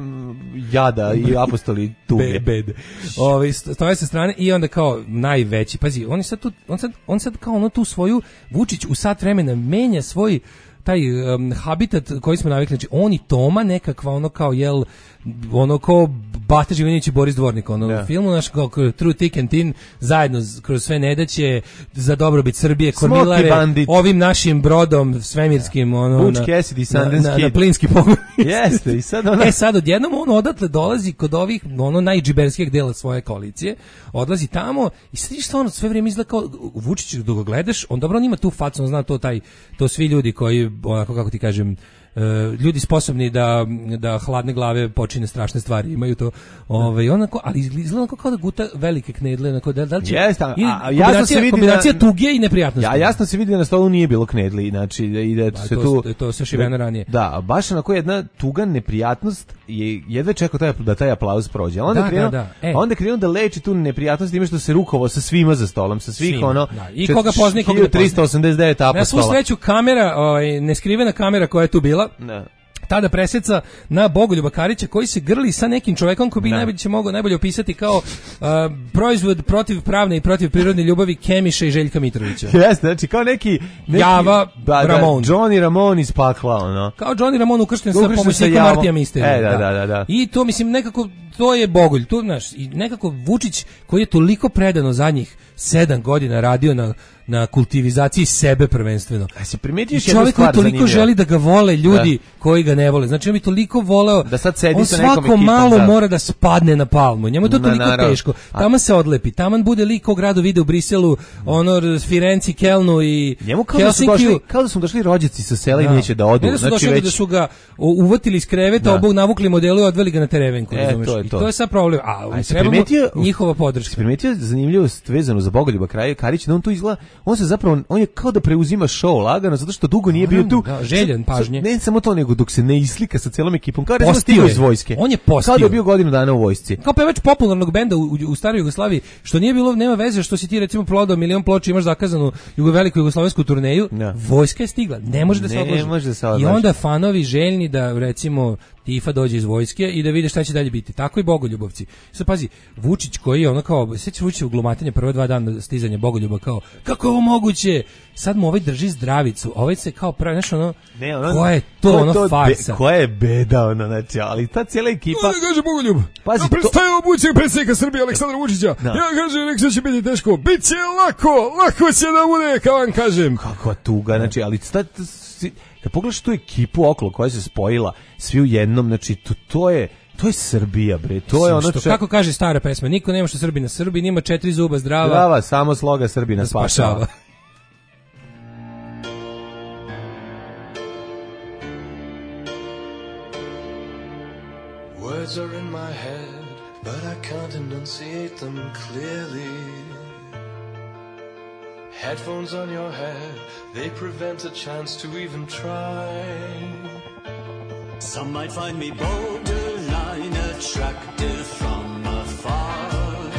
Jada i apostoli tuge. Bed. Ovaj stoje sa strane i onda kao najveći. Pazi, oni sad tu, on sad on sad kao ono tu svoju Vučić u sat vremena menja svoj taj um, habitat koji smo navikli, znači on i Toma nekakva ono kao jel ono kao Bata Živinić i Boris Dvornik, ono Da. u filmu naš kao True Thick and Thin zajedno z- kroz sve nedaće za dobrobit Srbije, kormilare Bandit. ovim našim brodom svemirskim, ono Butch na, Cassidy, na, Sundance na, Kid. na plinski pogon. Jeste, i sad ona... E sad odjednom on odatle dolazi kod ovih ono najdžiberskijeg dela svoje koalicije, odlazi tamo i sad vidiš stvarno sve vrijeme izgleda kao Vučić, dok ga gledaš, on dobro on ima tu facu, on zna to taj to svi ljudi koji onako kako ti kažem e, ljudi sposobni da da hladne glave počine strašne stvari imaju to, ovaj onako, ali izgleda onako kao da guta velike knedle, onako da, da li će Jeste, a- i a jasno se vidi kombinacija da- tuge i neprijatnosti. Ja, jasno se vidi da na stolu nije bilo knedli, znači da ide Pa, se to tu... s- to se šiveno ranije. Da, a baš onako jedna tuga neprijatnost je jedva čekao taj, da taj aplauz prođe. A Onda Da, je krenuo, da, da. E. onda je krenuo da leči tu neprijatnost time što se rukovao sa svima za stolom, sa svih Svima, ono... da. I koga poznaje, koga ne hiljadu trista osamdeset devet Na svu apostola. sreću kamera, ovaj, neskrivena kamera koja je tu bila, Da. tada preseca na Bogoljuba Karića koji se grli sa nekim čovekom koji bi najbolje će mogao najbolje opisati kao uh, proizvod protiv pravne i protiv prirodne ljubavi Kemiša i Željka Mitrovića. Jeste, znači kao neki... neki Java da, Ramon. Da, Johnny Ramon iz pakla, ono. Kao Johnny Ramon ukršten sa Ukršten sa pomoćnikom Javom. Martija Misterija. E, da, da, da, da. I to mislim nekako to je Bogolj, to znaš, i nekako Vučić koji je toliko predano zadnjih sedam godina radio na na kultivizaciji sebe prvenstveno. A se primetiš I jednu čovjek koji stvar toliko zanimljiva? želi da ga vole ljudi koji ga ne vole. Znači on bi toliko voleo Da sad sedi on sa nekom svako ekipom, malo da. mora da spadne na palmu. Njemu je to Na, toliko naravno. teško. Taman se odlepi, taman bude lik ko gradu vide u Briselu, ono Firenci, Kelnu i Njemu kao da su Helsinkiju. došli, kao da su došli rođaci sa sela i Da. neće da odu. Ne da su znači došli već... da su ga o, uvatili iz kreveta, Da. obog navukli modelu i odveli ga na terevenku, E, razumeš? to je I to. to je sad problem. A, A jesi treba mu primetio- njihova podrška. Si primetio zanimljivost vezanu za Bogoljuba Kraj- Karića, da on tu izgleda, on se zapravo, on je kao da preuzima show lagano, zato što dugo nije bio tu. Da, željen pažnje. Ne samo to, nego dok se ne islika sa celom ekipom, kao da je Postio stigao je. iz vojske. On je postio. Kao da je bio godinu dana u vojsci. Kao pevač popularnog benda u, u staroj Jugoslaviji, što nije bilo, nema veze što si ti recimo prodao milion ploča, imaš zakazanu jugo veliku jugoslovensku turneju, Da. vojska je stigla, ne može da se Ne odloži. može da se I odloži. onda fanovi željni da recimo Tifa dođe iz vojske i da vide šta će dalje biti. Tako i Bogoljubovci. Sad pazi, Vučić koji je ono kao, sećaš Vučić u glumatanje prve dva dana stizanja Bogoljuba kao, kako je ovo moguće? Sad mu ovaj drži zdravicu, ovaj se kao pravi, znaš ono, Ne, ono, koja je to, ko je ono be- farsa? koja je beda, ono, znači, ali ta cijela ekipa... Ono kaže Bogoljub, Pazi, ja to- predstavljam obućeg predsjednika Srbije Aleksandra Vučića. Da. Ja kažem, nek se će biti teško, bit će lako, lako će da bude, kao vam kažem. Kakva tuga, znači, ali sta, t- si- kad pogledaš tu ekipu okolo koja se spojila, svi u jednom, znači, to, to je... To je Srbija, bre. To je ono što, če- kako kaže stara pesma, niko nema što Srbi na Srbi, nima četiri zuba zdrava. Zdrava, samo sloga Srbina spašava. Words are in my head, but I can't enunciate them clearly. Headphones on your head, they prevent a chance to even try. Some might find me borderline attractive from afar,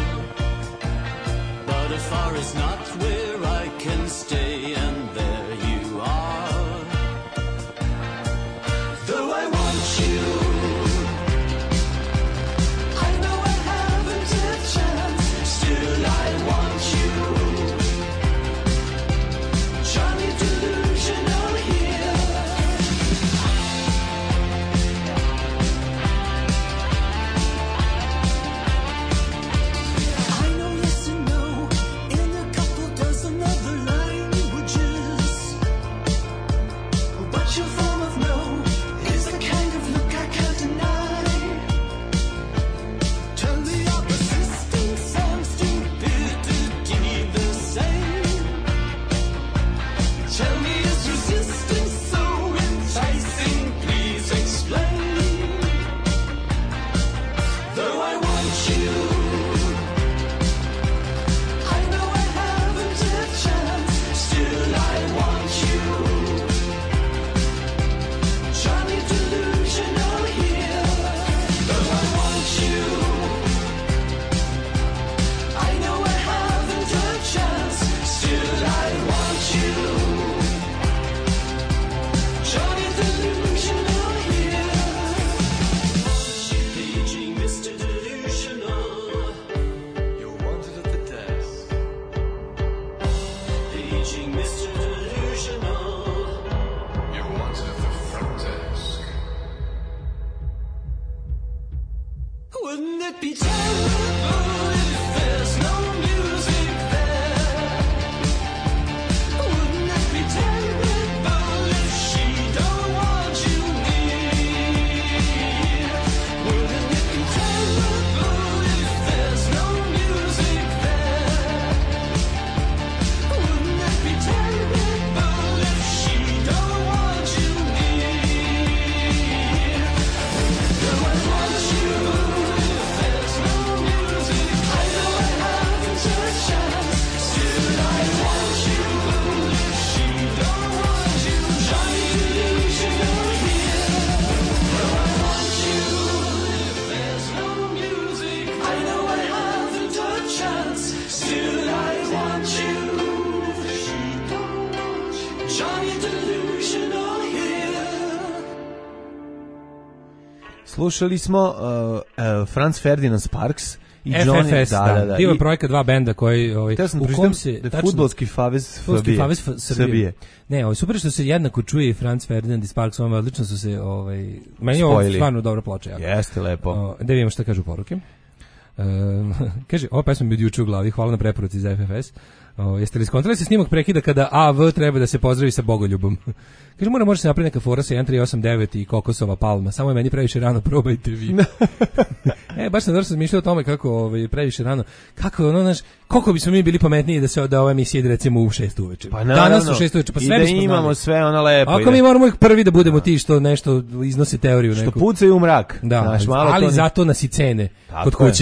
but afar is not where I can stay, and there you are. Though I want you, I know I haven't a chance, still I want you. Charming delusional here. I know yes and no in a couple dozen other languages, but your form of no is the kind of look I can't deny. Tell me your persistence and stupidity the same. Tell me is resistance so enticing? Please explain. Though I want you, I know I haven't a chance, still I want you. Charming delusion. Wouldn't it be terrible if there's no music there? Wouldn't it be terrible if she don't want you near? Wouldn't it be terrible if there's no music there? Wouldn't it be terrible if she don't want you near? Do I want you if there's no music? I know I haven't a chance. Still I want you if she don't want you. Johnny Delusional here. Do I want you if there's no music? I know I haven't a chance. Still I want you if she don't want you. Johnny Delusional here. Slušali smo uh, uh, Franz Ferdinand Sparks i F Johnny, F S, da, da. Divan projekat, dva benda koji ovaj Te sam u kom se da tačno- fudbalski favez Fudbalski Srbije. favez F- Srbije. Ne, ovo je super što se jednako čuje i Franz Ferdinand i Sparks, ovo odlično su se ovaj meni je ovo Spojili. stvarno dobra ploča. Jako. Jeste lepo. O, da vidimo šta kažu poruke. E, kaže, ova pesma mi je od juče u glavi, hvala na preporuci za F F S. O, jeste li skontrali se snimak prekida kada A V treba da se pozdravi sa Bogoljubom? Kaže, mora može se napraviti neka fora sa jedan tri osam devet i kokosova palma, samo je meni previše rano, probajte vi. E, baš sam dobro razmišljao o tome kako ovaj, previše rano, kako je ono, znaš, koliko bismo mi bili pametniji da se da ova emisija ide recimo u šest uveče. Pa Danas naravno. u šest uveče, pa I sve da bismo imamo znali. sve ono lepo. Ako i da- mi moramo uvijek prvi da budemo ti što nešto iznose teoriju Što neku. pucaju u mrak. Da, Znaš, malo ali to ne- zato nas i cene Tako kod je. kuće.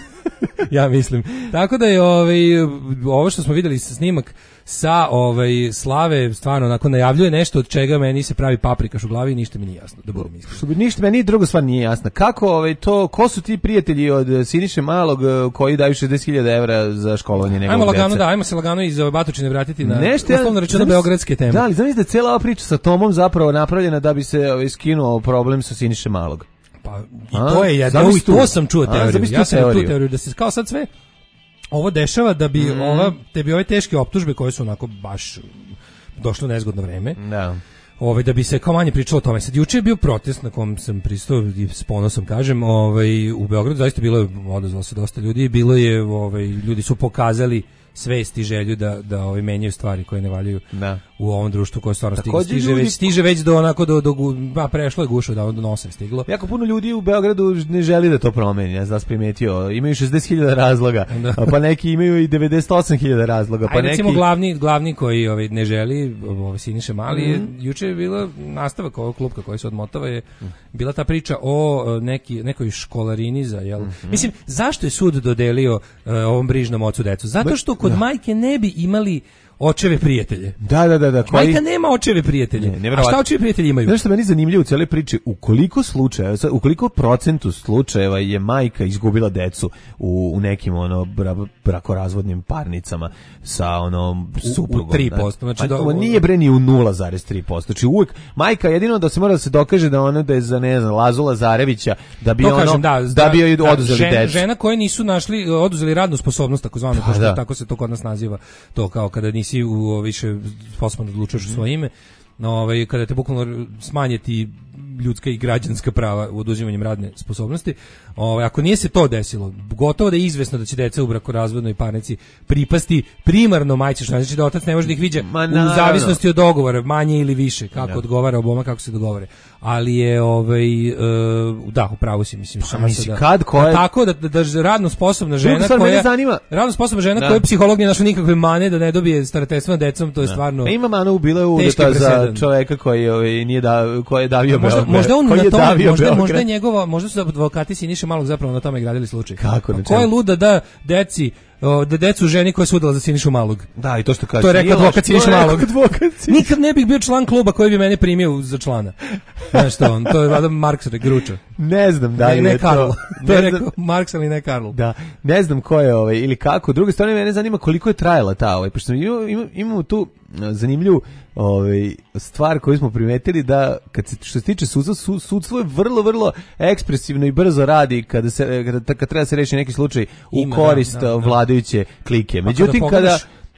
Ja mislim. Tako da je ovaj ovo što smo videli sa snimak sa ovaj Slave stvarno onako najavljuje nešto od čega meni se pravi paprikaš u glavi i ništa mi nije jasno, da budem iskren. Što bi ništa meni druga stvar nije jasna. Kako ovaj to ko su ti prijatelji od eh, Siniše Malog eh, koji daju šezdeset hiljada evra za školovanje njegovog Ajmo lagano dece? da, ajmo se lagano iz ove batočine vratiti na Nešto ja- uslovno rečeno zamisli- beogradske teme. Da, ali zamisli da je cijela ova priča sa Tomom zapravo napravljena da bi se ovaj, skinuo problem sa Siniše Malog. Pa i A? to je jedno, Zamisli i to tu. sam čuo A, teoriju. zamisli Ja tu sam tu teoriju. teoriju da se kao sad sve ovo dešava da bi Mhm. ova te bi ove teške optužbe koje su onako baš došlo u nezgodno vreme. Da. Ovaj da bi se kao manje pričalo o tome. Sad juče je bio protest na kom sam pristao i s ponosom kažem, ovaj u Beogradu zaista bilo je odazvalo se dosta ljudi, bilo je ovaj ljudi su pokazali svest i želju da da ovaj menjaju stvari koje ne valjaju Da. u ovom društvu koje stvarno stiže, Takođe stiže ljudi- već stiže već do onako do do gu- ba prešlo je gušu da do nosa je stiglo. Jako puno ljudi u Beogradu ne želi da to promeni, ja znam da si primetio. Imaju šezdeset hiljada razloga, Da. pa neki imaju i devedeset osam hiljada razloga, pa Ajde, recimo neki... glavni glavni koji ovaj ne želi, ovaj Siniša Mali, je, Mhm. juče je bila nastavak ovog klupka koji se odmotava je bila ta priča o e, neki nekoj školarini za jel. Mhm. Mislim, zašto je sud dodelio e, ovom brižnom ocu decu? Zato što kod Da. majke ne bi imali očeve prijatelje. Da, da, da, da. koji- Majka nema očeve prijatelje. Ne, A nevjerovatno. šta očevi prijatelji imaju? Znaš što meni zanimljivo u cijeloj priči, u koliko slučajeva, sad, u koliko procentu slučajeva je majka izgubila decu u, u nekim ono bra, brakorazvodnim parnicama sa onom suprugom. u tri posto, da. znači Pa, da- ovo nije bre ni u nula zarez tri posto. Znači uvijek majka jedino da se mora da se dokaže da ona da je za ne znam Lazu Lazarevića da bi To ono kažem, da, da bi joj oduzeli žen- decu. Žena koje nisu našli, oduzeli radnu sposobnost, takozvano, Pa kao što- da. tako se to kod nas naziva, to kao kada nisi u, o, više sposoban da odlučuješ Mhm. u svoje ime, no, ovaj, kada te bukvalno smanje ti ljudska i građanska prava u oduzimanjem radne sposobnosti. Ovaj, ako nije se to desilo, gotovo da je izvesno da će deca u brakorazvodnoj parnici pripasti primarno majci, što znači da otac ne može da ih viđa Ma, u naravno. zavisnosti od dogovora, manje ili više, kako Da. odgovara oboma, kako se dogovore. Ali je ovaj e, da, upravo si mislim šansa misli, da, kad, koja- da tako da, da, da radno sposobna Druga žena stvar, mene koja zanima- radno sposobna žena Da. koja je psiholog nije našla nikakve mane da ne dobije starateljstvom decom, to je stvarno A ima manu bila u teški za presedan. čoveka koji ovaj, nije da koji je davio možda, Beograd. možda on koji na je tome, davio možda, Beograd. možda je njegova, možda su advokati Siniše Malog zapravo na tome gradili slučaj. Kako, A na ko je čemu? luda da deci o, da decu ženi koja je sudila za Sinišu Malog. Da, i to što kaže. To je rekao nije advokat loše, Siniša to je rekao Malog. advokat Siniša. Nikad ne bih bio član kluba koji bi mene primio za člana. Znaš što on, to je valjda Marks Gruča. Ne znam da li Ne, ne je Karl. to. To je ne znam- rekao Marks, ali ne Karl. Da, ne znam ko je ovaj ili kako. Druga stvar mene zanima koliko je trajala ta ovaj pošto imamo, imamo, imamo tu a, zanimljivu ovaj stvar koju smo primetili da kad se što se tiče sudstva su, sudstvo je vrlo vrlo ekspresivno i brzo radi kada se kada, kad treba se reši neki slučaj u Ima, korist da, da, da. vladajuće klike. kada Međutim kada pogledaš-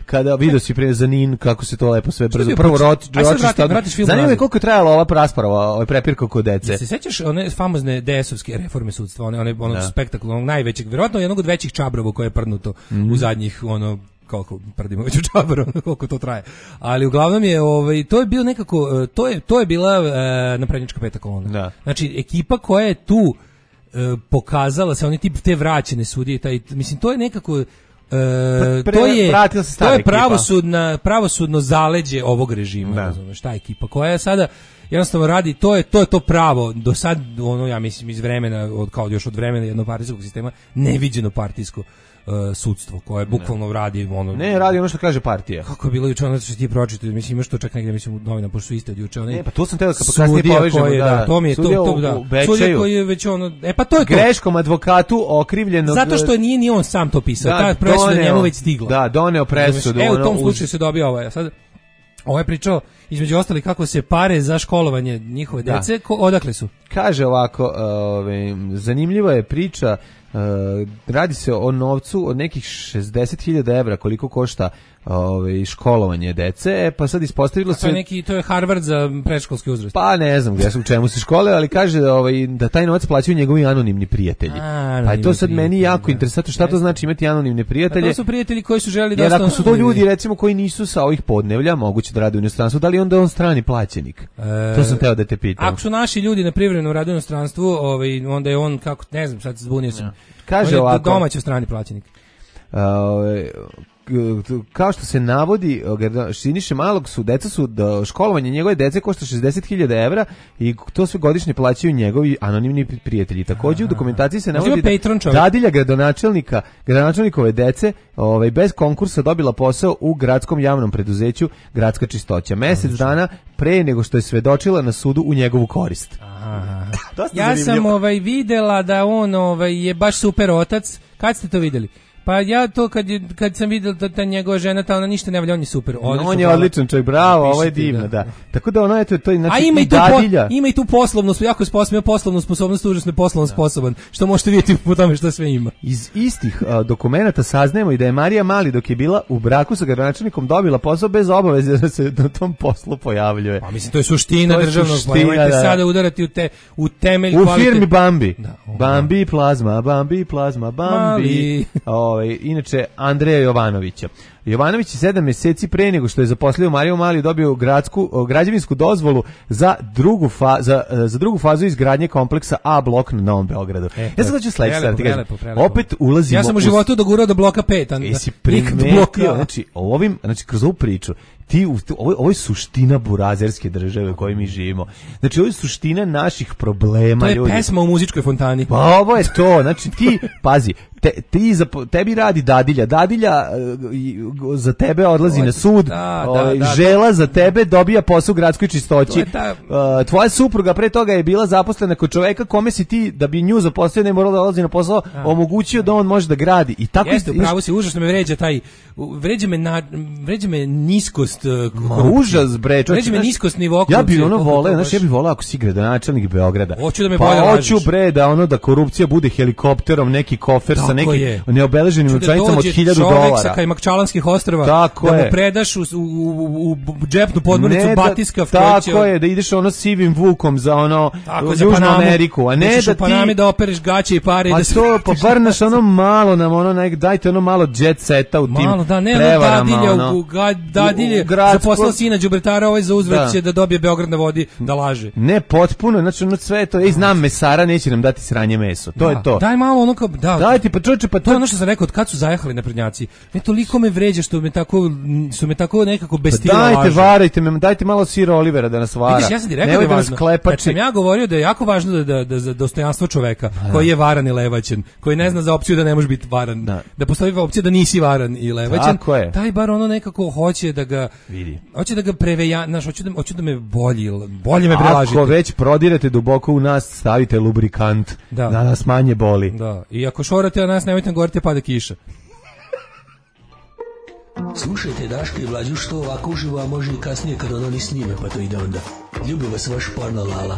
kada vidio si pre za Nin kako se to lepo sve brzo bio prvo počet- rot, Aj sad ročište, vrati- odmah- vratiš film zanima me nazad. koliko je trajala ova rasprava, ovaj prepirka kod dece. Se sećaš one famozne D S-ovske reforme sudstva, one one onog Da. spektakularnog najvećeg, verovatno jednog od većih čabrova koje je prdnuto Mhm. u zadnjih ono koliko prdimo već u čabaru, koliko to traje. Ali uglavnom je ovaj to je bio nekako e, to je to je bila e, naprednjačka peta kolona. Da. Znači ekipa koja je tu e, pokazala se, oni tip te vraćene sudije, taj mislim to je nekako e, pre- to je vratila se stara to je ekipa. pravosudna pravosudno zaleđe ovog režima, Da. razumeš, ta ekipa koja je sada jednostavno radi, to je to je to pravo do sad, ono ja mislim iz vremena od kao još od vremena jednopartijskog sistema neviđeno partijsko uh, sudstvo koje bukvalno radi ono Ne, radi ono što kaže partija. kako je bilo juče ono što ti pročitao, mislim imaš to čak negdje mislim u novinama pošto su iste od juče onaj Ne, pa to sam teo da kasnije sudija povežemo, koji je, da. da, to mi je to, Sudija to, u- da. u Bečeju. Sudija koji je već ono, e pa to je to. Greškom advokatu okrivljenog. Zato što nije ni on sam to pisao, Da, ta presuda doneo- njemu već stigla. Da, doneo presudu. E, u ono, tom uz- slučaju se dobija ovo. Sad, ovo je pričao, između ostali, kako se pare za školovanje njihove Da. dece, ko, odakle su? Kaže ovako, ovaj, zanimljiva je priča, eh, radi se o novcu od nekih šezdeset hiljada evra koliko košta ovaj, školovanje dece, e, pa sad ispostavilo To se... je neki, to je Harvard za predškolski uzrast. Pa ne znam gdje su, u čemu se škole, ali kaže da, ovaj, da taj novac plaćaju njegovi anonimni prijatelji. A, Pa je to anonimni sad meni prijatelji, jako da. interesantno, šta to znači imati anonimne Pa prijatelje? to su prijatelji koji su želeli da Jer ako ostanu- su to ljudi recimo koji nisu sa ovih podnevlja, moguće da rade u inostranstvu, da li onda je on strani plaćenik? E, to sam teo da te pitam. Ako su naši ljudi na privremenom radu u inostranstvu, ovaj, onda je on, kako, ne znam, sad se zbunio sam. Kaže On je ovako- domaći strani plaćenik. Ovaj, k- kao što se navodi, Grada- Siniše Malog su, deca su, da školovanje njegove dece košta šezdeset hiljada evra i to sve godišnje plaćaju njegovi anonimni prijatelji. Također u dokumentaciji se Možda navodi ima Patreon čovjek. dadilja gradonačelnika, gradonačelnikove dece ovaj, bez konkursa dobila posao u gradskom javnom preduzeću Gradska čistoća. Mesec dana pre nego što je svedočila na sudu u njegovu korist. Dosta Ja sam zanimljivo. ovaj videla da on ovaj je baš super otac. Kad ste to vidjeli? Pa ja to kad je, kad sam videla da ta njegova žena, ta ona ništa ne valja, on je super. Odlično, on je hvala. odličan čovjek, bravo, ovo je Piši ti, divno, da. da. Tako da ono, eto, to je, znači, A ima i, tu dadilja. po, ima i tu poslovnu, jako je sposoban, ima poslovnu sposobnost, užasno je poslovno sposoban, što možete vidjeti po tome što sve ima. Iz istih a, dokumenata saznajemo i da je Marija Mali dok je bila u braku sa gradonačelnikom dobila posao bez obaveze da se na tom poslu pojavljuje. Pa mislim to je suština To je državnog, suština, pa nemojte da. sada udarati u te u temelj U kvalitet- firmi Bambi. Da, o, Bambi plazma, Bambi plazma, Bambi. Mali. Ovaj inače Andreja Jovanovića. Jovanović je sedam mjeseci pre nego što je zaposlio Mariju Mali dobio gradsku o, građevinsku dozvolu za drugu fa, za, za drugu fazu izgradnje kompleksa A blok na Novom Beogradu. E, ja sad ću sledeće prelepo, sad ti kažem. prelepo, prelepo. Opet ulazimo. Ja sam u u- životu dogurao do bloka pet, a Jesi nikad do primetio, bloka. znači ovim, znači kroz ovu priču, ti u- ovo, ovo je suština burazerske države u kojoj mi živimo. Znači ovo je suština naših problema, To je ljudi. pesma u muzičkoj fontani. Pa ovo je to, znači ti, pazi, te, ti za, tebi radi dadilja, dadilja e, i- za tebe odlazi na sud, Da, da, ovaj, da, žela za tebe dobija posao u gradskoj čistoći, To je ta- E, tvoja supruga pre toga je bila zaposlena kod čoveka kome si ti, da bi nju zaposlio, ne morao da odlazi na posao, omogućio da on može da gradi. I tako Jeste, ist- upravo si, užasno me vređa taj, vređa me, na, vređa me niskost uh, Ma korupcije. užas bre, čovječe, Vređa me znaš, niskost nivo Ja korupcije, bih ono koliko to voleo, baš- znaš, ja bih voleo ako si gradonačelnik Beograda. Hoću da me pa bolje hoću lažeš. bre da ono da korupcija bude helikopterom, neki kofer sa Tako nekim je. neobeleženim Hoću da novčanicama od dođe hiljadu čovek sa dolara. Kajmakčalanskih ostrva, Tako da mu je. predaš u, u, u, u džepnu podmornicu Ne batiskav da, koji će... tako je, da ideš ono sivim vukom za ono Tako, u za Južnu Panamu. Ameriku, a ne Nećeš da u Panami ti... da opereš gaće i pare i Pa da se... to, pa bar naš ono malo nam ono, nek, dajte ono malo jet seta u tim Malo, da, ne, ono prevarama. dadilje, ono. u, ga, dadilje, U gradsko- zaposlao sina đubretara, ovaj za uzvrat Da. će da dobije Beograd na vodi, da laže. Ne, potpuno, znači ono sve to, ej, znam mesara, neće nam dati sranje meso, to je to. Daj malo ono kao, da, Daj ti, pa čoče, pa to je ono što sam rekao, od kad su zajahali naprednjaci. Me toliko me vređa što me tako, su me tako nekako bez Pa stila dajte, lažu. varajte me, dajte malo sira Olivera da nas vara. Vidiš, ja sam ti rekao Nemoj da je nas važno. klepači. Kad sam ja govorio da je jako važno da, da, da za dostojanstvo čoveka, koji je varan i levaćen, koji ne zna za opciju da ne može biti varan, da, Da. postoji opcija da nisi varan i levaćen, Tako je. taj bar ono nekako hoće da ga, Vidi. hoće da ga preveja, znaš, hoće da, hoće da me bolji, bolje me prelažite. Ako već prodirate duboko u nas, stavite lubrikant, Da. da nas manje boli. Da, i ako šorate o nas, nemojte nam govoriti pada kiša. Slušajte Daška i Mlađu što ovako uživo, a može i kasnije kad ono ni snime, pa to ide onda. Ljubi vas vaš porno Lala.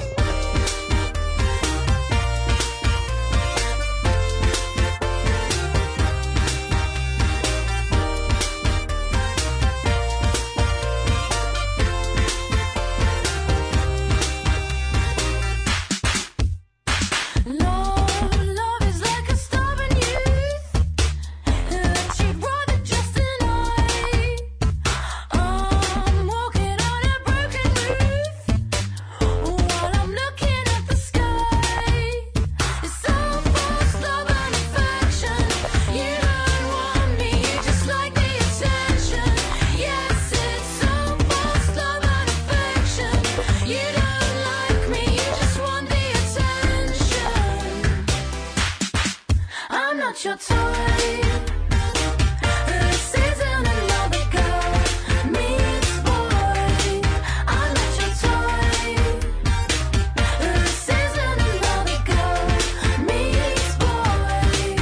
I'm not your toy. This isn't another girl meets boy. I'm not your toy. This isn't another girl meets boy.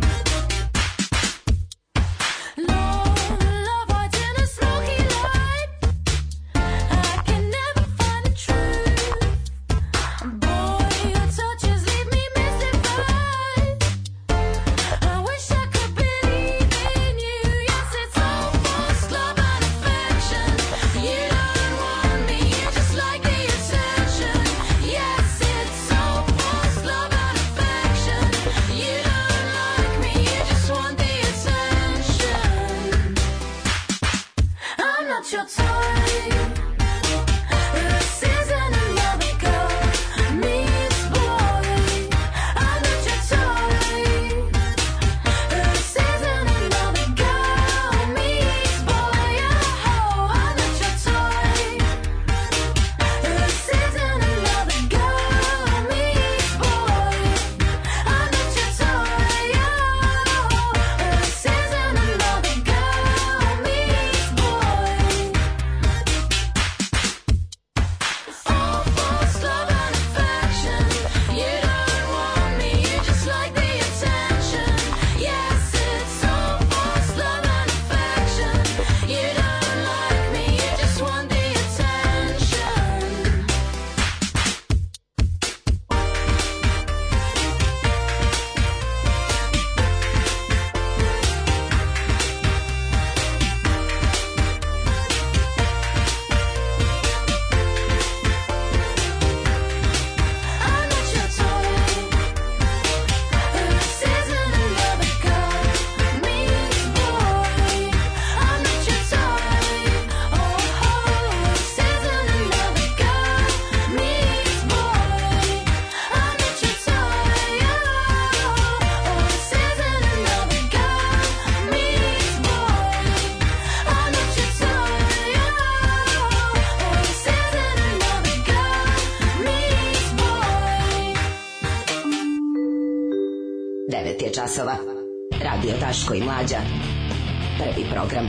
Love, love hides in a smoky light. I can never find the truth. Boy, your touches leave me mystified. I wish I could believe in you. Yes, it's all false love and affection. You don't want me, you just like the attention. Yes, it's all false love and affection. You don't like me, you just want the attention. I'm not your toy. This isn't another girl meets boy. I'm not your toy. This isn't another girl meets boy. Oh, I'm not your toy. This isn't another girl meets boy. I'm not your toy. Oh, this isn't another girl meets boy. All false love and affection. You don't want me, you just like the attention. Yes, it's all false love and affection. You don't like me, you just want the attention. I'm not your toy. This isn't another girl meets boy. I'm not your toy. Oh, this isn't another girl meets boy. I'm not your toy. Oh, this isn't another girl meets boy. I'm not your toy. Oh, this isn't another girl meets boy. devet je časova. Radio Daško i Mlađa. Prvi program.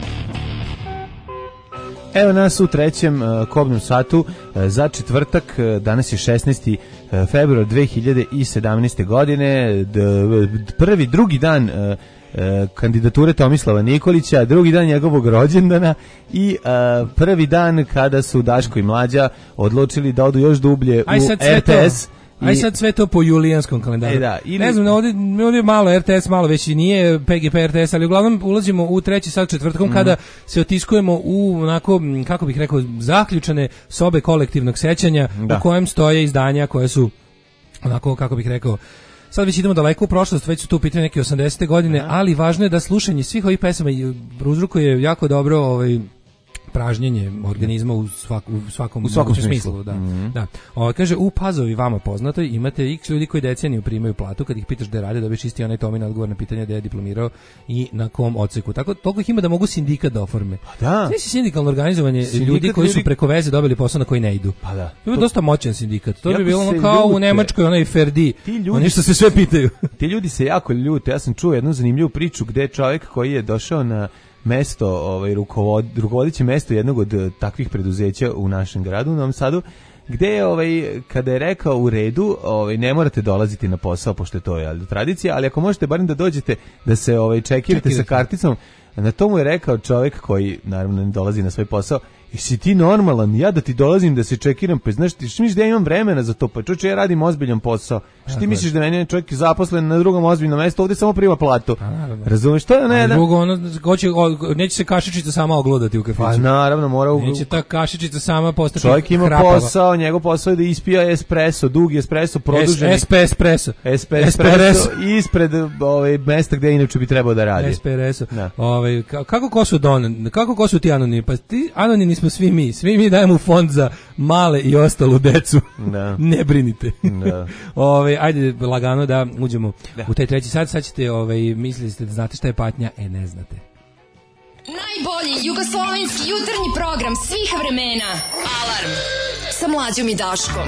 Evo nas u trećem uh, kobnom satu uh, za četvrtak, uh, danas je šesnaesti februar dve hiljade sedamnaeste. godine, d, d, prvi, drugi dan uh, uh, kandidature Tomislava Nikolića, drugi dan njegovog rođendana i uh, prvi dan kada su Daško i Mlađa odlučili da odu još dublje Aj u sad sve R T S. to. Aj sad sve to po julijanskom kalendaru. E da, ili- Ne znam, ovdje, ovdje je malo R T S, malo već i nije P G P R T S, ali uglavnom ulazimo u treći sat četvrtkom Mhm. kada se otiskujemo u onako, m, kako bih rekao, zaključane sobe kolektivnog sećanja Da. u kojem stoje izdanja koje su onako, kako bih rekao, sad već idemo daleko u prošlost, već su tu u pitanju neke osamdesete godine, ali važno je da slušanje svih ovih pesama i prouzrokuje jako dobro ovaj pražnjenje organizma u, svak, u svakom, U svakom mogućem smislu. da. Mhm. Da. Ovo, kaže, u Pazovi vama poznato, imate x ljudi koji deceniju primaju platu, kad ih pitaš da rade, dobiješ isti onaj Tomin odgovor na pitanje da je diplomirao i na kom odseku. Tako, toliko ih ima da mogu sindikat da oforme. Pa da. Sve si sindikalno organizovanje Sindikat ljudi koji su ljudi- preko veze dobili posao na koji ne idu. Pa da. To je dosta moćan sindikat. To bi Jako bilo ono se kao u ljute. Nemačkoj, onaj Ferdi. Ti ljudi Oni što se sve pitaju. Ti ljudi se jako ljute. Ja sam čuo jednu zanimljivu priču gde je čovjek koji je došao na mesto, ovaj, rukovod, rukovodiće mesto jednog od eh, takvih preduzeća u našem gradu, u Novom Sadu, gde je, ovaj, kada je rekao u redu, ovaj, ne morate dolaziti na posao, pošto je to je tradicija, ali ako možete barem da dođete da se ovaj, čekirate sa karticom, na tomu je rekao čovjek koji, naravno, ne dolazi na svoj posao, jesi ti normalan, ja da ti dolazim da se čekiram, pa znaš ti, što misliš da ja imam vremena za to, pa čuče, ja radim ozbiljan posao, što ti misliš da meni je čovjek zaposlen na drugom ozbiljnom mjestu, ovdje samo prima platu, razumeš, to je ne, A da, drugo, ono, hoće, o, neće se kašičica sama oglodati u kafiću. pa naravno, mora u, Neće ta kašičica sama postati čovjek ima hrapava. posao, njegov posao je da ispija espresso, dugi espresso, produženi, S P espresso. SP espresso, ispred ovaj, mesta gdje inače bi trebao da radi. Espresso. Da. Ovaj, ka- kako ko su don, kako ko su ti anonimni? Pa ti anonimni smo svi mi. Svi mi dajemo u fond za male i ostalu decu. Da. Ne brinite. Da. Ovaj, ajde lagano da uđemo u taj treći sat. Sad ćete, ovaj, mislili ste da znate šta je patnja, e ne znate. Najbolji jugoslovenski jutarnji program svih vremena. Alarm sa Mlađom i Daškom.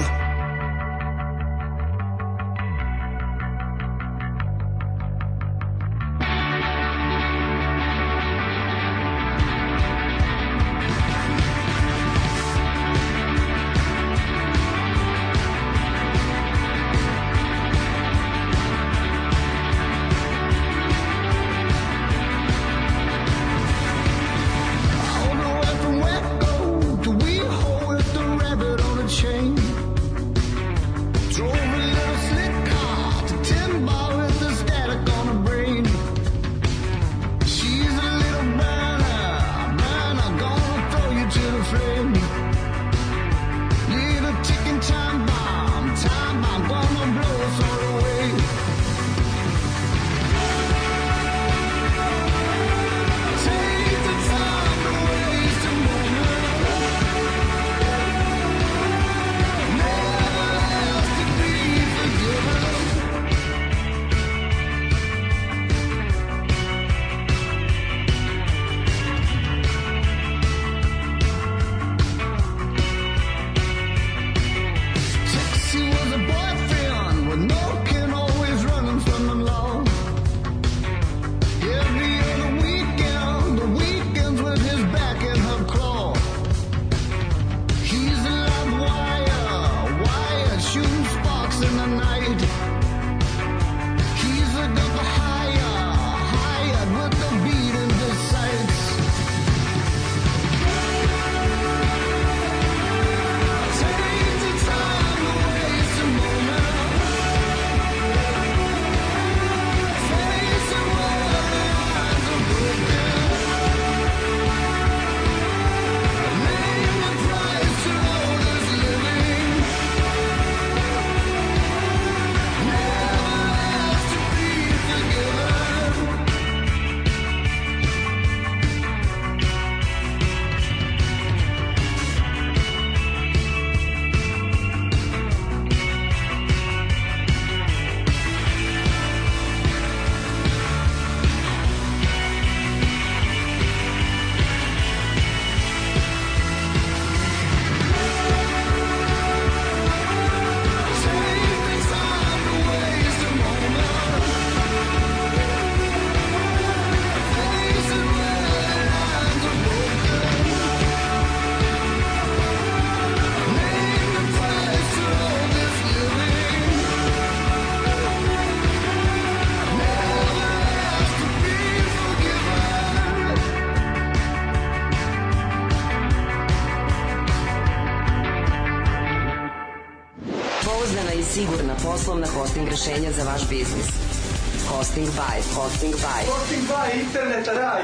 sigurna poslovna hosting rešenja za vaš biznis. Hosting by, hosting by. Hosting by, internet raj.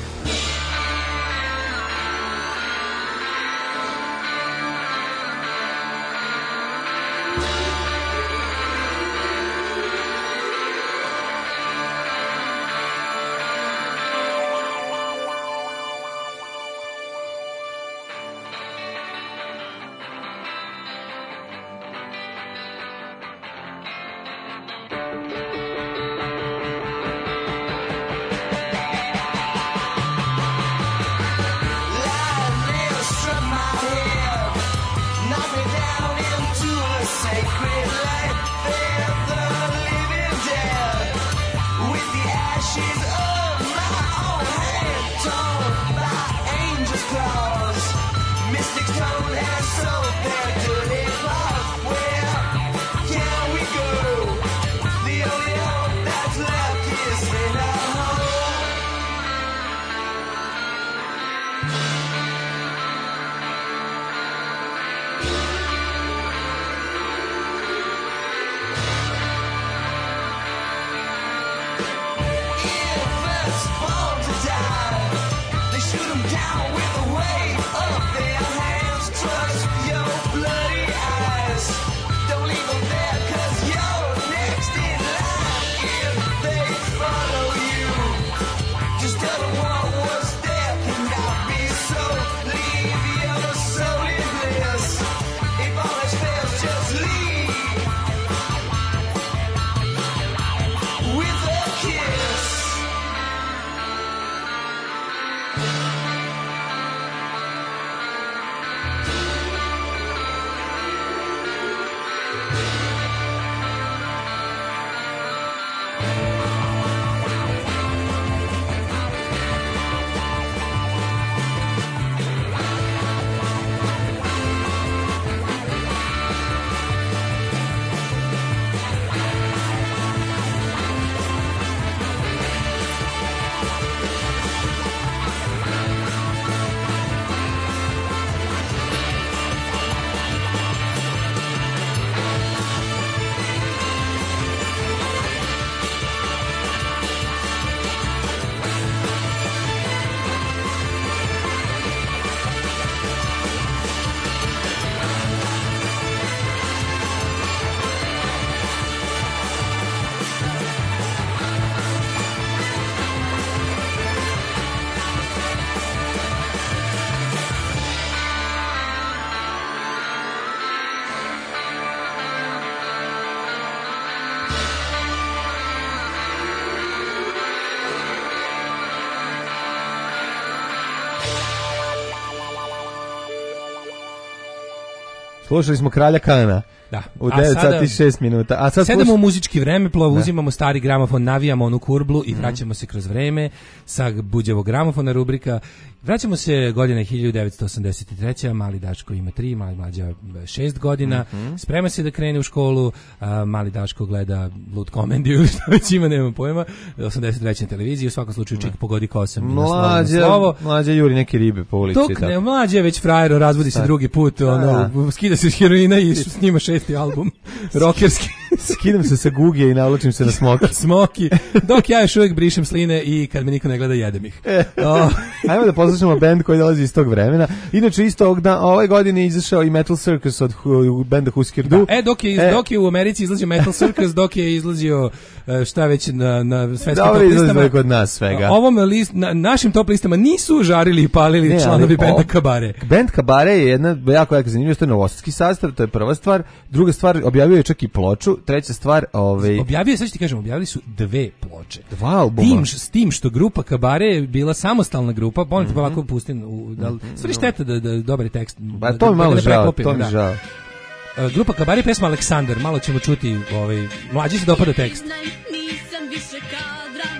Slušali smo Kralja Kana. Da. U devet sati i šest minuta. A sad sedemo u muzički vremeplov, uzimamo stari gramofon, navijamo onu kurblu i vraćamo se kroz vreme sa buđevog gramofona rubrika. Vraćamo se godine hiljadu devetsto osamdeset treće. Mali Daško ima tri, mali mlađa šest godina. Mm-hmm. Sprema se da krene u školu. A, mali Daško gleda Lud komediju ili što već ima, nemam pojma. osamdeset treće na televiziji, u svakom slučaju čik pogodi kosam. Mlađa, mlađa juri neke ribe po ulici. Tok, ne, mlađa je već frajero, razvodi se drugi put, ono, skida se heroina i snima šesti album. Rokerski. Skidam se sa Gugije i navlačim se na Smoki. Smoki. Dok ja još uvijek brišem sline i kad me niko ne gleda, jedem ih. Oh. Ajmo da poslušamo bend koji dolazi iz tog vremena. Inače, isto ovog da, ove godine je izašao i Metal Circus od hu, benda Husker Du. Da, e, dok je, e, dok je u Americi izlazio Metal Circus, dok je izlazio šta već na, na svetskim top listama. Dobro, izlazio kod nas svega. Ovom list, na, našim top listama nisu žarili i palili ne, članovi benda Kabare. Bend Kabare je jedna jako, jako zanimljiva, to je novosadski sastav, to je prva stvar. Druga stvar, objavio je čak i ploču. Treća stvar, ovaj objavio je, sad ću ti kažem, objavili su dve ploče. Dva albuma. Tim, s tim što grupa Kabare je bila samostalna grupa, pa mm-hmm. ovako pustim u da stvari šteta da da dobar tekst. Ba to mi malo žao, to mi žao. Uh, grupa Kabare, pesma Aleksandar, malo ćemo čuti, ovaj mlađi se dopada tekst. Nisam više kadra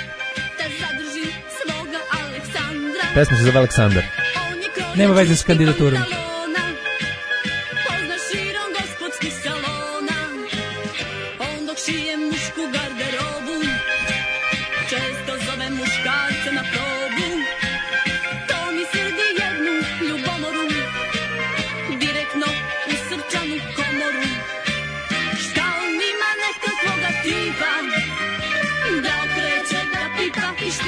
da zadržim svoga Aleksandra. Pesma se zove Aleksandar. Nema veze s kandidaturom.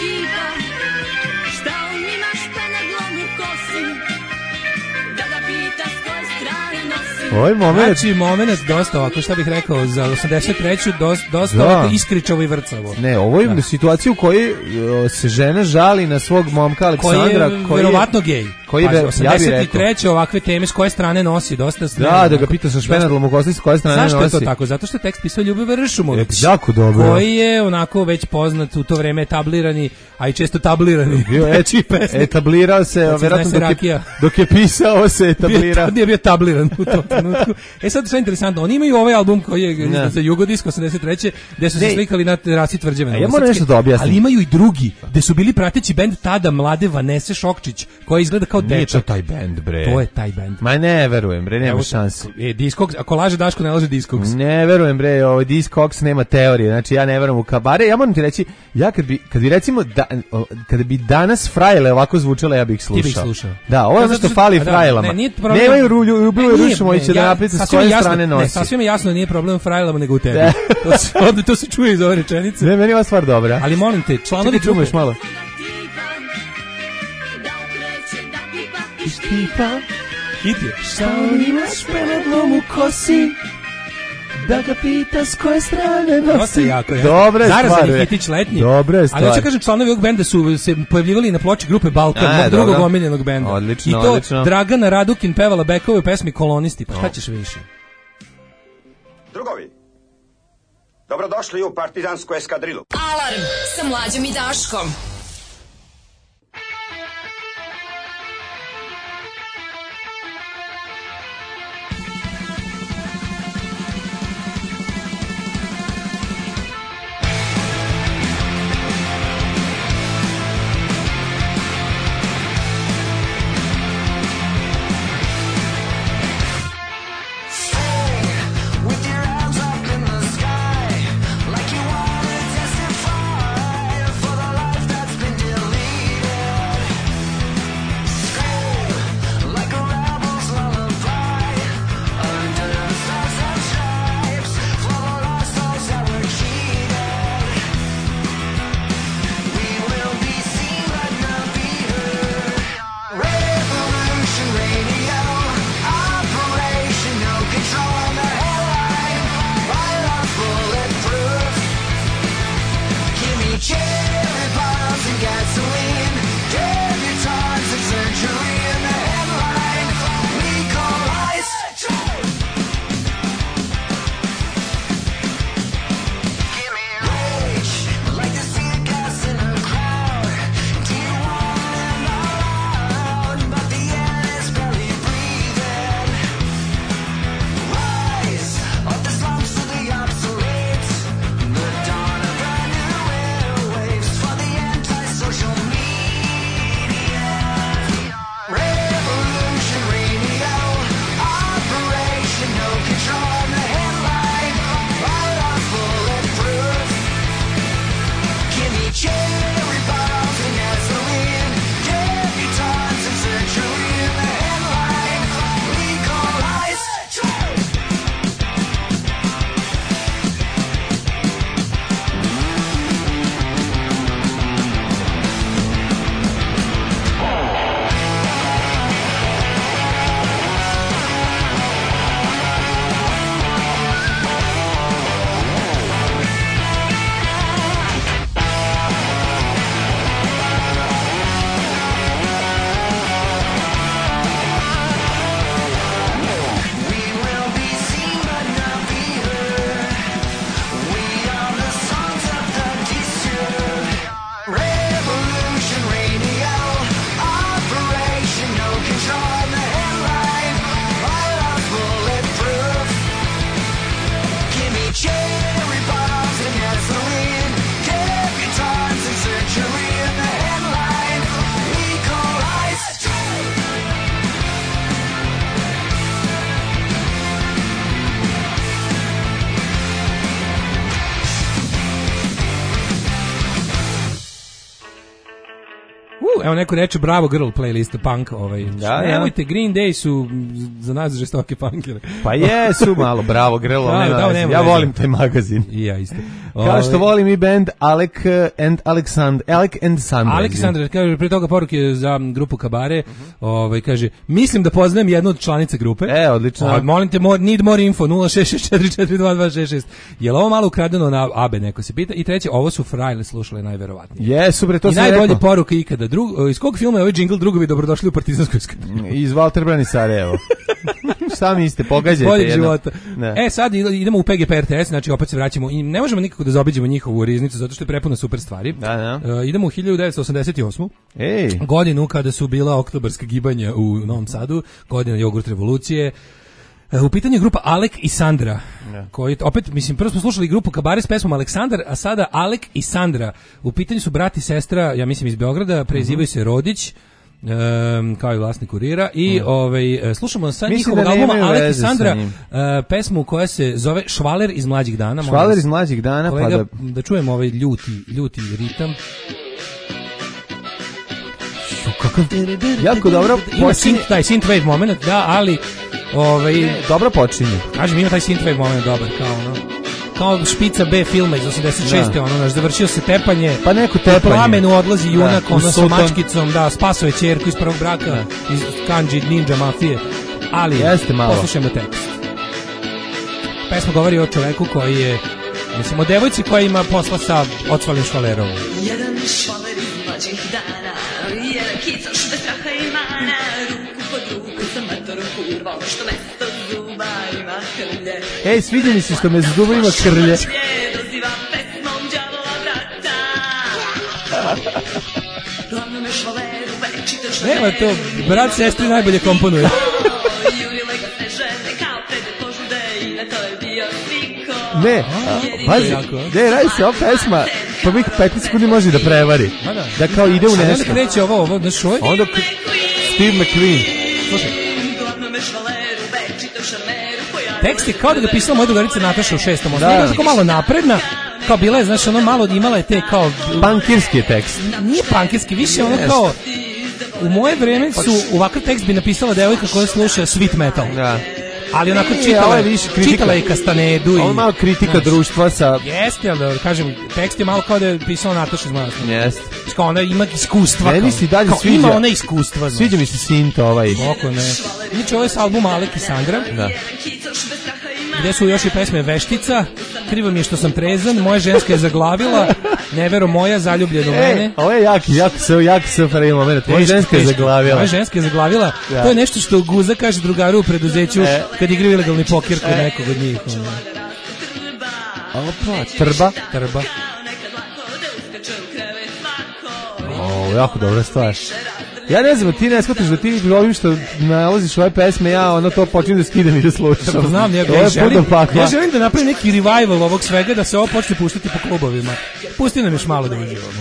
pitam šta on ima špenadlom u kosi, da ga pita s koje strane nosi. Ovaj moment, znači moment dosta ovako, šta bih rekao, za osamdeset treću dosta, dosta Da. ovako iskričavo i vrcavo. ne, ovo je Da. situacija u kojoj o, se žena žali na svog momka Koji Aleksandra, je verovatno gej. koji je, Pazi, ja bih osamdeset rekao. treće ovakve teme s koje strane nosi, dosta Da, da ga onako, pita sa dosta- špenadlom u kosti s koje strane Zašto je nosi. to tako? Zato što je tekst pisao Ljubivoje Ršumović. E, jako dobro. Koji je onako već poznat u to vreme etablirani, a i često tablirani. Bio et, etablirao se, Kad se vjerojatno iznese dok je, rakija. dok je pisao se etablirao. Bio je bio tabliran u tom trenutku. E sad što je interesantno, oni imaju ovaj album koji je Ne. za Jugodisk osamdeset treće gde su se Ne. slikali na terasi Tvrđave. A ja Novosadske, moram nešto da objasnim. Ali imaju i drugi, gde su bili prateći bend tada mlade Vanese Šokčić, koja izgleda kao Nije to dečak. taj bend, bre. To je taj bend. Ma ne verujem, bre, nema Evo, šanse. E, Discogs, ako laže Daško, ne laže Discogs. Ne verujem, bre, ovaj Discogs nema teorije. Znači ja ne verujem u kabare. Ja moram ti reći, ja kad bi kad bi recimo da, o, kada bi danas frajle ovako zvučale, ja bih slušao. Ti bih slušao. Da, ovo je Pa ono zato što što- fali a da, frajlama. ne, nije problem- Nemaju rulju, Ljubivoje Ne, nije, Ršumovića ne, da ja- napriti s sasvim koje je jasno- strane Ne, nosi. sasvim je jasno da nije problem u frajlama nego u tebi. To se, ovdje to se čuje iz ove rečenice. Ne, meni je ova stvar dobra. Ali molim te, članovi Čekaj, čujemo još grupe... malo. Hit je. Šta on ima špenadlom u kosi, da ga pita s koje strane nosi. Dosta jako, ja. Dobra je Zarazan stvar. je bre. hitić letnji. Dobra je stvar. Ali hoću kažem, članovi ovog benda su se pojavljivali na ploči grupe Balkan, A, mog drugog dobro. omiljenog benda. Odlično, I to odlično. Dragana Radukin pevala bekove u pesmi Kolonisti. Pa šta ćeš više? Drugovi, dobrodošli u partizansku eskadrilu. Alarm sa Mlađom i Daškom. With your arms up in the sky, like you wanna testify for the life that's been deleted. Scream like a rebel's lullaby under the stars and stripes for the lost souls that were cheated. We will be seen but not be heard. Revolution Radio, Operation No Control on the headline. Fire us bulletproof. Give me cherry bombs and gasoline. Debutantes and surgery in the headline. Legalize. Give me rage, like to see the gas in a crowd. Do you want it loud? But the air is barely breathing. Rise of the slums to the obsolete. The dawn of brand new airwaves for the antisocial media. Revolution Radio, Operation No Control on the headline. Right off bulletproof. Give me cherry bombs and gasoline. Debutantes and surgery in the headline. Legalize. Uh, evo neko reče bravo girl playlist punk, ovaj. Da, nemojte, Green Day su za nas žestoke punkere. Pa jesu malo bravo girl, da, nema, da, nema, ja nema. volim taj magazin. I ja isto. Kao što volim i band Alec and Alexander, Alec and Sandra. Aleksandar kaže pre toga poruke za grupu Kabare, uh-huh. ovaj kaže mislim da poznajem jednu od članica grupe. E, odlično. O, molim te, more, need more info nula šest šest četiri četiri dva dva šest šest. Jel ovo malo ukradeno na A B, neko se pita. I treće, ovo su frajle slušale najverovatnije. Jesu bre, to se najbolje rekao. Poruka ikada. Drug, iz kog filma je ovaj džingl drugovi dobrodošli u Partizansku eskadrilju? Iz Walter Brani Sarajevo. Sami ste pogađajte. Boljeg života. E sad idemo u P G P R T S, znači opet se vraćamo i ne možemo nikako da zaobiđemo njihovu riznicu zato što je prepuna super stvari. Da, da. Uh, idemo u hiljadu devetsto osamdeset osmu. Ej. Godinu kada su bila oktobarska gibanja u Novom Sadu, godina jogurt revolucije. U pitanju je grupa Alek i Sandra, yeah. koji, opet, mislim, prvo smo slušali grupu Kabare s pesmom Aleksandar, a sada Alek i Sandra. U pitanju su brat i sestra, ja mislim iz Beograda, prezivaju se Rodić, um, kao i vlasnik Kurira, i mm. ovaj, slušamo sa njihovog albuma Alek i Sandra uh, pesmu koja se zove Švaler iz mlađih dana. Švaler iz mlađih dana, kolega, pa da... da čujemo ovaj ljuti, ljuti ritam. Kakav jako dobro ima synth, taj synthwave moment, da, ali ovaj dobro počinje. Kažem, ima taj synthwave moment dobar, kao ono kao špica B filma iz osamdeset šeste. ono, naš završio se tepanje, pa neko tepanje, po plamenu odlazi junak, da, ono sa mačkicom, da, spasao je ćerku iz prvog braka, da. Iz Kanji Ninja mafije, ali poslušajmo tekst. Pesma govori o čoveku koji je, mislim, o devojci koja ima posla sa odsvalim švalerom. Jedan švaler iz mlađih dana, jedan kicoš bez straha i mana, ruku pod ruku sa matorom kurvom, što mesto zuba ima krlje. Ej, sviđa mi se što me zuba ima krlje. Dozivam pesmom đavola vrata. Glavno me švaleru večito švaleru. Nema to, brat sestri najbolje komponuje. Jurile ga se žene kao pred požude i na to je bio sviko. Ne, pazi, ne, radi se ova pesma, prvih petnaest sekundi može da prevari. Da kao ide u nešto. Onda kreće ovo, ovo, da šoj. Onda Steve McQueen. Slušaj. Tekst je kao da ga pisala moja drugarica Nataša u šestom. Ona je tako malo napredna, kao bila je, znaš, ono malo imala je te kao... Punkirski je tekst. Nije punkirski, više ono kao... U moje vreme su, ovakav tekst bi napisala devojka koja sluša sweet metal. Da. Ali onako čitala, je čitala je Kastanedu. Ovo je malo kritika znaš, društva sa... Jeste, ali da kažem, tekst je malo kao da je pisala Nataša iz Mojasna. Jeste. Kao ona ima iskustva. Meni si dalje kao, sviđa. Ima ona iskustva. Znaš. Sviđa mi se Sint ovaj. Oko ne. Znači, ovo je s albuma Alek i Sandra. Da. Gde su još i pesme Veštica, krivo mi je što sam trezan, moja ženska je zaglavila, nevero moja, zaljubljen u mene. E, ovo je jaki, jako se, jako se ofarili moment. Moja ženska je zaglavila. Moja ženska je zaglavila. Ja. To je nešto što Guza kaže drugaru u preduzeću e. kad igraju ilegalni pokir kod e. nekog od njih. Opa, trba. Trba. O, jako dobra stvar. Ja ne znam, ti ne shvatiš da ti ovim što nalaziš ove pesme, ja ono to počinem da skidam i da slušam. Znam, ja, ja, želim, ja želim da napravim neki revival ovog svega, da se ovo počne puštati po klubovima. Pusti nam još malo da uživamo.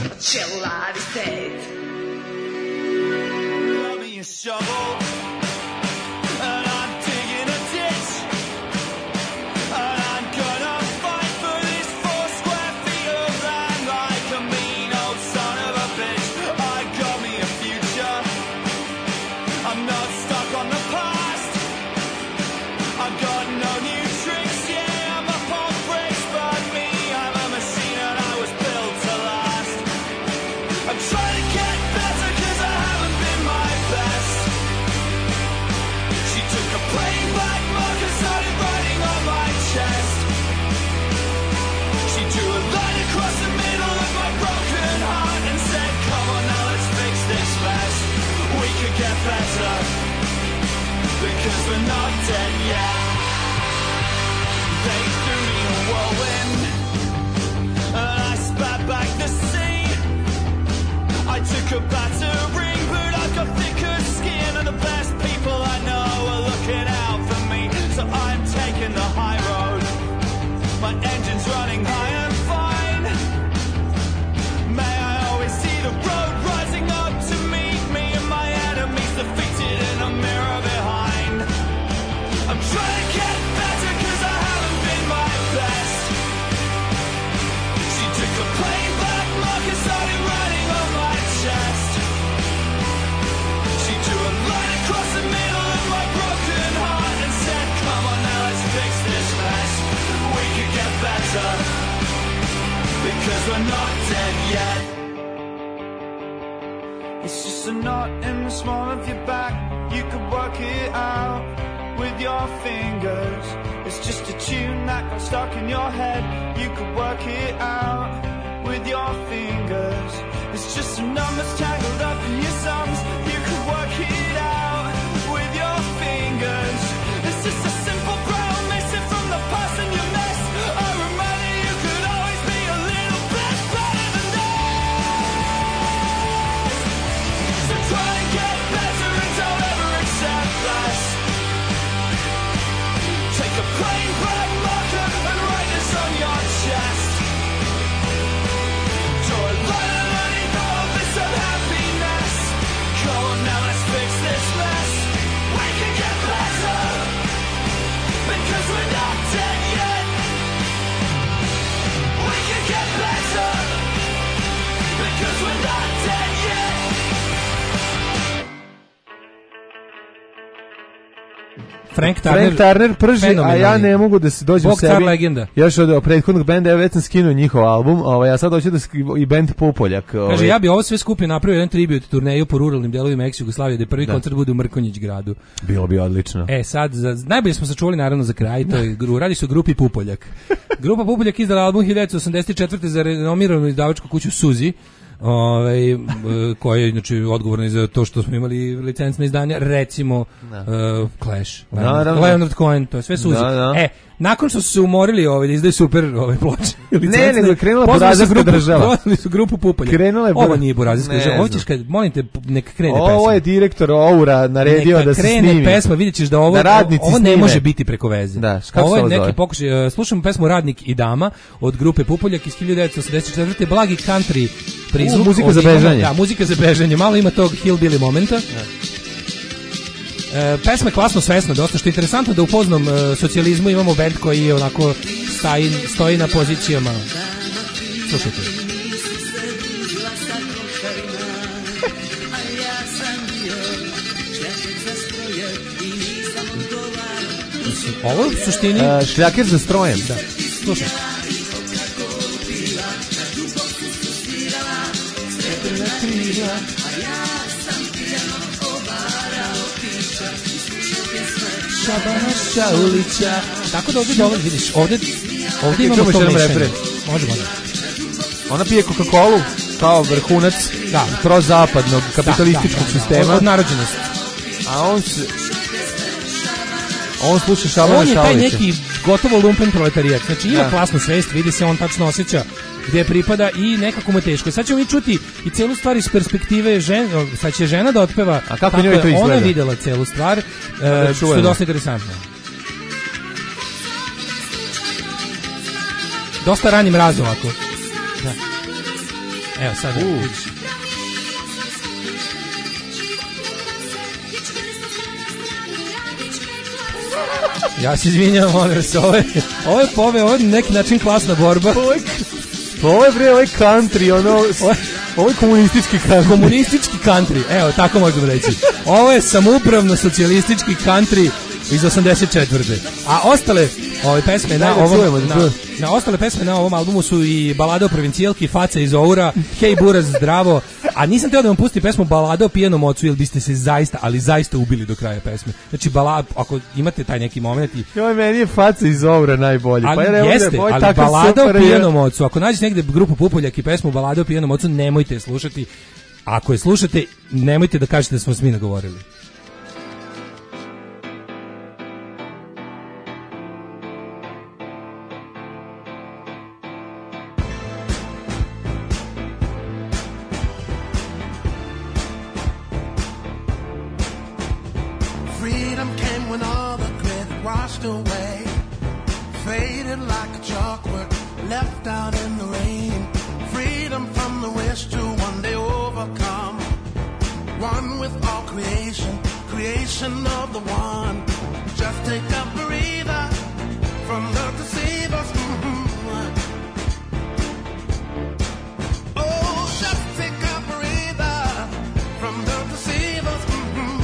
Because we're not dead yet. They threw me a whirlwind, and I spat back the sea. just a knot in the small of your back. You could work it out with your fingers. It's just a tune that got stuck in your head. You could work it out with your fingers. It's just some numbers tangled up in your sums. You could work it out with your fingers. It's just a simple growl missing from the person you miss. A reminder you could always be a little bit better than this. So try and get better and don't ever accept less. Take a plain black marker and write this on your chest. Draw a line underneath all this unhappiness. Come on now, let's fix this mess. We can get better because we're not dead yet. We can get better because we're not dead yet. Frank Turner, Frank Turner prži, a fenomenalni. ja ne mogu da se dođem Bog sebi. car legenda. Još od prethodnog benda, ja već sam skinuo njihov album, ovaj, a sad hoću da sk- i bend Pupoljak. Ovaj. Kaže, ja bi ovo sve skupio napravio jedan tribut turneju po ruralnim delovima ex-Jugoslavije, da prvi Da. koncert bude u Mrkonjić gradu. Bilo bi odlično. E, sad, za, najbolje smo sačuvali naravno za kraj, to je, gru- radi se o grupi Pupoljak. Grupa Pupoljak izdala album hiljadu devetsto osamdeset četvrte za renomiranu izdavačku kuću Suzi, ovaj, e, koja je znači odgovorna i za to što smo imali licencna izdanja, recimo uh, Clash, Naravno. Leonard Cohen, to je sve Suzi. Da, da. E, nakon što su se umorili ovaj, da izdaju super ove ploče, Ne, nego je krenula pozvali su burazerska grupu- država. pozvali su grupu Pupoljak. Krenula je Ovo bura- nije burazerska Ne država, ovo znam. ćeš kad, molim te, nek krene Ovo pesma. je direktor Oura naredio Neka da se krene snimi. pesma, vidjet ćeš da ovo, Da radnici ovo ne snime. može biti preko veze. Da, kako ovo se je ovo neki zove? pokušaj. Uh, slušamo pesmu Radnik i dama od grupe Pupoljak iz hiljadu devetsto osamdeset četvrte. Blagi country prizvuk. U, muzika Ovdje za imamo- bežanje. Da, muzika za bežanje. Malo ima tog hillbilly momenta. E, pesma je klasno svesna, dosta što je interesantno da u poznom e, socijalizmu imamo bend koji je onako staji, stoji na pozicijama. Slušajte. Mislim, ovo je u suštini... Uh, šljaker za strojem. Da, slušaj. Šaulića. Tako da ovdje dolazi, vidiš, ovdje, ovdje imamo čujemo to još jedan mešanje. refren. Može, može. Ona pije Coca-Cola kao vrhunac Da. prozapadnog kapitalističkog Da, da, da, da. sistema. Od narođenosti. A on se... On sluša Šabana On je taj Šaulića. neki gotovo lumpen proletarijat. Znači ima Da. klasnu svest, vidi se, on tačno osjeća gde pripada i nekako mu je teško. Sad ćemo mi čuti i celu stvar iz perspektive žene, sad će žena da otpeva. A kako njoj to je ona izgleda? videla celu stvar, da e, što je čujemo. dosta interesantno. Dosta rani mraz ovako. Da. Evo sad. U. vidiš. Ja se izvinjam, molim se, ovo je, ovo je pove, ovo je na neki način klasna borba. Ovo je bre, ovo je country, ono, ovo je komunistički country. Komunistički country, evo, tako možemo reći. Ovo je samoupravno socijalistički country iz osamdeset četvrte. A ostale ove pesme na Daj da ovom čujemo, da na, čujemo. na ostale pesme na ovom albumu su i Balada o provincijalki, Faca iz Oura, Hej Buraz, zdravo. A nisam teo da vam pustim pesmu Balada o pijanom ocu, jer biste se zaista, ali zaista ubili do kraja pesme. Znači, balad, ako imate taj neki moment i Joj, meni je Faca iz Oura najbolji. ali pa ja ne mogu da je jeste, ovaj ali takav Balada o super, jer- pijanom ocu, ako nađete negde grupu Pupoljak i pesmu Balada o pijanom ocu, nemojte je slušati. Ako je slušate, nemojte da kažete da smo svi nagovorili. Freedom came when all the grit washed away, faded like a chalkwork left out in the rain. Freedom from the wish to one day overcome, one with all creation, creation of the one. Just take a breather from the deceivers. Mhm. Oh, just take a breather from the deceivers. Mhm.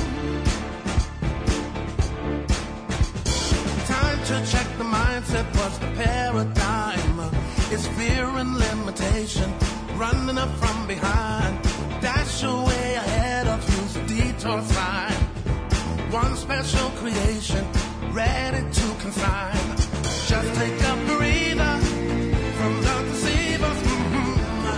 Time to check the mindset, what's the paradigm? It's fear and limitation, running up from behind. Dash away ahead of one special creation, ready to consign. Just take a breather from the deceivers. Mm-hmm.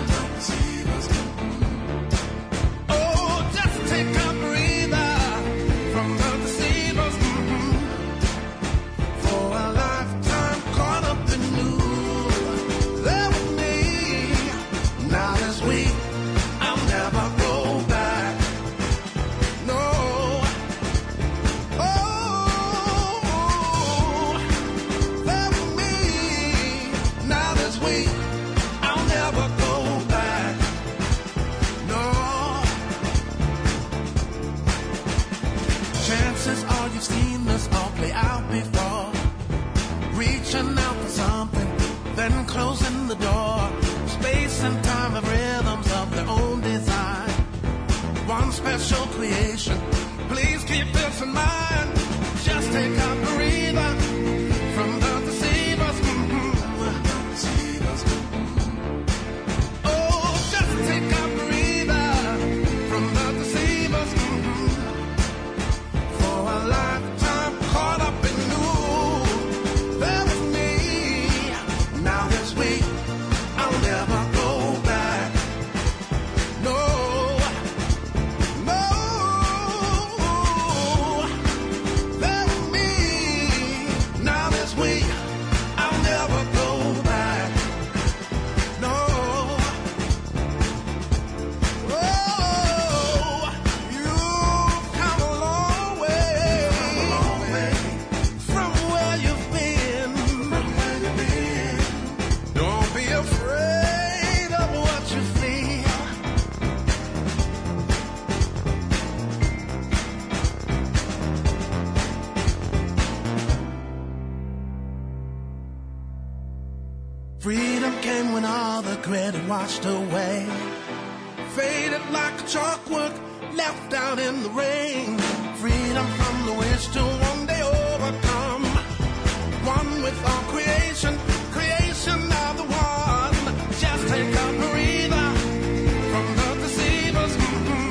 Oh, just take a breather from the deceivers. Mm-hmm. For a lifetime caught up in you, there with me. Now this week, I'll never go back. No. Oh, there with me. Now this week, I'll never go back. No. Chances are you've seen this all play out before. Reaching out for something, then closing the door. Space and time have rhythms of their own design. One special creation, please keep this in mind. Just take a breather from the deceivers. Mm-hmm. Oh, just take a breather from the deceivers. Mm-hmm. For a lifetime caught up in you, there with me. Now this week, I'll never go back. No, no, there with me. Now this week, I'll never go back. No. Oh, you've come a long way from where you've been. Don't be afraid of what you feel. Freedom came when all the grit had washed away. Faded like a chalkwork left out in the rain. Freedom from the wish to one day overcome. One with all creation, creation of the one. Just take a breather from the deceivers. Mm-hmm.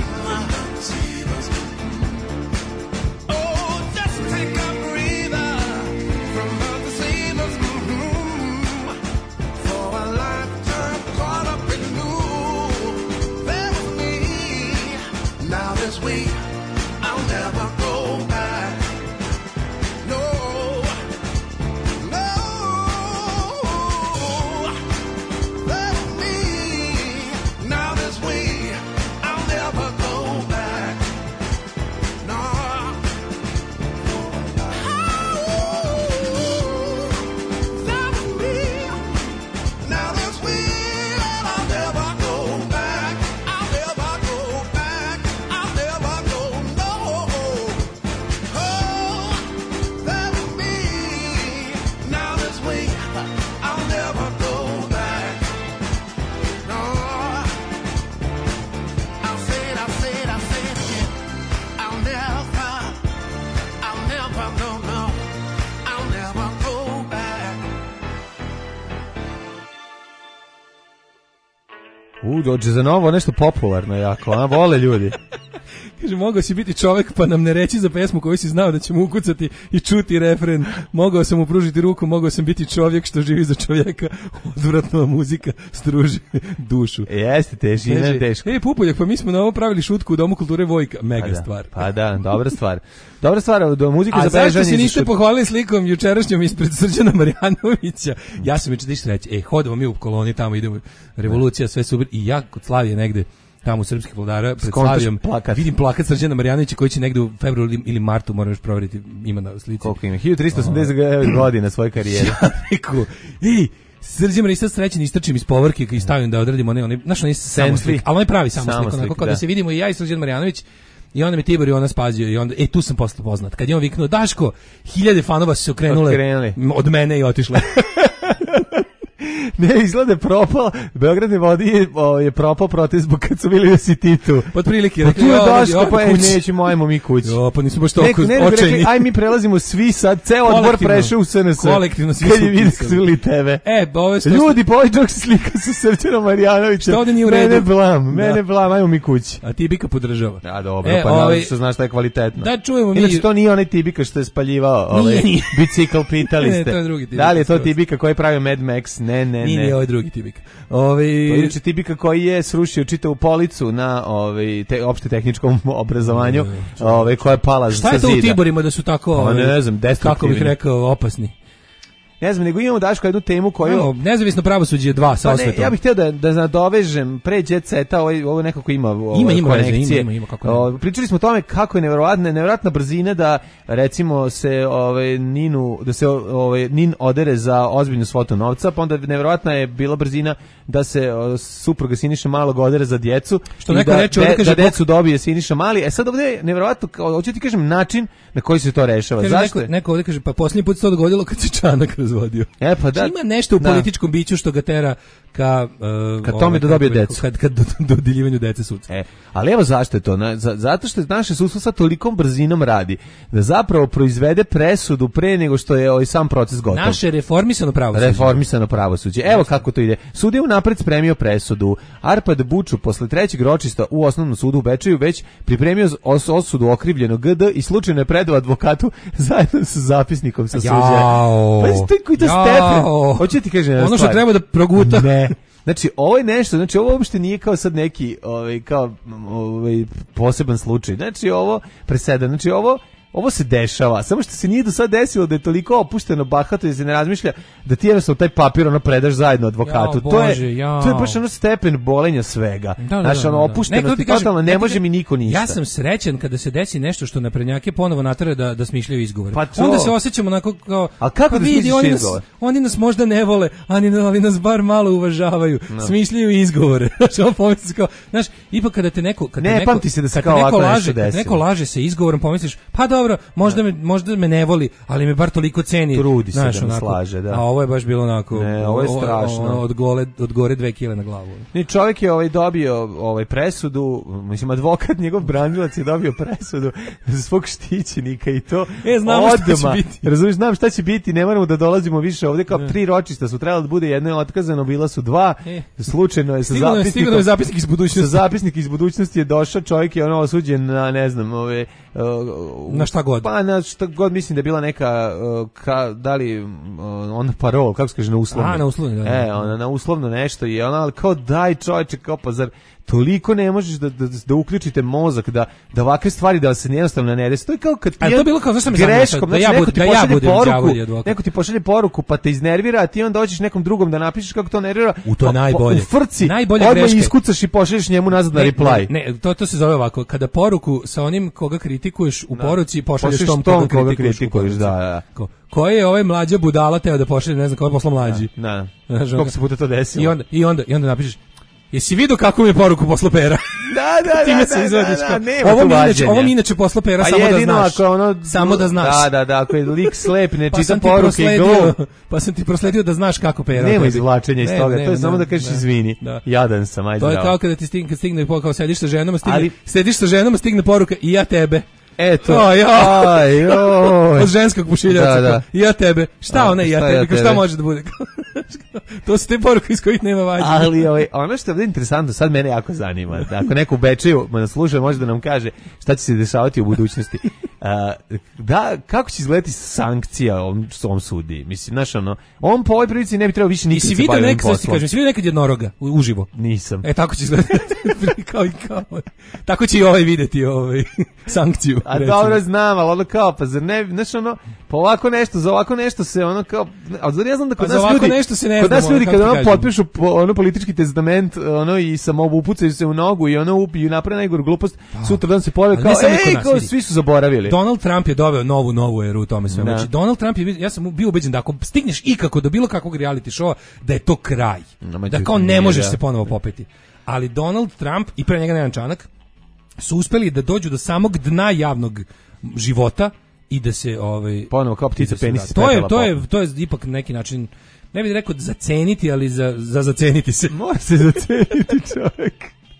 Oh, just take a breather from the deceivers. Mm-hmm. For a lifetime caught up in you, there with me. Now this week, I'll never go back. No, no, there with me. Now this week, I'll never go back. No. There with me. Now this week, I'll never go back. I'll never go back. I'll never go, no. Oh, there with me. Now this week, I'll never go back. No. I'll say it, I'll say it, I'll say it again. I'll never, I'll never, no, no. I'll never go back. U, dođe za novo nešto popularno jako, a vole ljudi. Kaže, mogao si biti čovek pa nam ne reći za pesmu koju si znao da ćemo ukucati i čuti refren. Mogao sam mu pružiti ruku, mogao sam biti čovjek što živi za čovjeka. Odvratna muzika struži dušu. Jeste, težina je teško. Ej, Pupoljak, pa mi smo na ovo pravili šutku u Domu kulture Vojka. Mega Pa da, stvar. Pa da, dobra stvar. Dobra stvar, do muzike A za zašto bežanje. se niste pohvalili slikom jučerašnjom ispred Srđana Marjanovića? Ja sam juče tiš reći, ej, hodamo mi u koloni, tamo idemo, revolucija, sve super. I ja kod Slavije negde, tamo u srpskih vladara, pred Skontaš Slavijom, plakat. vidim plakat Srđana Marjanovića koji će negde u februaru ili martu, moram još provjeriti, ima na slici. Koliko ima? hiljadu trista osamdeset devet godina svoje karijere. Ja rekao, ej, Srđan Marjanović sad srećen istrčim iz povorke i stavim da odradimo one, one, znaš, on je samo slik, ali on je pravi samo slik, onako kao da se vidimo i ja i Srđan Marjanović. I onda me Tibor i ona spazio i onda, e, tu sam postao poznat. Kad je on viknuo, Daško, hiljade fanova su se okrenule Okrenuli. od mene i otišle. Ne, izgleda je propao, Beograd ne vodi je, o, je propao protest zbog kad su bili da si ti tu. Pod prilike, pa tu je Daško, pa e, nećemo, ajmo mi kući. Jo, pa nismo baš toliko očajni. Rekli, aj mi prelazimo svi sad, ceo odbor prešao u S N S. Kolektivno svi su vidjeli tebe. E, ovo je ljudi, po ovaj džok se slika sa Srđanom Marjanovićem. Što ovdje nije u redu? Mene blam, mene blam, ajmo mi kući. A Tibika podržava. A dobro, e, pa ovaj, naravno što znaš da je kvalitetno. Da čujemo mi. Inače, to nije onaj Tibika što je spaljivao ovaj, bicikl, pitali ste. Ne, to je drugi Tibika. Da li je to Tibika koji je pravio Mad Max? Ne, ne, ne. Nije ovaj drugi Tibika. Ovaj to je inače Tibika koji je srušio čitavu policu na ovaj te opšte tehničkom obrazovanju, ovaj koja je pala sa zida. Šta je to u Tiborima da su tako, ovaj, ne znam, kako bih rekao, opasni? Ne znam, nego imamo Daško jednu temu koju... No, nezavisno pravosuđe dva sa pa osvetom. Ne, ja bih htio da, da nadovežem pre Jet Seta, ovo, ovo nekako ima, ovo, ima, ima konekcije. Veze, ima, ima, kako ne. O, pričali smo o tome kako je nevjerovatna, nevjerovatna brzina da, recimo, se ovaj, Ninu, da se ovaj, Nin odere za ozbiljnu svotu novca, pa onda nevjerovatna je bila brzina da se o, supruga Siniša Malog odere za djecu. Što neko da, reče, ovdje kaže... Da decu dobije Siniša Mali. E sad ovdje je nevjerovatno, hoću ti kažem, način na koji se to rešava. Kaže, zašto? Neko, neko ovdje kaže, pa posljednji put se to dogodilo kad se Čanak razvodio. E, pa da, ima nešto u da. političkom biću što ga tera ka uh, kad tome da dobije decu, kad kad do, do dodjeljivanju dece suca. E, ali evo zašto je to, na, za, zato što naše sudstvo sa tolikom brzinom radi da zapravo proizvede presudu pre nego što je ovaj sam proces gotov. Naše reformisano pravosuđe. Reformisano pravosuđe. Evo kako to ide. Sud je unapred spremio presudu. Arpad Buču posle trećeg ročišta u Osnovnom sudu u Bečeju već pripremio os, osudu okrivljenog G D i slučajno je predao advokatu zajedno sa zapisnikom sa suđa. Jao. Pa to je koji to stepen. Hoće ti kažem ono što treba da proguta. Ne. Znači, ovo je nešto, znači ovo uopšte nije kao sad neki ovaj, kao, ovaj, poseban slučaj. Znači, ovo presedan, znači ovo ovo se dešava, samo što se nije do sad desilo da je toliko opušteno, bahato i se ne razmišlja da ti jednostavno taj papir ono predaš zajedno advokatu. Jao, to Bože, je jao. to je baš ono stepen bolenja svega. Da, da, znači, ono da, da. opuštenost i totalno ne može mi niko ništa. Ja sam srećan kada se desi nešto što naprednjake ponovo natera da da smišljaju izgovore. Pa onda se osjećamo onako kao a kako pa da vidi, oni nas, izgovor? oni nas možda ne vole, ali, ali nas bar malo uvažavaju. No. Smišljaju izgovore. Znači, on pomisli kao, znaš, ipak kada te neko kada ne, neko pamti se da se kao neko laže, kad neko laže sa izgovorom, pomisliš, pa dobro, možda me možda me ne voli, ali me bar toliko ceni. Trudi se znaš, da me onako, slaže, da. A ovo je baš bilo onako, ne, ovo je strašno. O, o, od, gole, od gore dve kile na glavu. Ni čovjek je ovaj dobio ovaj presudu, mislim advokat, njegov branilac je dobio presudu za svog štićenika i to. E, znamo šta će biti. Razumiješ, znam šta će biti, ne moramo da dolazimo više ovdje, kao ne. Tri ročišta su trebalo da bude, jedno je otkazano, bila su dva, e. Slučajno je sa zapisnikom. Stiglo je zapisnik iz budućnosti. Sa zapisnik iz budućnosti je došao, čovjek je ono osuđen na, ne znam, ove... Uh, na šta god? Pa na šta god, mislim da je bila neka, uh, ka, da li uh, on parol, kako se kaže, na uslovno. A, na uslovno, da. E, ona, na uslovno nešto i ona, ali kao daj čovječe, kao pa zar toliko ne možeš da, da, da uključite mozak, da, da ovakve stvari da se jednostavno ne desi. To je kao kad pijan, to bilo kao, znaš šta mi greškom, da, znači, ja neko, ti da ja budem poruku, neko ti pošalje poruku pa te iznervira, a ti onda hoćeš nekom drugom da napišeš kako to nervira. U to je najbolje. U frci, najbolje odmah iskucaš i pošalješ njemu nazad na reply. Ne, ne, to, to se zove ovako, kada poruku sa onim koga kritikuješ u da. poruci pošalješ tom, tom koga, koga kritikuješ, kritikuješ, da, da. Ko, koji je ovaj mlađa budala teo da pošalje, ne znam, ko je poslao mlađi. Da, da. Koliko se puta to desilo. I onda, i onda, i onda napišeš, jesi vidio kako mi je poruku poslao Pera? Da, da, time da, se da, izvadiš da, kao, da, nema ovo mi tu inače, ovo mi inače poslao Pera, pa samo da znaš. Ako ono, samo da znaš. Da, da, da, ako je lik slep, ne pa čita poruke i go. Pa sam ti prosledio da znaš kako Pera. Nema izvlačenja iz ne, toga, nema, to je samo da, da kažeš da, izvini. Da. Jadan sam, ajde. To je kao kada ti stigne, kad stigne, kao sediš sa ženom, stigne, Ali, sediš sa ženom, stigne poruka i ja tebe. Eto. Oh, ja. Aj, joj. Od ženskog pušiljaca. Da, da. I ja tebe. Šta A, ona i ja tebe? Ja tebe? Šta može da bude? To su te poruke iz kojih nema vađenja. Ali ovaj, ono što je interesantno, sad mene jako zanima. Da ako neko u Bečeju ma nas sluša, može da nam kaže šta će se dešavati u budućnosti. Uh, da, kako će izgledati sankcija ovom, ovom sudi? Mislim, znaš, ono, on po ovoj prilici ne bi trebao više nikad se baviti ovim poslom. Jesi vidio nekad jednoroga uživo? Nisam. E, tako će izgledati. kao i kao. Tako će i ovaj videti ovaj, sankciju. A recimo. Dobro znam, ali ono kao, pa zar ne, znaš, ono, pa ovako nešto, za ovako nešto se ono kao, a zar ja znam da kod pa nas ljudi, nešto se ne kod nas znamo, ljudi kada ono kažem. potpišu po, ono politički testament, ono i samo upucaju se u nogu i ono upiju naprave najgoru glupost, da. Sutra dan se pojave kao, ej, kao svi su zaboravili. Donald Trump je doveo novu, novu eru u tome sve. Znači, Donald Trump je, ja sam bio ubeđen da ako stigneš ikako do bilo kakvog reality showa, da je to kraj. No, da kao ne možeš se ponovo popeti. Ali Donald Trump i pre njega Nenad Čanak su uspeli da dođu do samog dna javnog života i da se ovaj ponovo kao ptica penis. To je to je to je ipak neki način ne bih rekao zaceniti, ali za, za zaceniti se. Mora se zaceniti čovjek.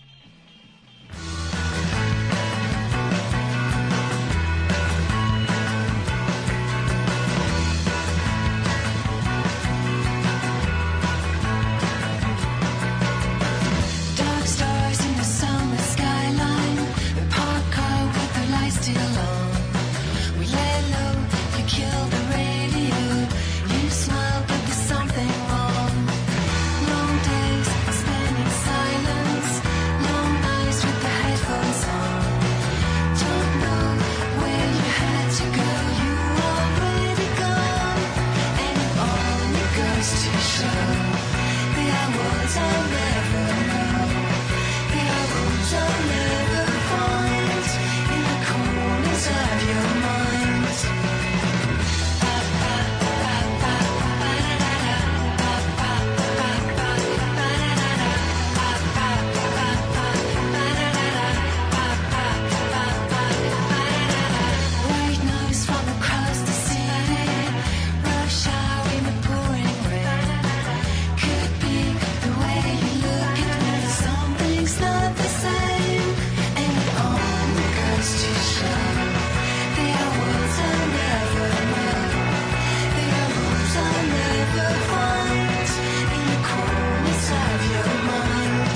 Dark stars in the summer skyline. The park car with the lights still on. We lay low, you killed the radio. You smiled, but there's something wrong. Long days spent in silence. Long nights with the headphones on. Don't know where you had to go. You already gone, and it only goes to show the hours I'll never know. The hours I'll never find in the corners of your mind. White noise from across the city. Rush hour in the pouring rain. Could be the way you look at me. Something's not the same, and it only goes to show the hours I'll never know. The hours I'll never find in the corners of your mind.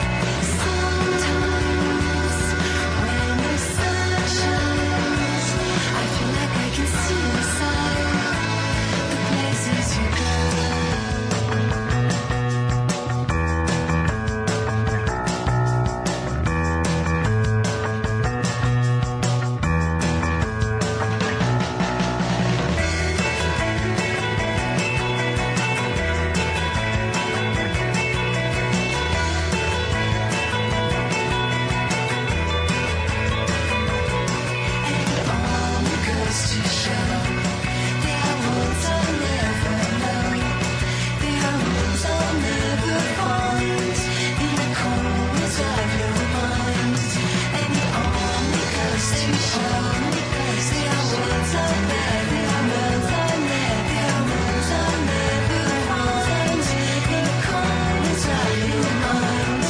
Sometimes when the sun shines, I feel like I can see inside the places you go. Only goes to show the hours I'll never know. The hours I'll never find in the corners of your mind. And it only goes to show the hours I'll never know. The hours I'll never find in the corners of your mind.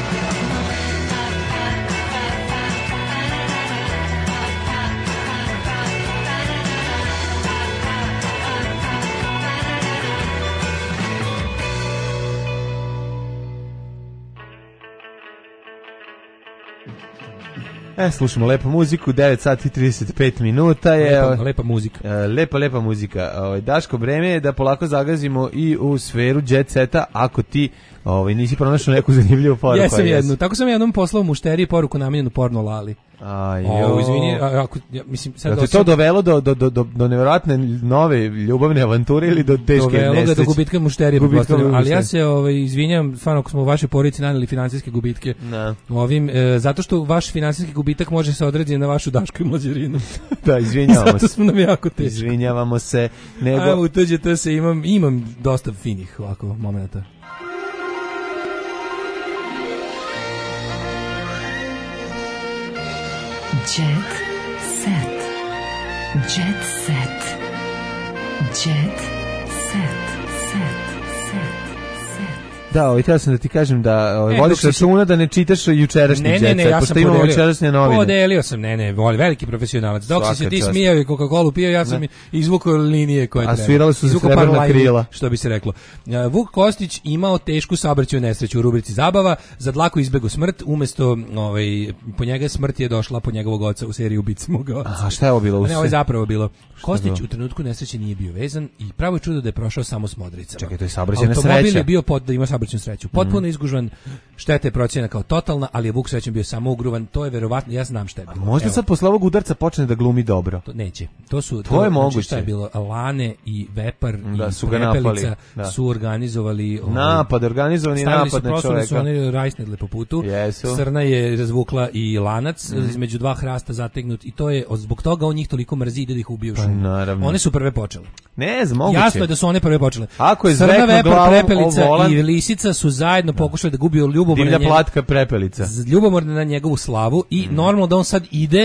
E, slušamo lepu muziku, devet sati i trideset pet minuta je. Lepa, lepa muzika. E, lepa, lepa muzika. Ovaj, Daško, vreme je da polako zagazimo i u sferu jet seta, ako ti ovaj, nisi pronašao neku zanimljivu poruku. Jesam jednu. Tako sam jednom poslao mušteriji poruku namijenjenu porno Lali. Aj, O, izvini, a- ako, ja, mislim, sad Da te osjećam- to dovelo do, do, do, do, do nevjerojatne nove ljubavne avanture ili do teške dovelo ga nesreće? do gubitka mušterije, Gubitka pretpostavljam. Ali ja mušterije. se ovaj, izvinjam, stvarno ako smo u vašoj porodici naneli finansijske gubitke. Da. Ovim, e, zato što vaš finansijski gubitak može se odrediti na vašu Dašku i Mlađerinu. Da, izvinjavamo Zato se. smo nam jako teški. Izvinjavamo se. Nego... A u tuđe se imam, imam dosta finih ovako momenta. Jet set. Jet set. Jet set. Set. Set. Da, ovaj, htio sam da ti kažem da ovaj, E, vodiš dok si- računa da ne čitaš jučerašnji Ne, jet ne, ne, set, ja pošto sam imamo podelio. jučerašnje novine. Podelio sam, ne, ne, voli, veliki profesionalac. Dok si se Svaka ti čast. smijao i Coca-Cola pio, ja sam Ne. izvukao linije koje A treba. svirale su se Izvukao srebrna par lajni, krila. što bi se reklo. Uh, Vuk Kostić imao tešku saobraćajnu nesreću u rubrici zabava, za dlaku izbegu smrt, umesto, ovaj, po njega smrt je došla po njegovog oca u seriji Ubici moga oca. A šta je ovo bilo? A ne, ovo je zapravo bilo. Kostić bilo? u trenutku nesreće nije bio vezan i pravo je čudo da je prošao samo s modricama. Čekaj, to je saobraćajna Automobil sreća. je bio pod, da ima saobraćajnu sreću. Potpuno izgužvan, šteta je procjena kao totalna, ali je Vuk srećem bio samo ugruvan. To je verovatno, ja znam šta je bilo. Možda Evo, sad posle ovog udarca počne da glumi dobro. to neće. To su To je znači, moguće. šta je bilo? Lane i Vepar Da, i su ga Prepelica napali, da. su organizovali ovaj, Napad, organizovani stavili su napad na prostor da su čoveka. oni rajsnedle po putu. Jesu. Srna je razvukla i lanac Mhm. između dva hrasta zategnut i to je zbog toga on njih toliko mrzi ide da ih ubije u Pa, šumu. naravno. One su prve počele. Ne znam, moguće. Jasno je da su one prve počele. Ako je Srna, zveknuo Vepar, glavom Prepelica o volan- i Lisica su zajedno pokušali da gubiju ljubomor Divlja na njega- platka prepelica. z- ljubomor na njegovu slavu i normalno da on sad ide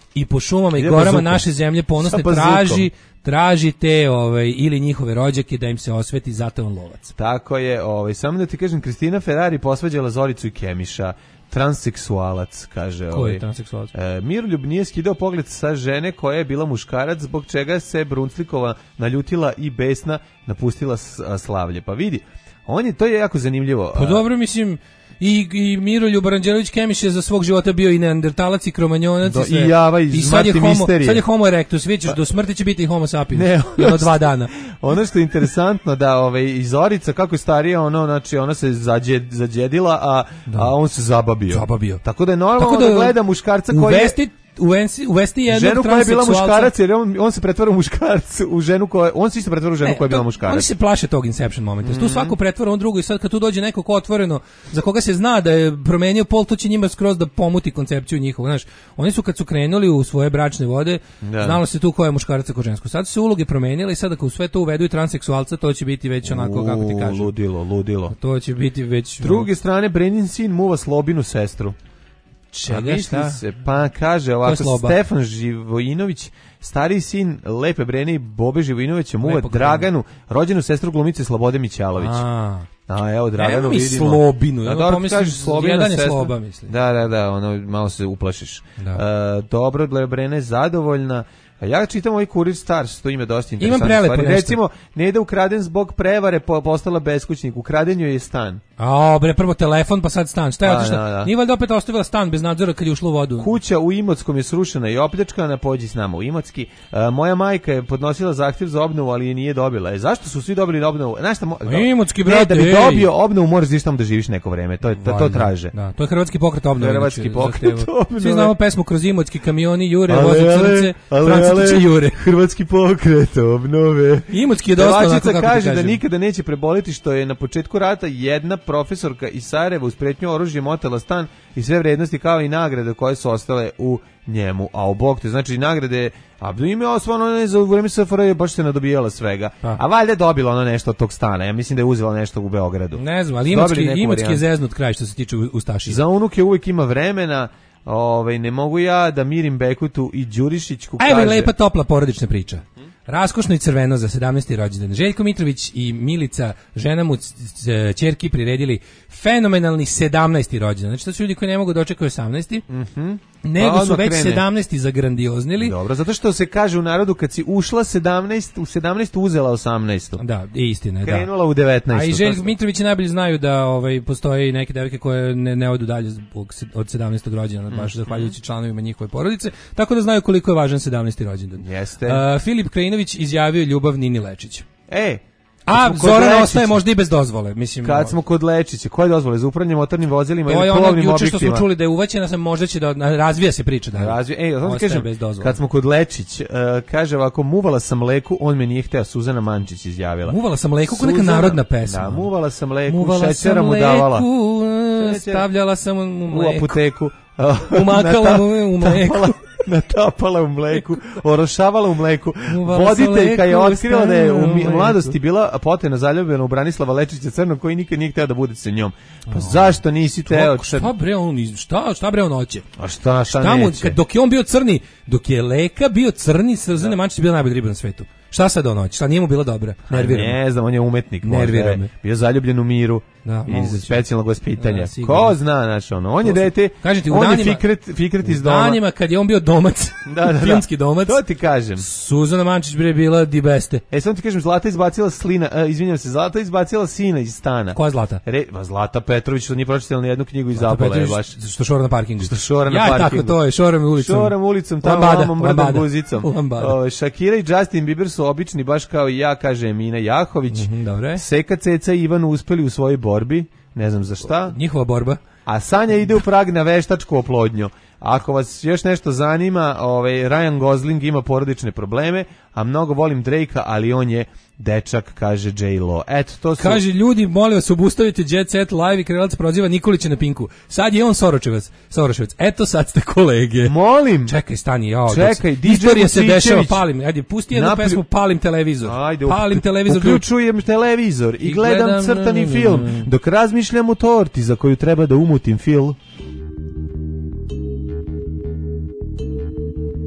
i po šumama i Ide gorama bazukom. naše zemlje ponosne Sa bazukom. traži traži te ovaj, ili njihove rođake da im se osveti, zato je on lovac. Tako je, ovaj, samo da ti kažem, Kristina Ferrari posvađala Zoricu i Kemiša, transseksualac, kaže. Ko ovaj, je transseksualac? E, Miroljub nije skidao pogled sa žene koja je bila muškarac, zbog čega se Brunslikova naljutila i besna napustila s- a, slavlje. Pa vidi, on je, to je jako zanimljivo. Pa dobro, mislim, i, i Miroljub Aranđelović Kemiš je za svog života bio i neandertalac i kromanjonac Do- i sve. i Java iz I sad je, Smrti homo, misterije. sad je homo erectus, vidjet ćeš, do smrti će biti i homo sapiens. Ne, jedno dva dana. Ono što je interesantno da ovaj i Zorica kako je starija, ono znači ona se zađe, zađedila, a a on se zababio. Zababio. Tako da je normalno Tako da, da gleda muškarca koji je uvesti, uvesti, uvesti jednog ženu koja je bila transseksualca. muškarac, jer on, on se pretvara u muškarac, u ženu koja on se isto pretvara u ženu koja je bila to- muškarac. Oni se plaše tog inception momenta. Mhm. Tu svako pretvara on drugo i sad kad tu dođe neko ko otvoreno, za koga se zna da je promenio pol, to će njima skroz da pomuti koncepciju njihovu. Znaš, oni su kad su krenuli u svoje bračne vode, Da. znalo se tu ko je muškarac a ko žensko. Sad su se uloge promenile i sad ako u sve to uvedu i transseksualca, to će biti već onako, kako ti U, kažem. ludilo, ludilo. To će biti već... S druge strane, Brenin sin muva Slobinu sestru. Čega, A misli šta? se, pa kaže Ko je ovako, Sloba? Stefan Živojinović, stariji sin Lepe Brene i Bobe Živojinovića, muva Lepo ga Draganu, rođenu sestru glumice Slobode Mićalović. A. A evo Draganu Evo mi vidimo. Slobinu, Da, ja dobro, pomislim, kažeš Slobina jedan je sestra. Sloba, mislim. Da, da, da, ono, malo se uplašiš. Da. E, dobro, Brena je zadovoljna. A ja čitam ovaj Kurir Stars, to ima dosta Imam interesantno. prelepo nešto. Recimo, Neda ukraden zbog prevare, po, postala beskućnik. Ukraden joj je stan. A, bre, prvo telefon, pa sad stan. Šta je Da, otišla? da, da. Nije valjda opet ostavila stan bez nadzora kad je ušla u vodu? Kuća u Imotskom je srušena i opljačkana, pođi s nama u Imotski. E, moja majka je podnosila zahtjev za obnovu, ali je nije dobila. E, zašto su svi dobili obnovu? Znaš šta, mo- Imotski, ne, brate, da bi ej. dobio obnovu, moraš da tamo da živiš neko vreme. To, je, to, to Valjda. traže. Da, to je hrvatski pokret obnove. Hrvatski inače, pokret zahteva. obnove. Svi znamo pesmu kroz Imotski kamioni jure, Ale, voze ale, crnce, ale, Francuski će ale, jure. Hrvatski pokret obnove. Imotski je dosta onako, Pevačica kako ti kaže da kažem. nikada neće preboliti što je na početku rata jedna profesorka iz Sarajeva uz pretnju oružjem otela stan i sve vrednosti kao i nagrade koje su ostale u njemu. A u bog te, znači nagrade, a da im je osvano ne za vreme S F R J baš se nadobijala svega. Pa. A valjda je dobila ono nešto od tog stana. Ja mislim da je uzela nešto u Beogradu. Ne znam, ali Su dobili Imotski, neku Imotski je varijantu. zeznut kraj što se tiče Ustašija. Za unuke uvijek ima vremena. Ovaj, ne mogu ja da mirim Bekutu i Đurišićku. A evo i kaže- lepa topla porodična priča. Raskošno i crveno za sedamnaesti rođendan. Željko Mitrović i Milica, žena mu, c- c- ćerki, priredili fenomenalni sedamnaesti rođendan. Znači to su ljudi koji ne mogu da očekuju osamnaesti, Mhm. nego Pa su odmah već krene. sedamnaesti zagrandioznili. Dobro, zato što se kaže u narodu kad si ušla sedamnaest, u sedamnaest uzela osamnaest. Da, istina je, da. Krenula u devetnaest. A i Željko Mitrović najbolje znaju da ovaj postoje i neke devojke koje ne, ne odu dalje zbog se- od sedamnaestog rođendana, baš Mhm. zahvaljujući članovima njihove porodice, tako da znaju koliko je važan sedamnaesti rođendan. Jeste. Uh, Filip Krajinović izjavio ljubav Nini Lečić. E, A kad smo kod Zoran Lečića- ostaje možda i bez dozvole, mislim. Kad smo kod Lečića, koje dozvole za upravljanje motornim vozilima to ili je ono plovnim juče što objektima? smo čuli da je uvaćena, sam možda će da razvija se priča da. Razvije, ej, samo ti Ostaje kažem, bez dozvole. kad smo kod Lečić, uh, kaže ovako, muvala sam mleku, on me nije hteo, Suzana Mančić izjavila. Muvala sam mleku, kao neka Suzana- narodna pesma. Da, muvala sam mleku, Muvala šećera sam mu davala. mleku, Šećer. stavljala sam u U mleku. apoteku. Umakala Nata- mu u mleku. tapala- Natapala u mleku, orošavala u mleku. Muvala sam Voditeljka je mleku, otkrila da je u stavila u mi- mleku. mladosti bila potena zaljubljena u Branislava Lečića Crnog koji nikad nije hteo da bude sa njom. Pa zašto nisi teo? Šta, šta bre on iz- šta šta bre on hoće? A šta, šta, Šta mu, neće? kad, dok je on bio crni, dok je Leka bio crni, Srđan Mančić je bio najbolji ribar na svetu. Šta sad on hoće? Šta nije mu bila dobra? Nervira me. Ne znam, on je umetnik. možda Nervira je me. Bio zaljubljen u miru Da, iz moguće. specijalnog vaspitanja. Da, sigurno. Ko zna, znači ono, on je To su- dete, Kažem ti, u on je danima- fikret, fikret iz U doma. danima kad je on bio domac, Da, da, da. filmski domac, To ti kažem. Suzana Mančić bre bila di beste. E, samo ti kažem, Zlata izbacila slina, uh, izvinjam se, Zlata izbacila sina iz stana. Koja je Zlata? Re, ba, Zlata Petrović, što nije pročitala ni jednu knjigu i zabala je Petrović, baš. Što šora na parkingu. Što šora na ja, parkingu. tako to je, šoram ulicom. Šoram ulicom, tamo Lambada, vamo mrdom lambada. guzicom. Lambada. O, Shakira i Justin Bieber su obični, baš kao i ja, kaže Emina Jahović. Mhm, dobro. Seka, Ceca i Ivan uspeli u svojoj borbi, ne znam za šta. Njihova borba. A Sanja ide u Prag na veštačku oplodnju. Ako vas još nešto zanima, ovaj Ryan Gosling ima porodične probleme, a mnogo volim Drakea, ali on je dečak, kaže J-Lo. Eto, to su... Kaže, ljudi, molim vas, obustavite Jet Set Live i Krelac proziva Nikolića na Pinku. Sad je on Soroševac. Soroševac. Eto, sad ste kolege. Molim. Čekaj, stani, jao. Čekaj, dok- D J Istorija se Vucićević. dešava, palim. Ajde, pusti jednu Napri- pesmu, palim televizor. Ajde, palim up- televizor. uključujem televizor i, I gledam, gledam, crtani mm, film, mm. dok razmišljam o torti za koju treba da umutim fil.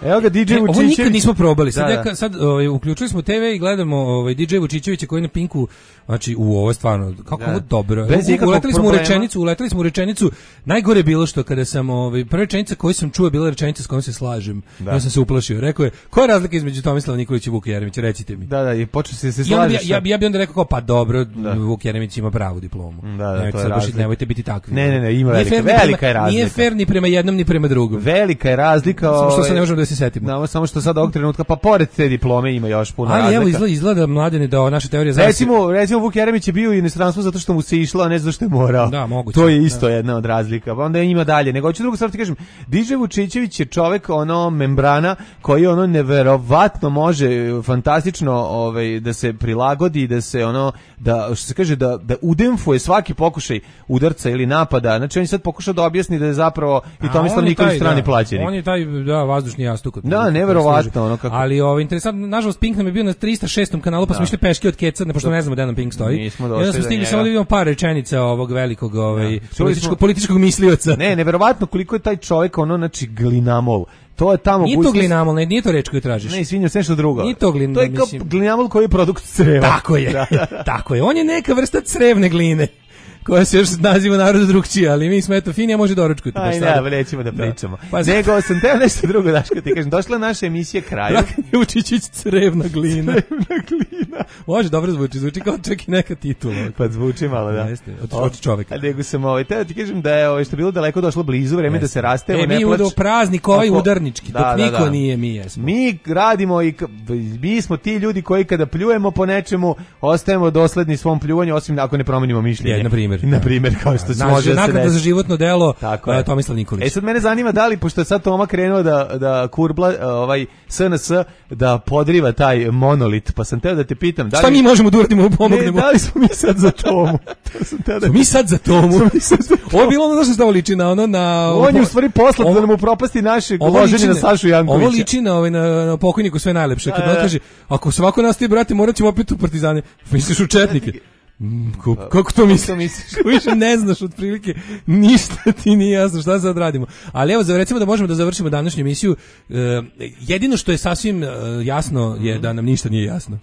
Evo ga D J E, ovo Vučićević. nikad nismo probali. Sad, Da, ja da. ka- sad ovaj, uključili smo te ve i gledamo ovaj, D J Vučićevića koji je na Pinku, znači u ovo je stvarno, kako Da. ovo dobro. Bez U- ikakvog uleteli smo u problema. rečenicu, uleteli smo u rečenicu, najgore je bilo što kada sam, ovaj, prva rečenica koju sam čuo je bila rečenica s kojom se slažem. Da. Ja sam se uplašio. Rekao je, koja je razlika između Tomislava Nikolića i Vuka Jeremića, recite mi. Da, da, i počeo se se I onda bi, slažeš. ja, ja, bi- ja bi onda rekao kao, pa dobro, Da. Vuk Jeremić ima pravu diplomu. Da, da, Nemojte to je sad baš- razlika. nemojte biti takvi. Ne, ne, ne, ima Nije velika- fair ni velika prema- je razlika. Nije fair ni prema jednom ni prema drugom. Velika je razlika. Samo što ovaj, se ne možemo da se setimo. Da, samo što sad ovog trenutka, pa pored te diplome ima još puno Ali razlika. evo izgleda, izgleda Mladene da ova naša teorija zavisi- Recimo, recimo Vuk Jeremić je bio u inostranstvu zato što mu se išlo, a ne zato što je morao. Da, moguće. To je isto Da. jedna od razlika. Pa onda ima dalje. Nego hoću drugu stvar ti kažem, D J Vučićević je čovek ono membrana koji ono neverovatno može fantastično ovaj da se prilagodi, da se ono da što se kaže da da udemfuje svaki pokušaj udarca ili napada. Znači on je sad pokušao da objasni da je zapravo i A, Tomislav on je Nikolić taj, strani da, plaćenik. On je taj da vazdušni jastuk. od- Da, od- neverovatno, služi. ono kako- Ali ovo interesantno, nažalost Pink nam je bio na tristo šestom kanalu, pa smo Da. išli peške od Keca, ne pošto ne znamo gde nam Pink stoji. Nismo I došli onda smo do stigli njega. samo da vidimo par rečenica ovog velikog ovaj Čuli političkog smo- političkog mislioca. Ne, neverovatno koliko je taj čovjek ono znači glinamol. To je tamo Nije to glinamol, ne, nije to reč koju tražiš. Ne, izvinjam se, nešto drugo. Nije to glin- To je kao mislim- glinamol koji je produkt creva. Tako je. Da, da, da. Tako je. On je neka vrsta crevne gline koja se još naziva narodu drugčije, ali mi smo eto fini, a može doručkati. baš Aj, sada. ne, nećemo da pričamo. Pa, Nego sam teo nešto drugo, Daško, ti kažem, došla je naša emisija kraju. Dragan Vučićić crevna glina. Crevna glina. Može, dobro zvuči, zvuči kao čak i neka titula. Pa zvuči malo, da. Jeste, od- od čoveka. A nego sam ovaj, teo ti kažem da je ovaj, što je bilo daleko došlo blizu, vreme da se rastemo, E, ne mi plać. u praznik ovaj Ako- udarnički, Da, dok da, niko da. nije, mi jesmo. Mi radimo i k- mi smo ti ljudi koji kada pljujemo po nečemu, ostajemo dosledni svom pljuvanju, osim ako ne promenimo mišljenje. Je, na primjer. Na primjer, kao što se Naš- može da se nagrada desi. za životno delo, Tako a, je. Tomislav Nikolić. E sad mene zanima da li, pošto je sad Toma krenuo da, da kurbla ovaj S N S, da podriva taj monolit, pa sam teo da te pitam. Da li, Šta mi možemo da uradimo, pomognemo? Ne, da li smo mi sad za Tomu? To sam teo da Smo mi sad za tomu. Ovo je bilo ono što se liči na ono na... On je u stvari poslat Ovo- da nam upropasti naše Ovo loženje liči na Sašu Jankovića. Ovo liči na, ovaj, na, na pokojniku sve najlepše. Kad Da, on da. kaže, ako svako nastavi, brate, morat ćemo opet u partizane. Misliš u četnike? Mm, ko- kako to misliš? Kako više ne znaš otprilike, ništa ti nije jasno šta sad radimo. Ali evo, za- recimo da možemo da završimo današnju emisiju. E, jedino što je sasvim e, jasno je da nam ništa nije jasno.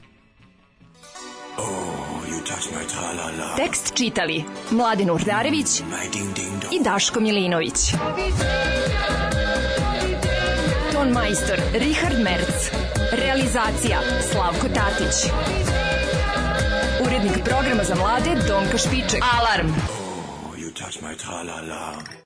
Tekst čitali Mladin Urdarević i Daško Milinović. Ton majstor Richard Merc. Realizacija Slavko Tatić. Urednik programa za mlade Donka Špiček. Alarm! You touch my tra-la-la.